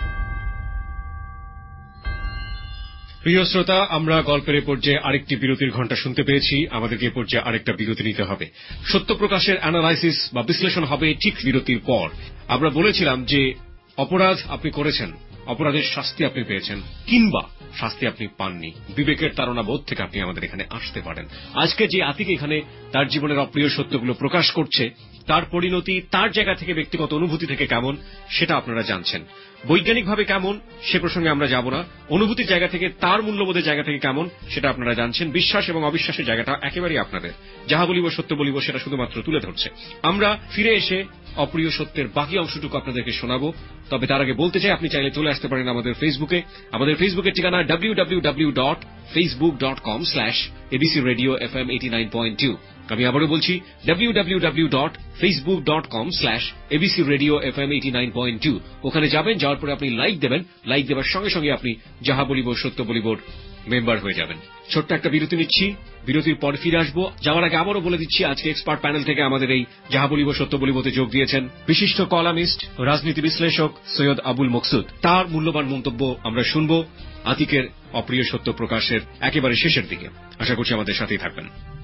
প্রিয় শ্রোতা, আমরা গল্পের এ পর্যায়ে আরেকটি বিরতির ঘণ্টা শুনতে পেয়েছি। আমাদেরকে এ পর্যায়ে আরেকটা বিরতি নিতে হবে। সত্য প্রকাশের অ্যানালাইসিস বা বিশ্লেষণ হবে ঠিক বিরতির পর। আমরা বলেছিলাম যে অপরাধ আপনি করেছেন, অপরাধের শাস্তি আপনি পেয়েছেন, কিংবা শাস্তি আপনি পাননি, বিবেকের তাড়না বোধ থেকে আপনি আমাদের এখানে আসতে পারেন। আজকে যে আতিক এখানে তার জীবনের অপ্রিয় সত্যগুলো প্রকাশ করছে, তার পরিণতি তার জায়গা থেকে, ব্যক্তিগত অনুভূতি থেকে কেমন সেটা আপনারা জানছেন। বৈজ্ঞানিকভাবে কেমন সে প্রসঙ্গে আমরা যাব না। অনুভূতির জায়গা থেকে, তার মূল্যবোধের জায়গা থেকে কেমন সেটা আপনারা জানছেন। বিশ্বাস এবং অবিশ্বাসের জায়গাটা একেবারেই আপনাদের। যাহা বলিব সত্য বলিব সেটা শুধুমাত্র তুলে ধরছে। আমরা ফিরে এসে অপ্রিয় সত্যের বাকি অংশটুকু আপনাদেরকে শোনাবো। তবে তার আগে বলতে চাই, আপনি চাইলে চলে আসতে পারেন আমাদের ফেসবুকে। আমাদের ফেসবুকের ঠিকানা W W W dot Facebook dot com slash ABC radio F M eighty nine point two. আমি আবারও বলছি W W W dot Facebook dot com slash ABC radio F M eighty nine point two. ওখানে যাবেন, যাওয়ার পরে আপনি like দেবেন। Like দেওয়ার সঙ্গে সঙ্গে আপনি যাহা বলিব সত্য বলিবর মেম্বার হয়ে যাবেন। ছোট্ট একটা বিরতি নিচ্ছি, বিরতির পর ফিরে আসবো। যাওয়ার আগে আবারও বলে দিচ্ছি, আজকে এক্সপার্ট প্যানেল থেকে আমাদের এই যাহা বলিব সত্য বলিবতে যোগ দিয়েছেন বিশিষ্ট কলামিস্ট, রাজনীতি বিশ্লেষক সৈয়দ আবুল মকসুদ। তার মূল্যবান মন্তব্য আমরা শুনবো আতিকের অপ্রিয় সত্য প্রকাশের একেবারে শেষের দিকে। আশা করছি আমাদের সাথেই থাকবেন।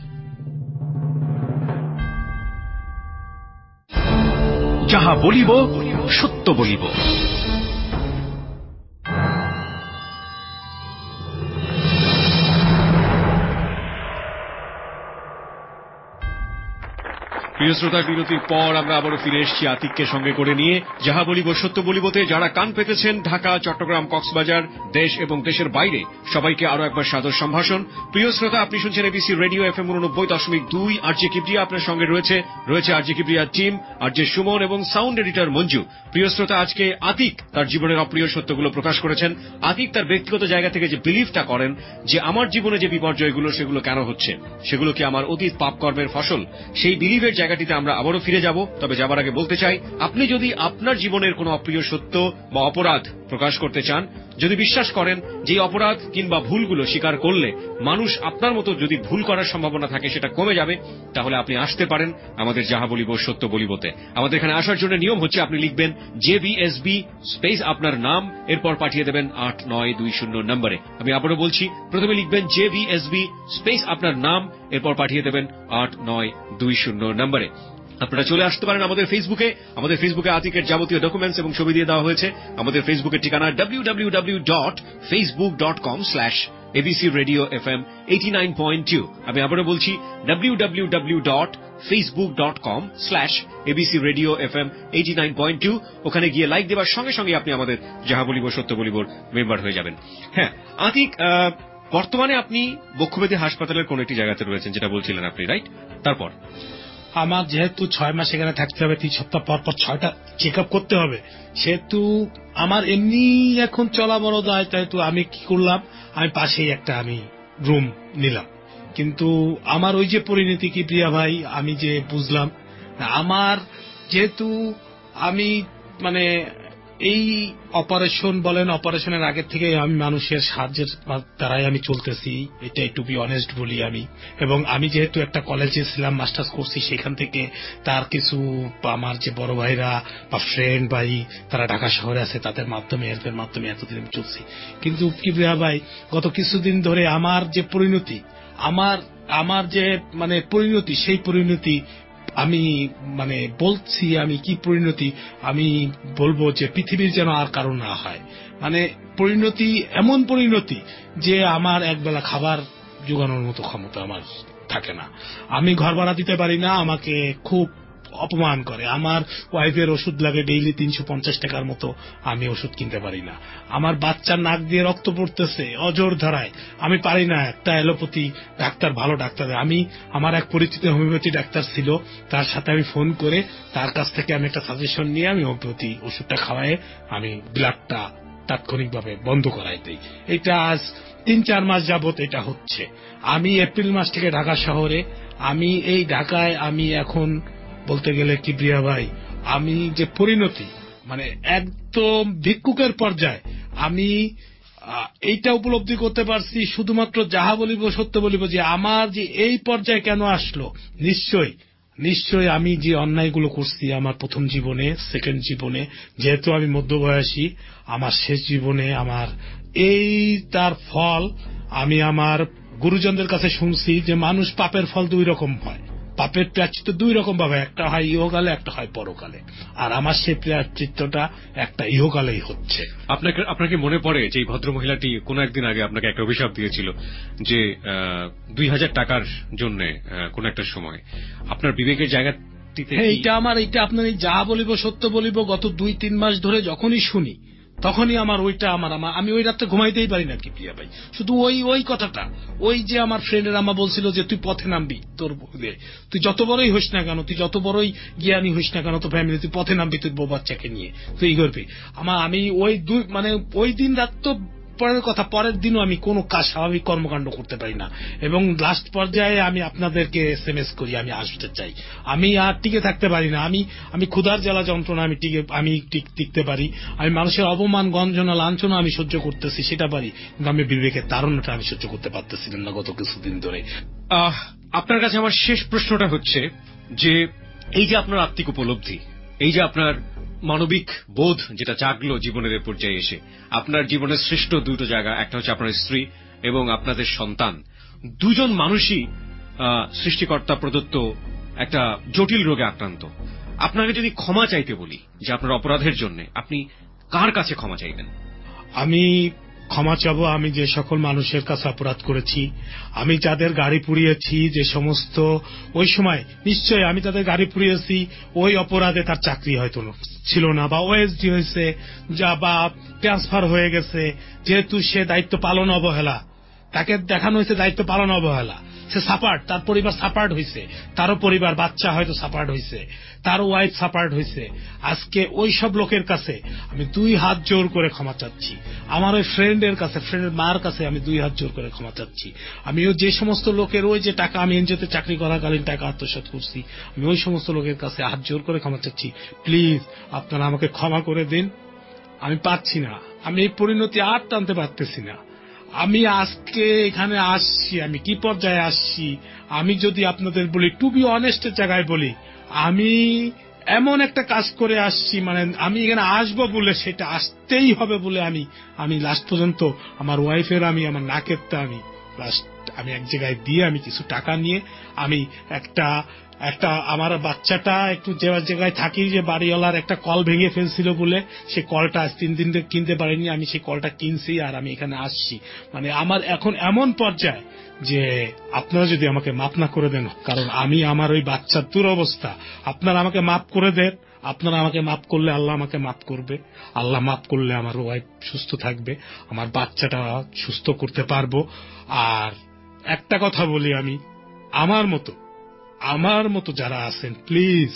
যাহা বলিব সত্য বলিব। প্রিয় শ্রোতা, বিরতির পর আমরা আবারও ফিরে এসেছি আতিককে সঙ্গে করে নিয়ে যাহা বলিব সত্য বলিবতে। যারা কান পেতেছেন ঢাকা, চট্টগ্রাম, কক্সবাজার, দেশ এবং দেশের বাইরে, সবাইকে আরো একবার সাদর সম্ভাষণ। প্রিয় শ্রোতা, আপনি শুনছেন এবিসি রেডিও এফ এম উননব্বই দশমিক দুই। আরজে কিবরিয়া আপনার সঙ্গে রয়েছে রয়েছে আরজে কিবরিয়ার টিম, আরজে সুমন এবং সাউন্ড এডিটর মঞ্জু। প্রিয় শ্রোতা, আজকে আতিক তার জীবনের অপ্রিয় সত্যগুলো প্রকাশ করেছেন। আতিক তার ব্যক্তিগত জায়গা থেকে যে বিলিফটা করেন যে আমার জীবনে যে বিপর্যয়গুলো সেগুলো কেন হচ্ছে, সেগুলো কি আমার অতীত পাপকর্মের ফসল, সেই বিলিফের জায়গাটিতে আমরা আবারও ফিরে যাব। তবে যাবার আগে বলতে চাই, আপনি যদি আপনার জীবনের কোনো অপ্রিয় সত্য বা অপরাধ প্রকাশ করতে চান, যদি বিশ্বাস করেন যে অপরাধ কিংবা ভুলগুলো স্বীকার করলে মানুষ আপনার মতো যদি ভুল করার সম্ভাবনা থাকে সেটা কমে যাবে, তাহলে আপনি আসতে পারেন আমাদের যাহা বলিব সত্য বলিবতে। আমাদের এখানে আসার জন্য নিয়ম হচ্ছে, আপনি লিখবেন জেবিএসবি স্পেস আপনার নাম, এরপর পাঠিয়ে দেবেন আট নয় দুই শূন্য নম্বরে। আমি আবারও বলছি, প্রথমে লিখবেন জেবিএসবি স্পেস আপনার নাম, এরপর পাঠিয়ে দেবেন আট নয় দুই শূন্য নম্বরে। আপনারা চলে আসতে পারেন আমাদের ফেসবুকে। আমাদের ফেসবুকে আতিকের যাবতীয় ডকুমেন্টস এবং ছবি দিয়ে দেওয়া হয়েছে। আমাদের ফেসবুকের ঠিকানা W W W dot Facebook dot com slash ABC radio F M eighty nine point two. আমি আবারও বলছি W W W dot Facebook dot com slash ABC radio F M eighty nine point two. ওখানে গিয়ে like দেওয়ার সঙ্গে সঙ্গে আপনি আমাদের যাহা বলিব সত্য বলিবর মেম্বার হয়ে যাবেন। হ্যাঁ আতিক, বর্তমানে আপনি বক্ষব্যাধি হাসপাতালের কোন একটি জায়গাতে রয়েছেন যেটা বলছিলেন আপনি, রাইট? তারপর আমার যেহেতু ছয় মাস এখানে থাকতে হবে, তিন সপ্তাহ পর পর ছয়টা চেক আপ করতে হবে, সেহেতু আমার এমনি এখন চলা বড় যায়। তাইতো আমি কি করলাম, আমি পাশেই একটা আমি রুম নিলাম। কিন্তু আমার ওই যে পরিণতি কি প্রিয়া ভাই, আমি যে বুঝলাম আমার যেহেতু আমি মানে এই অপারেশন বলেন, অপারেশনের আগে থেকে আমি মানুষের সাহায্যের দ্বারাই আমি চলতেছি, এটাই টু বি অনেস্ট বলি আমি। এবং আমি যেহেতু একটা কলেজে ছিলাম, মাস্টার্স করছি, সেখান থেকে তার কিছু আমার যে বড় ভাইরা বা ফ্রেন্ড ভাই তারা ঢাকা শহরে আছে, তাদের মাধ্যমে হেল্পের মাধ্যমে এতদিন আমি চলছি। কিন্তু কিবরিয়া ভাই, গত কিছুদিন ধরে আমার যে পরিণতি, আমার আমার যে মানে পরিণতি, সেই পরিণতি আমি মানে বলছি, আমি কি পরিণতি আমি বলবো যে পৃথিবীর যেন আর কারো না হয়। মানে পরিণতি এমন পরিণতি যে আমার একবেলা খাবার জোগানোর মতো ক্ষমতা আমার থাকে না, আমি ঘর ভাড়া দিতে পারি না, আমাকে খুব অপমান করে। আমার ওয়াইফের ওষুধ লাগে ডেইলি তিনশো পঞ্চাশ টাকার মতো, আমি ওষুধ কিনতে পারি না। আমার বাচ্চার নাক দিয়ে রক্ত পড়তেছে অজর ধারায়, আমি পারি না একটা এলোপ্যাথি ডাক্তার, ভালো ডাক্তার। আমি আমার এক পরিচিত হোমিওপ্যাথি ডাক্তার ছিল, তার সাথে আমি ফোন করে তার কাছ থেকে আমি একটা সাজেশন নিয়ে আমি হোমিওপ্যাথি ওষুধটা খাওয়াই আমি ব্লাডটা তাৎক্ষণিকভাবে বন্ধ করাই দিই। এটা আজ তিন চার মাস যাবত এটা হচ্ছে। আমি এপ্রিল মাস থেকে ঢাকা শহরে, আমি এই ঢাকায় আমি এখন বলতে গেলে কিবরিয়া ভাই, আমি যে পরিণতি মানে একদম ভিক্ষুকের পর্যায়ে, আমি এইটা উপলব্ধি করতে পারছি শুধুমাত্র যাহা বলিব সত্য বলিব যে আমার যে এই পর্যায়ে কেন আসলো, নিশ্চয়ই নিশ্চয়ই আমি যে অন্যায়গুলো করছি আমার প্রথম জীবনে, সেকেন্ড জীবনে, যেহেতু আমি মধ্যবয়সী, আমার শেষ জীবনে আমার এই তার ফল আমি আমার গুরুজনদের কাছে শুনছি যে মানুষ পাপের ফল দুই রকম হয়, পাপের প্রায়শ্চিত্ত দুই রকম ভাবে, একটা হয় ইহকালে, একটা হয় পরকালে। আর আমার সেই প্রায়শ্চিত্তটা একটা ইহকালেই হচ্ছে। আপনাকে আপনাকে মনে পড়ে যে এই ভদ্র মহিলাটি কোন একদিন আগে আপনাকে একটা অভিশাপ দিয়েছিল যে দুই হাজার টাকার জন্য কোন একটা সময় আপনার বিবেকের জায়গাটিতে? এইটা আমার, এইটা আপনার যা বলিব সত্য বলিব, গত দুই তিন মাস ধরে যখনই শুনি তখনই আমার ওইটা আমার আমি ওই রাতে ঘুমাইতেই পারি না কিবরিয়া ভাই। শুধু ওই ওই কথাটা, ওই যে আমার ফ্রেন্ডের আমা বলছিল যে তুই পথে নামবি, তোর তুই যত বড়ই হইস না কেন, তুই যত বড়ই জ্ঞানী হইস না কেন, তো ফ্যামিলি তুই পথে নামবি, তুই বউ বাচ্চাকে নিয়ে তুই করবি। আমার আমি ওই দুই মানে ওই দিন রাত তো পরের কথা, পরের দিনও আমি কোনো কাজ স্বাভাবিক কর্মকাণ্ড করতে পারি না। এবং লাস্ট পর্যায়ে আমি আপনাদেরকে এস এম এস করি আমি আসতে চাই, আমি আর টিকে থাকতে পারি না, আমি আমি ক্ষুধার জ্বালা যন্ত্রণা আমি টিকে আমি টিকতে পারি, আমি মানুষের অপমান গঞ্জনা লাঞ্ছনা আমি সহ্য করতেছি সেটা পারি, কিন্তু আমি বিবেকের তারুণ্যটা আমি সহ্য করতে পারতেছিলাম না গত কিছুদিন ধরে। আপনার কাছে আমার শেষ প্রশ্নটা হচ্ছে যে এই যে আপনার আত্মিক উপলব্ধি, এই যে আপনার মানবিক বোধ যেটা জাগলো জীবনের এ পর্যায়ে এসে, আপনার জীবনের শ্রেষ্ঠ দুটো জায়গা, একটা হচ্ছে আপনার স্ত্রী এবং আপনাদের সন্তান, দুজন মানুষই সৃষ্টিকর্তা প্রদত্ত একটা জটিল রোগে আক্রান্ত। আপনাকে যদি ক্ষমা চাইতে বলি যে আপনার অপরাধের জন্য, আপনি কার কাছে ক্ষমা চাইবেন? আমি ক্ষমা চাবো আমি যে সকল মানুষের কাছে অপরাধ করেছি, আমি যাদের গাড়ি পুড়িয়েছি, যে সমস্ত ওই সময় নিশ্চয়ই আমি তাদের গাড়ি পুড়িয়েছি, ওই অপরাধে তার চাকরি হয়তো ছিল না, বা ওএসডি হয়েছে, যা বা ট্রান্সফার হয়ে গেছে, যেহেতু সে দায়িত্ব পালন অবহেলা, তাকে দেখানো হয়েছে দায়িত্ব পালন অবহেলা, সে সাপার্ট, তার পরিবার সাপার্ট হয়েছে, তারও পরিবার বাচ্চা হয়তো সাপার্ট হয়েছে, তারও ওয়াইফ সাপার্ট হয়েছে। আজকে ওই সব লোকের কাছে আমি দুই হাত জোর করে ক্ষমা চাচ্ছি, আমার ওই ফ্রেন্ডের কাছে, ফ্রেন্ডের মার কাছে আমি দুই হাত জোর করে ক্ষমা চাচ্ছি। আমিও যে সমস্ত লোকের ওই যে টাকা আমি এনজিওতে চাকরি করাকালীন টাকা আত্মসাৎ করছি, আমি ওই সমস্ত লোকের কাছে হাত জোর করে ক্ষমা চাচ্ছি, প্লিজ আপনারা আমাকে ক্ষমা করে দিন। আমি পারছি না, আমি এই পরিণতি আর টানতে পারতেছি না। আমি আজকে এখানে আসছি, আমি কি পর্যায়ে আসছি আমি যদি আপনাদের বলি, টু বি অনেস্টের জায়গায় বলি, আমি এমন একটা কাজ করে আসছি, মানে আমি এখানে আসবো বলে সেটা আসতেই হবে বলে আমি আমি লাস্ট পর্যন্ত আমার ওয়াইফের আমি আমার নাকেরটা আমি লাস্ট আমি এক জায়গায় দিয়ে আমি কিছু টাকা নিয়ে আমি একটা একটা আমার বাচ্চাটা একটু যে জায়গায় থাকি, যে বাড়িওয়ালার একটা কল ভেঙে ফেলছিল বলে সে কলটা আজ তিন দিন কিনতে পারিনি, আমি সেই কলটা কিনছি আর আমি এখানে আসছি। মানে আমার এখন এমন পর্যায়ে যে আপনারা যদি আমাকে মাফ না করে দেন, কারণ আমি আমার ওই বাচ্চার দুরবস্থা, আপনারা আমাকে মাফ করে দেন। আপনারা আমাকে মাফ করলে আল্লাহ আমাকে মাফ করবে, আল্লাহ মাফ করলে আমার ওয়াইফ সুস্থ থাকবে, আমার বাচ্চাটা সুস্থ করতে পারবো। আর একটা কথা বলি, আমি আমার মতো আমার মতো যারা আছেন, প্লিজ,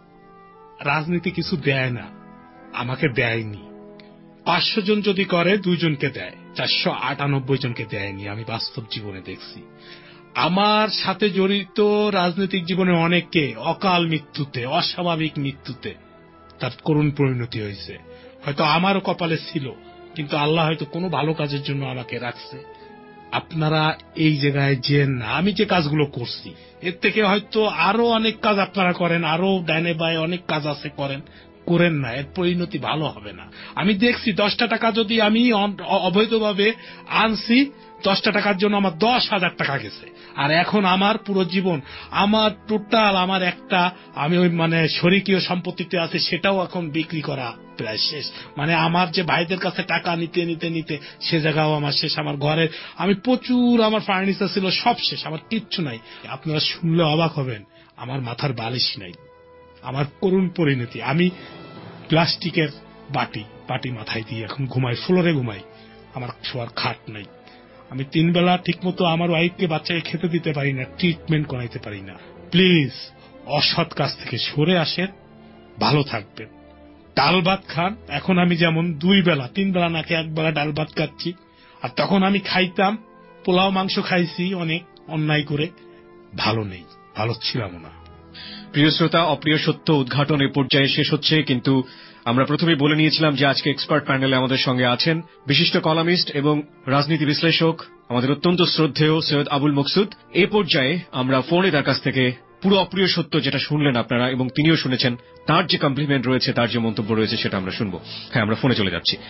রাজনীতি কিছু দেয় না, আমাকে দেয়নি। পাঁচশো জন যদি করে দুইজনকে দেয়, চারশো আটানব্বই জনকে দেয়নি, আমি বাস্তব জীবনে দেখছি। আমার সাথে জড়িত রাজনৈতিক জীবনে অনেককে অকাল মৃত্যুতে, অস্বাভাবিক মৃত্যুতে তার করুণ পরিণতি হয়েছে। হয়তো আমারও কপালে ছিল, কিন্তু আল্লাহ হয়তো কোনো ভালো কাজের জন্য আমাকে রাখছে। আপনারা এই জায়গায় যে না, আমি যে কাজগুলো করছি এর থেকে হয়তো আরো অনেক কাজ আপনারা করেন, আরো ডাইনে বাই অনেক কাজ আছে করেন, করেন না, এর পরিণতি ভালো হবে না। আমি দেখছি দশটা টাকা যদি আমি অবৈধভাবে আনছি, দশটা টাকার জন্য আমার দশ হাজার টাকা গেছে। আর এখন আমার পুরো জীবন, আমার টোটাল আমার একটা আমি ওই মানে শরিকীয় সম্পত্তিতে আছে, সেটাও এখন বিক্রি করা প্রায় শেষ। মানে আমার যে ভাইদের কাছে টাকা নিতে নিতে নিতে সে জায়গাও আমার শেষ। আমার ঘরের আমি প্রচুর আমার ফার্নিচার ছিল, সব শেষ, আমার কিচ্ছু নাই। আপনারা শুনলে অবাক হবেন, আমার মাথার বালিশ নাই। আমার করুণ পরিণতি, আমি প্লাস্টিকের বাটি বাটি মাথায় দিয়ে এখন ঘুমাই, ফ্লোরে ঘুমাই, আমার শোয়ার খাট নাই। আমি তিন বেলা ঠিক মতো আমার ওয়াইফকে বাচ্চাকে খেতে দিতে পারি না, ট্রিটমেন্ট করাইতে পারি না। প্লিজ অসৎ কাজ থেকে সরে আসেন, ভালো থাকবেন। ডাল ভাত খান। এখন আমি যেমন দুই বেলা তিন বেলা নাকি এক বেলা ডাল ভাত খাচ্ছি, আর তখন আমি খাইতাম পোলাও মাংস খাইছি অনেক অন্যায় করে, ভালো নেই, ভালো ছিলাম না। প্রিয় শ্রোতা, অপ্রিয় সত্য উদ্ঘাটন এ পর্যায়ে শেষ হচ্ছে, কিন্তু আমরা প্রথমেই বলে নিয়েছিলাম যে আজকে এক্সপার্ট প্যানেলে আমাদের সঙ্গে আছেন বিশিষ্ট কলামিস্ট এবং রাজনীতি বিশ্লেষক আমাদের অত্যন্ত শ্রদ্ধেয় সৈয়দ আবুল মকসুদ। এই পর্যায়ে আমরা ফোনে তার কাছ থেকে পুরো অপ্রিয় সত্য যেটা শুনলেন আপনারা এবং তিনিও শুনেছেন, তার যে কমপ্লিমেন্ট রয়েছে, তার যে মন্তব্য রয়েছে সেটা আমরা শুনবো। হ্যাঁ, আমরা ফোনে চলে যাচ্ছি।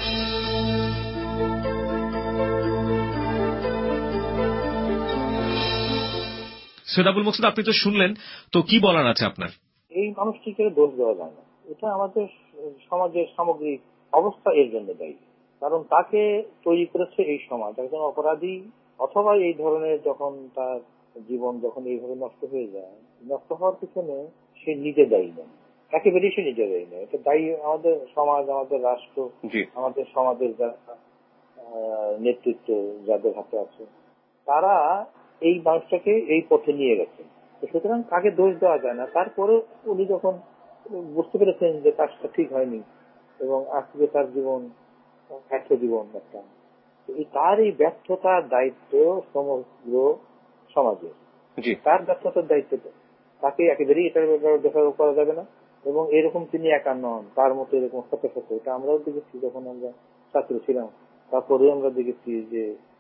সৈয়দ আবুল মকসুদ, আপনি তো শুনলেন, তো কি বলার আছে আপনার? এই মানুষটিকে দোষ দেওয়া যায় না, এটা আমাদের সমাজের সামগ্রিক অবস্থা এর জন্য দায়ী। কারণ তাকে তৈরি করেছে এই সমাজ, একজন অপরাধী অথবা এই ধরনের যখন তার জীবন যখন এইভাবে নষ্ট হয়ে যায়, নষ্ট হওয়ার পিছনে সে নিজে দায়ী নয়, একেবারেই সে নিজে দায়ী নয়। এটা দায়ী আমাদের সমাজ, আমাদের রাষ্ট্র, আমাদের সমাজের যারা নেতৃত্ব যাদের হাতে আছে, তারা এই মানুষটাকে এই পথে নিয়ে গেছে। সুতরাং তাকে দোষ দেওয়া যায় না। তারপরে উনি যখন বুঝতে পেরেছেন যে কাজটা ঠিক হয়নি এবং আজকে তার জীবন ব্যর্থ জীবন একটা, তার এই ব্যর্থতার দায়িত্ব সমগ্র সমাজে, তার ব্যর্থতার দায়িত্ব তাকে একেবারেই এটার ব্যাপারে দোষারোপ করা যাবে না। এবং এরকম তিনি একা নন, তার মতো এরকম শত শত, এটা আমরাও দেখেছি যখন আমরা ছাত্র ছিলাম, তারপরেও আমরা দেখেছি যে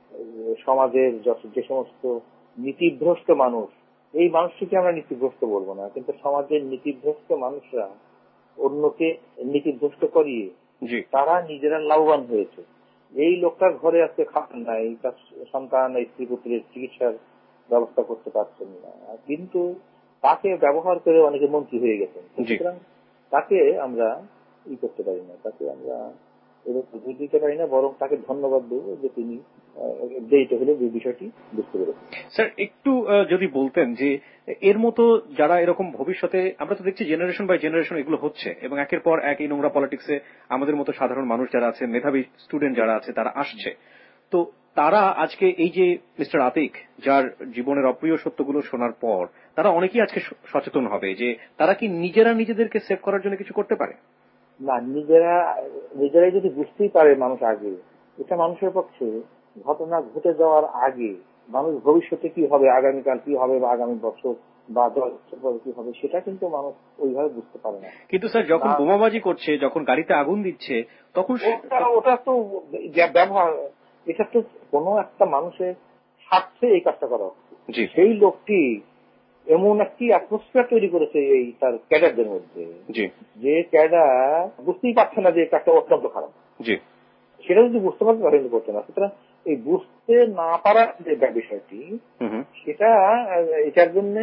সমাজের যে সমস্ত নীতিভ্রষ্ট মানুষ, এই মানুষটিকে আমরা নীতিভ্রষ্ট বলবো না, কিন্তু সমাজের নীতিভ্রষ্ট মানুষরা অন্যকে নীতিভ্রষ্ট করিয়ে তারা নিজেরা লাভবান হয়েছে। এই লোকটার ঘরে আজকে খান নাই, তার সন্তান স্ত্রী পুত্রের চিকিৎসার ব্যবস্থা করতে পারছেন না, কিন্তু তাকে ব্যবহার করে অনেকে মন্ত্রী হয়ে গেছেন। সুতরাং তাকে আমরা ই করতে পারি না, তাকে আমরা বুঝ দিতে পারি না, বরং তাকে ধন্যবাদ দেবো যে তিনি দেরিতে হলে যে বিষয়টি বুঝতে পেরেছেন। স্যার, একটু যদি বলতেন যে এর মতো যারা এরকম ভবিষ্যতে, আমরা তো দেখছি জেনারেশন বাই জেনারেশন এগুলো হচ্ছে এবং একের পর এক এই নোংরা পলিটিক্সে আমাদের মতো সাধারণ মানুষ যারা আছে, মেধাবী স্টুডেন্ট যারা আছে, তারা আসছে। তো তারা আজকে এই যে মিস্টার আতিক, যার জীবনের অপ্রিয় সত্যগুলো শোনার পর তারা অনেকেই আজকে সচেতন হবে যে তারা কি নিজেরা নিজেদেরকে সেভ করার জন্য কিছু করতে পারে না। নিজেরা নিজেরাই যদি বুঝতেই পারে মানুষ আগে, এটা মানুষের পক্ষে ঘটনা ঘটে যাওয়ার আগে মানুষ ভবিষ্যতে কি হবে, আগামীকাল কি হবে বা আগামী বছর বা দশ বছর পরে কি হবে, সেটা কিন্তু মানুষ ওইভাবে বুঝতে পারে না। কিন্তু স্যার, যখন বোমাবাজি করছে, যখন গাড়িতে আগুন দিচ্ছে, তখন ওটা তো ব্যবহার, এটা তো কোনো একটা মানুষের স্বার্থে এই কাজটা করা হচ্ছে। সেই লোকটি এমন একটি অ্যাটমসফিয়ার তৈরি করেছে এই তার ক্যাডারদের মধ্যে, যে ক্যাডার বুঝতেই পারছে না যে এই কাজটা অত্যন্ত খারাপ। সেটা যদি বুঝতে পারতে তাহলে কিন্তু করতে না। সুতরাং এই বুঝতে না পারার যে বিষয়টি, সেটা এটার জন্য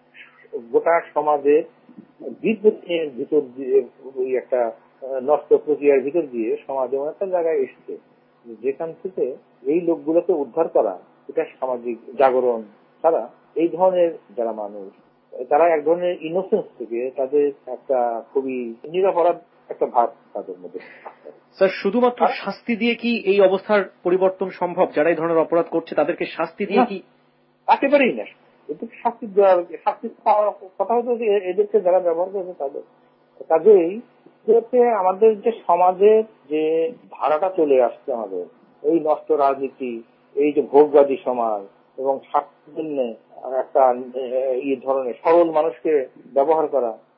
গোটা সমাজের বিদ্যুতের ভিতর দিয়ে, ওই একটা নষ্ট প্রক্রিয়ার ভিতর দিয়ে সমাজ এমন একটা জায়গায় এসেছে যেখান থেকে এই লোকগুলোকে উদ্ধার করা, এটা সামাজিক জাগরণ ছাড়া এই ধরনের যারা মানুষ, তারা এক ধরনের ইনোসেন্স থেকে তাদের একটা খুবই নিরপরাধ একটা ভাব তাদের মধ্যে। স্যার, শুধুমাত্র শাস্তি দিয়ে কি এই অবস্থার পরিবর্তন সম্ভব? যারা এই ধরনের অপরাধ করছে তাদেরকে শাস্তি দিয়ে কি? একেবারেই না। এদেরকে শাস্তি দেওয়ার, শাস্তি পাওয়ার কথা হতো যে এদেরকে যারা ব্যবহার করেছে তাদের। কাজেই আমাদের যে সমাজের যে ধারাটা চলে আসছে, আমাদের এই নষ্ট রাজনীতি, এই যে ভোগবাদী সমাজ এবং স্বার্থের জন্য একটা এই ধরনের সরল মানুষকে ব্যবহার করা,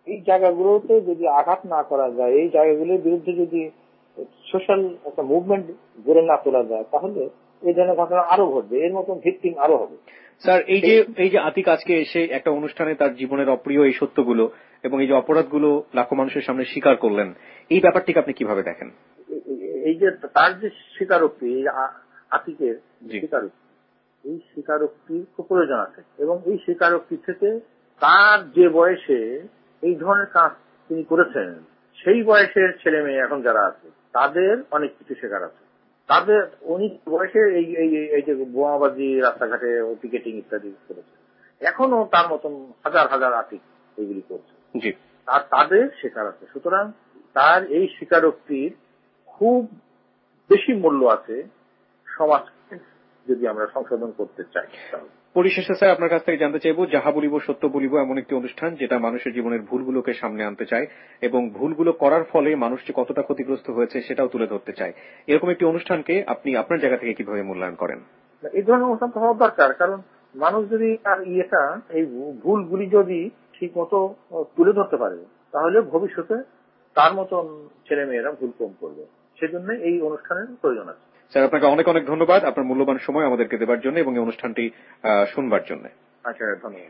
এই জায়গাগুলোতে যদি আঘাত না করা যায়, এই জায়গাগুলোর বিরুদ্ধে যদি সোশ্যাল একটা মুভমেন্ট গড়ে না তোলা যায়, তাহলে এই ধরনের ঘটনা আরো ঘটবে, এর মতন ভিকটিম আরো হবে। স্যার, এই যে এই যে আতিক আজকে এসে একটা অনুষ্ঠানে তার জীবনের অপ্রিয় এই সত্যগুলো এবং এই যে অপরাধগুলো লাখো মানুষের সামনে স্বীকার করলেন, এই ব্যাপারটিকে আপনি কিভাবে দেখেন? এই যে তার যে স্বীকারোক্তি, আতিকের স্বীকারোক্তি, এই স্বীকারোক্তির খুব প্রয়োজন আছে এবং এই স্বীকারোক্তি থেকে তার যে বয়সে এই ধরনের কাজ তিনি করেছেন, সেই বয়সের ছেলে মেয়ে এখন যারা আছে তাদের অনেক কিছু শেখার আছে। তাদের উনি বয়সে এই এই যে বোমাবাজি, রাস্তাঘাটে পিকেটিং ইত্যাদি করেছে, এখনো তার মতন হাজার হাজার আতিক এইগুলি করছে, আর তাদের শেখার আছে। সুতরাং তার এই স্বীকারোক্তির খুব বেশি মূল্য আছে সমাজকে যদি আমরা সংশোধন করতে চাই। পরিশেষে স্যার আপনার কাছ থেকে জানতে চাইব, যাহা বলিব সত্য বলিব এমন একটি অনুষ্ঠান যেটা মানুষের জীবনের ভুলগুলোকে সামনে আনতে চায় এবং ভুলগুলো করার ফলে মানুষ যে কতটা ক্ষতিগ্রস্ত হয়েছে সেটাও তুলে ধরতে চায়। এরকম একটি অনুষ্ঠানকে আপনি আপনার জায়গা থেকে কিভাবে মূল্যায়ন করেন? এই ধরনের অনুষ্ঠান তো হওয়া দরকার, কারণ মানুষ যদি তার ইয়েটা এই ভুলগুলি যদি ঠিক মতো তুলে ধরতে পারে, তাহলে ভবিষ্যতে তার মতন ছেলে মেয়েরা ভুল কম করবে। সেজন্য এই অনুষ্ঠানের প্রয়োজন আছে। স্যার, আপনাকে অনেক অনেক ধন্যবাদ আপনার মূল্যবান সময় আমাদেরকে দেবার জন্য এবং এই অনুষ্ঠানটি শুনবার জন্য। আচ্ছা, ধন্যবাদ।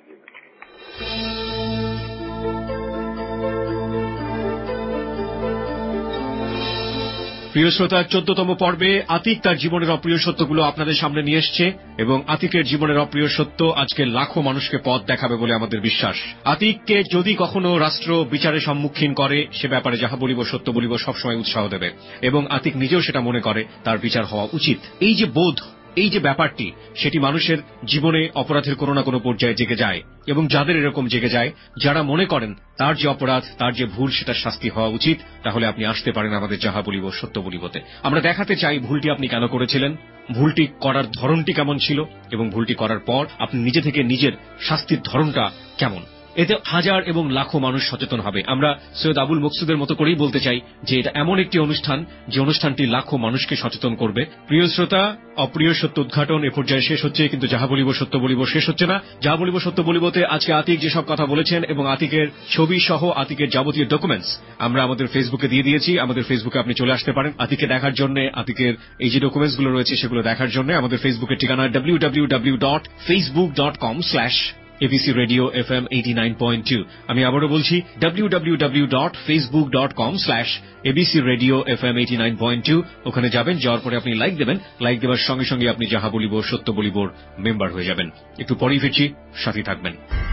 প্রিয় শ্রোতা, চোদ্দতম পর্বে আতিক তার জীবনের অপ্রিয় সত্যগুলো আপনাদের সামনে নিয়ে এসছে এবং আতিকের জীবনের অপ্রিয় সত্য আজকে লাখো মানুষকে পথ দেখাবে বলে আমাদের বিশ্বাস। আতিককে যদি কখনো রাষ্ট্র বিচারের সম্মুখীন করে, সে ব্যাপারে যাহা বলিব সত্য বলিব সবসময় উৎসাহ দেবে এবং আতিক নিজেও সেটা মনে করে তার বিচার হওয়া উচিত। এই যে বোধ, এই যে ব্যাপারটি, সেটি মানুষের জীবনে অপরাধের কোনো না কোনো পর্যায়ে জেগে যায় এবং যাদের এরকম জেগে যায়, যারা মনে করেন তার যে অপরাধ, তার যে ভুল, সেটা শাস্তি হওয়া উচিত, তাহলে আপনি আসতে পারেন আমাদের যাহা বলিব সত্য বলিবতে। আমরা দেখাতে চাই ভুলটি আপনি কেন করেছিলেন, ভুলটি করার ধরনটি কেমন ছিল এবং ভুলটি করার পর আপনি নিজে থেকে নিজের শাস্তির ধরনটা কেমন। এতে হাজার এবং লাখো মানুষ সচেতন হবে। আমরা সৈয়দ আবুল মকসুদের মতো করেই বলতে চাই যে এটা এমন একটি অনুষ্ঠান যে অনুষ্ঠানটি লাখো মানুষকে সচেতন করবে। প্রিয় শ্রোতা, অপ্রিয় সত্য উদ্ঘাটন এ পর্যায়ে শেষ হচ্ছে, কিন্তু যাহা বলিব সত্য বলিব শেষ হচ্ছে না। যাহা বলিব সত্য বলিবতে আজকে আতিক যেসব কথা বলেছেন এবং আতিকের ছবি সহ আতিকের যাবতীয় ডকুমেন্টস আমরা আমাদের ফেসবুকে দিয়ে দিয়েছি। আমাদের ফেসবুকে আপনি চলে আসতে পারেন আতিকে দেখার জন্য, আতিকের এই যে ডকুমেন্টস গুলো রয়েছে সেগুলো দেখার জন্য। আমাদের ফেসবুকের ঠিকানা W W W dot Facebook dot com slash ABC radio F M eighty nine point two. আমি আবারও বলছি W W W dot Facebook dot com slash ABC radio F M eighty nine point two. ওখানে যাবেন, যাওয়ার পরে আপনি like দেবেন। Like দেওয়ার সঙ্গে সঙ্গে আপনি যাহা বলিব সত্য বলিবর মেম্বার হয়ে যাবেন। একটু পরেই ফিরছি, সাথে থাকবেন।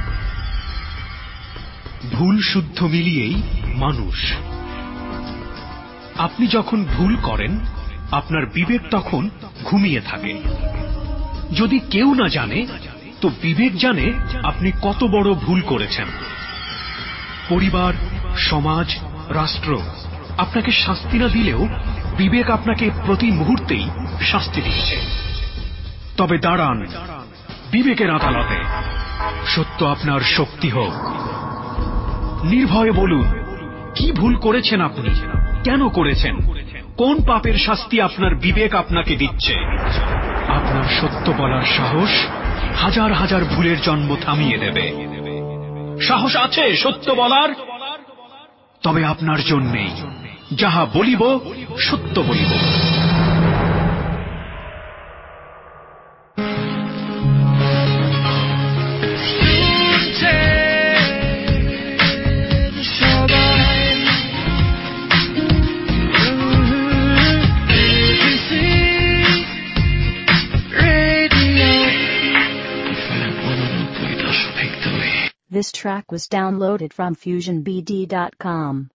ভুল শুদ্ধ মিলিয়েই মানুষ। আপনি যখন ভুল করেন, আপনার বিবেক তখন ঘুমিয়ে থাকে। যদি কেউ না জানে, তো বিবেক জানে আপনি কত বড় ভুল করেছেন। পরিবার, সমাজ, রাষ্ট্র আপনাকে শাস্তি না দিলেও বিবেক আপনাকে প্রতি মুহূর্তেই শাস্তি দিচ্ছে। তবে দাঁড়ান বিবেকের আদালতে, সত্য আপনার শক্তি হোক। নির্ভয়ে বলুন, কি ভুল করেছেন আপনি, কেন করেছেন, কোন পাপের শাস্তি আপনার বিবেক আপনাকে দিচ্ছে। আপনার সত্য বলার সাহস হাজার হাজার ভুলের জন্ম থামিয়ে দেবে। সাহস আছে সত্য বলার? তবে আপনার জন্যেই যাহা বলিব সত্য বলিব। This track was downloaded from fusion b d dot com.